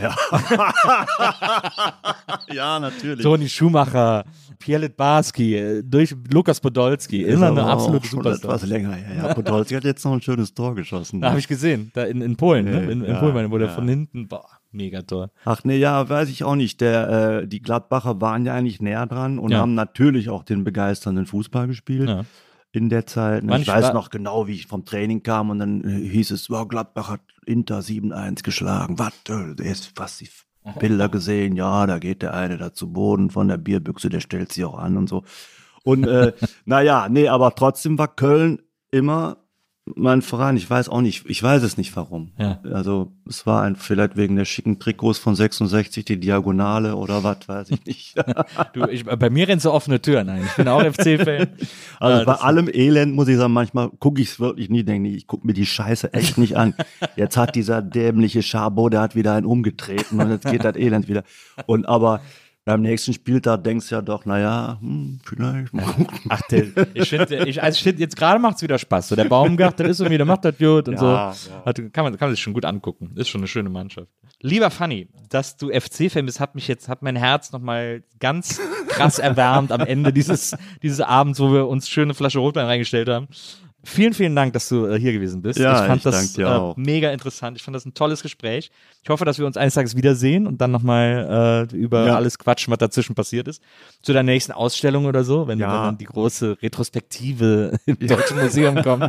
Ja, natürlich. Toni Schumacher, Pierre Littbarski, durch Lukas Podolski, immer eine absolute Superstar. Etwas länger her. Ja, Podolski hat jetzt noch ein schönes Tor geschossen. Da habe ich gesehen, da in Polen, ne? In Polen, wo der von hinten, mega Tor. Ach nee, ja, weiß ich auch nicht. Die Gladbacher waren ja eigentlich näher dran und haben natürlich auch den begeisternden Fußball gespielt. Ja. In der Zeit. Ich weiß noch genau, wie ich vom Training kam und dann hieß es, Gladbach hat Inter 7-1 geschlagen. Was? Du hast die Bilder gesehen? Ja, da geht der eine da zu Boden von der Bierbüchse, der stellt sich auch an und so. Und aber trotzdem war Köln immer mein Verein. Ich weiß es nicht warum. Ja. Also es war vielleicht wegen der schicken Trikots von 66, die Diagonale oder was, weiß ich nicht. Bei mir rennst du offene Türen ein. Ich bin auch FC-Fan. Also bei allem Elend muss ich sagen, manchmal gucke ich es wirklich nie, denke ich gucke mir die Scheiße echt nicht an. Jetzt hat dieser dämliche Chabot, der hat wieder einen umgetreten und jetzt geht das Elend wieder. Aber beim nächsten Spieltag denkst du ja doch, vielleicht mal gucken. Ach, ich finde, jetzt gerade macht es wieder Spaß. So, der Baumgart, der macht das gut und so. Ja. Kann man sich schon gut angucken. Ist schon eine schöne Mannschaft. Lieber Fanny, dass du FC-Fan bist, hat mein Herz nochmal ganz krass erwärmt am Ende dieses Abends, wo wir uns schöne Flasche Rotwein reingestellt haben. Vielen, vielen Dank, dass du hier gewesen bist. Ja, ich fand das mega interessant. Ich fand das ein tolles Gespräch. Ich hoffe, dass wir uns eines Tages wiedersehen und dann nochmal über alles quatschen, was dazwischen passiert ist. Zu der nächsten Ausstellung oder so, wenn dann die große Retrospektive im Deutschen Museum kommt.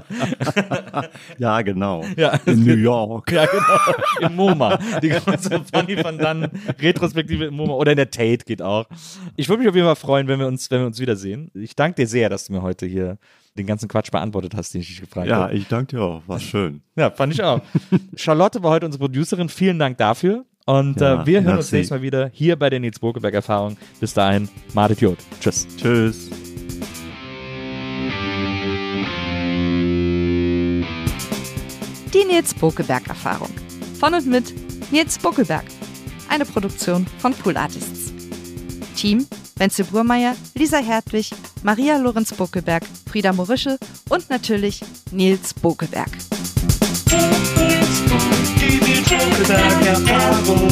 Ja, genau. Ja, in New York. Ja, genau. Im MoMA. Die große Fanny van Dann Retrospektive im MoMA. Oder in der Tate geht auch. Ich würde mich auf jeden Fall freuen, wenn wir uns wiedersehen. Ich danke dir sehr, dass du mir heute hier den ganzen Quatsch beantwortet hast, den ich dich gefragt habe. Ja, ich danke dir auch. War schön. Ja, fand ich auch. Charlotte war heute unsere Producerin. Vielen Dank dafür. Und wir hören uns nächstes Mal wieder hier bei der Nils Bokelberg-Erfahrung. Bis dahin, Madet Jod. Tschüss. Tschüss. Die Nils Bokelberg-Erfahrung. Von und mit Nils Bokelberg. Eine Produktion von Pool Artists. Team: Wenzel Burmeier, Lisa Hertwig, Maria Lorenz Bokelberg, Frieda Morische und natürlich Nils Bokelberg. Die Nils Bokelberg-Erfahrung.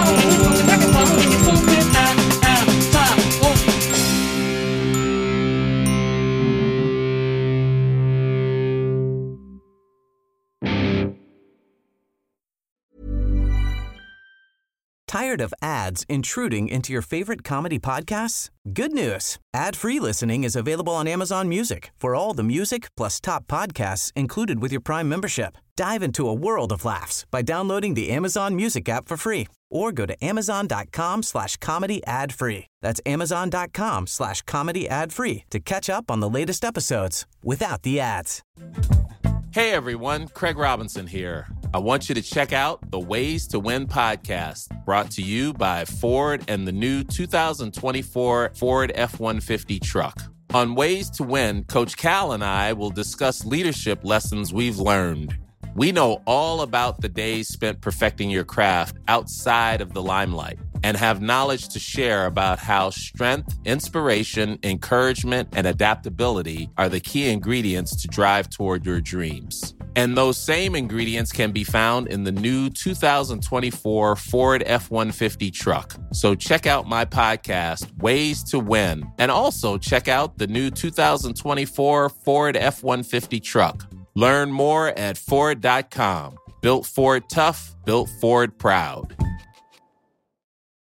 Tired of ads intruding into your favorite comedy podcasts? Good news. Ad-free listening is available on Amazon Music for all the music plus top podcasts included with your Prime membership. Dive into a world of laughs by downloading the Amazon Music app for free or go to amazon.com/comedy ad-free. That's amazon.com/comedy ad-free to catch up on the latest episodes without the ads. Hey everyone, Craig Robinson here. I want you to check out the Ways to Win podcast, brought to you by Ford and the new 2024 Ford F-150 truck. On Ways to Win, Coach Cal and I will discuss leadership lessons we've learned. We know all about the days spent perfecting your craft outside of the limelight and have knowledge to share about how strength, inspiration, encouragement, and adaptability are the key ingredients to drive toward your dreams. And those same ingredients can be found in the new 2024 Ford F-150 truck. So check out my podcast, Ways to Win, and also check out the new 2024 Ford F-150 truck. Learn more at Ford.com. Built Ford tough, built Ford proud.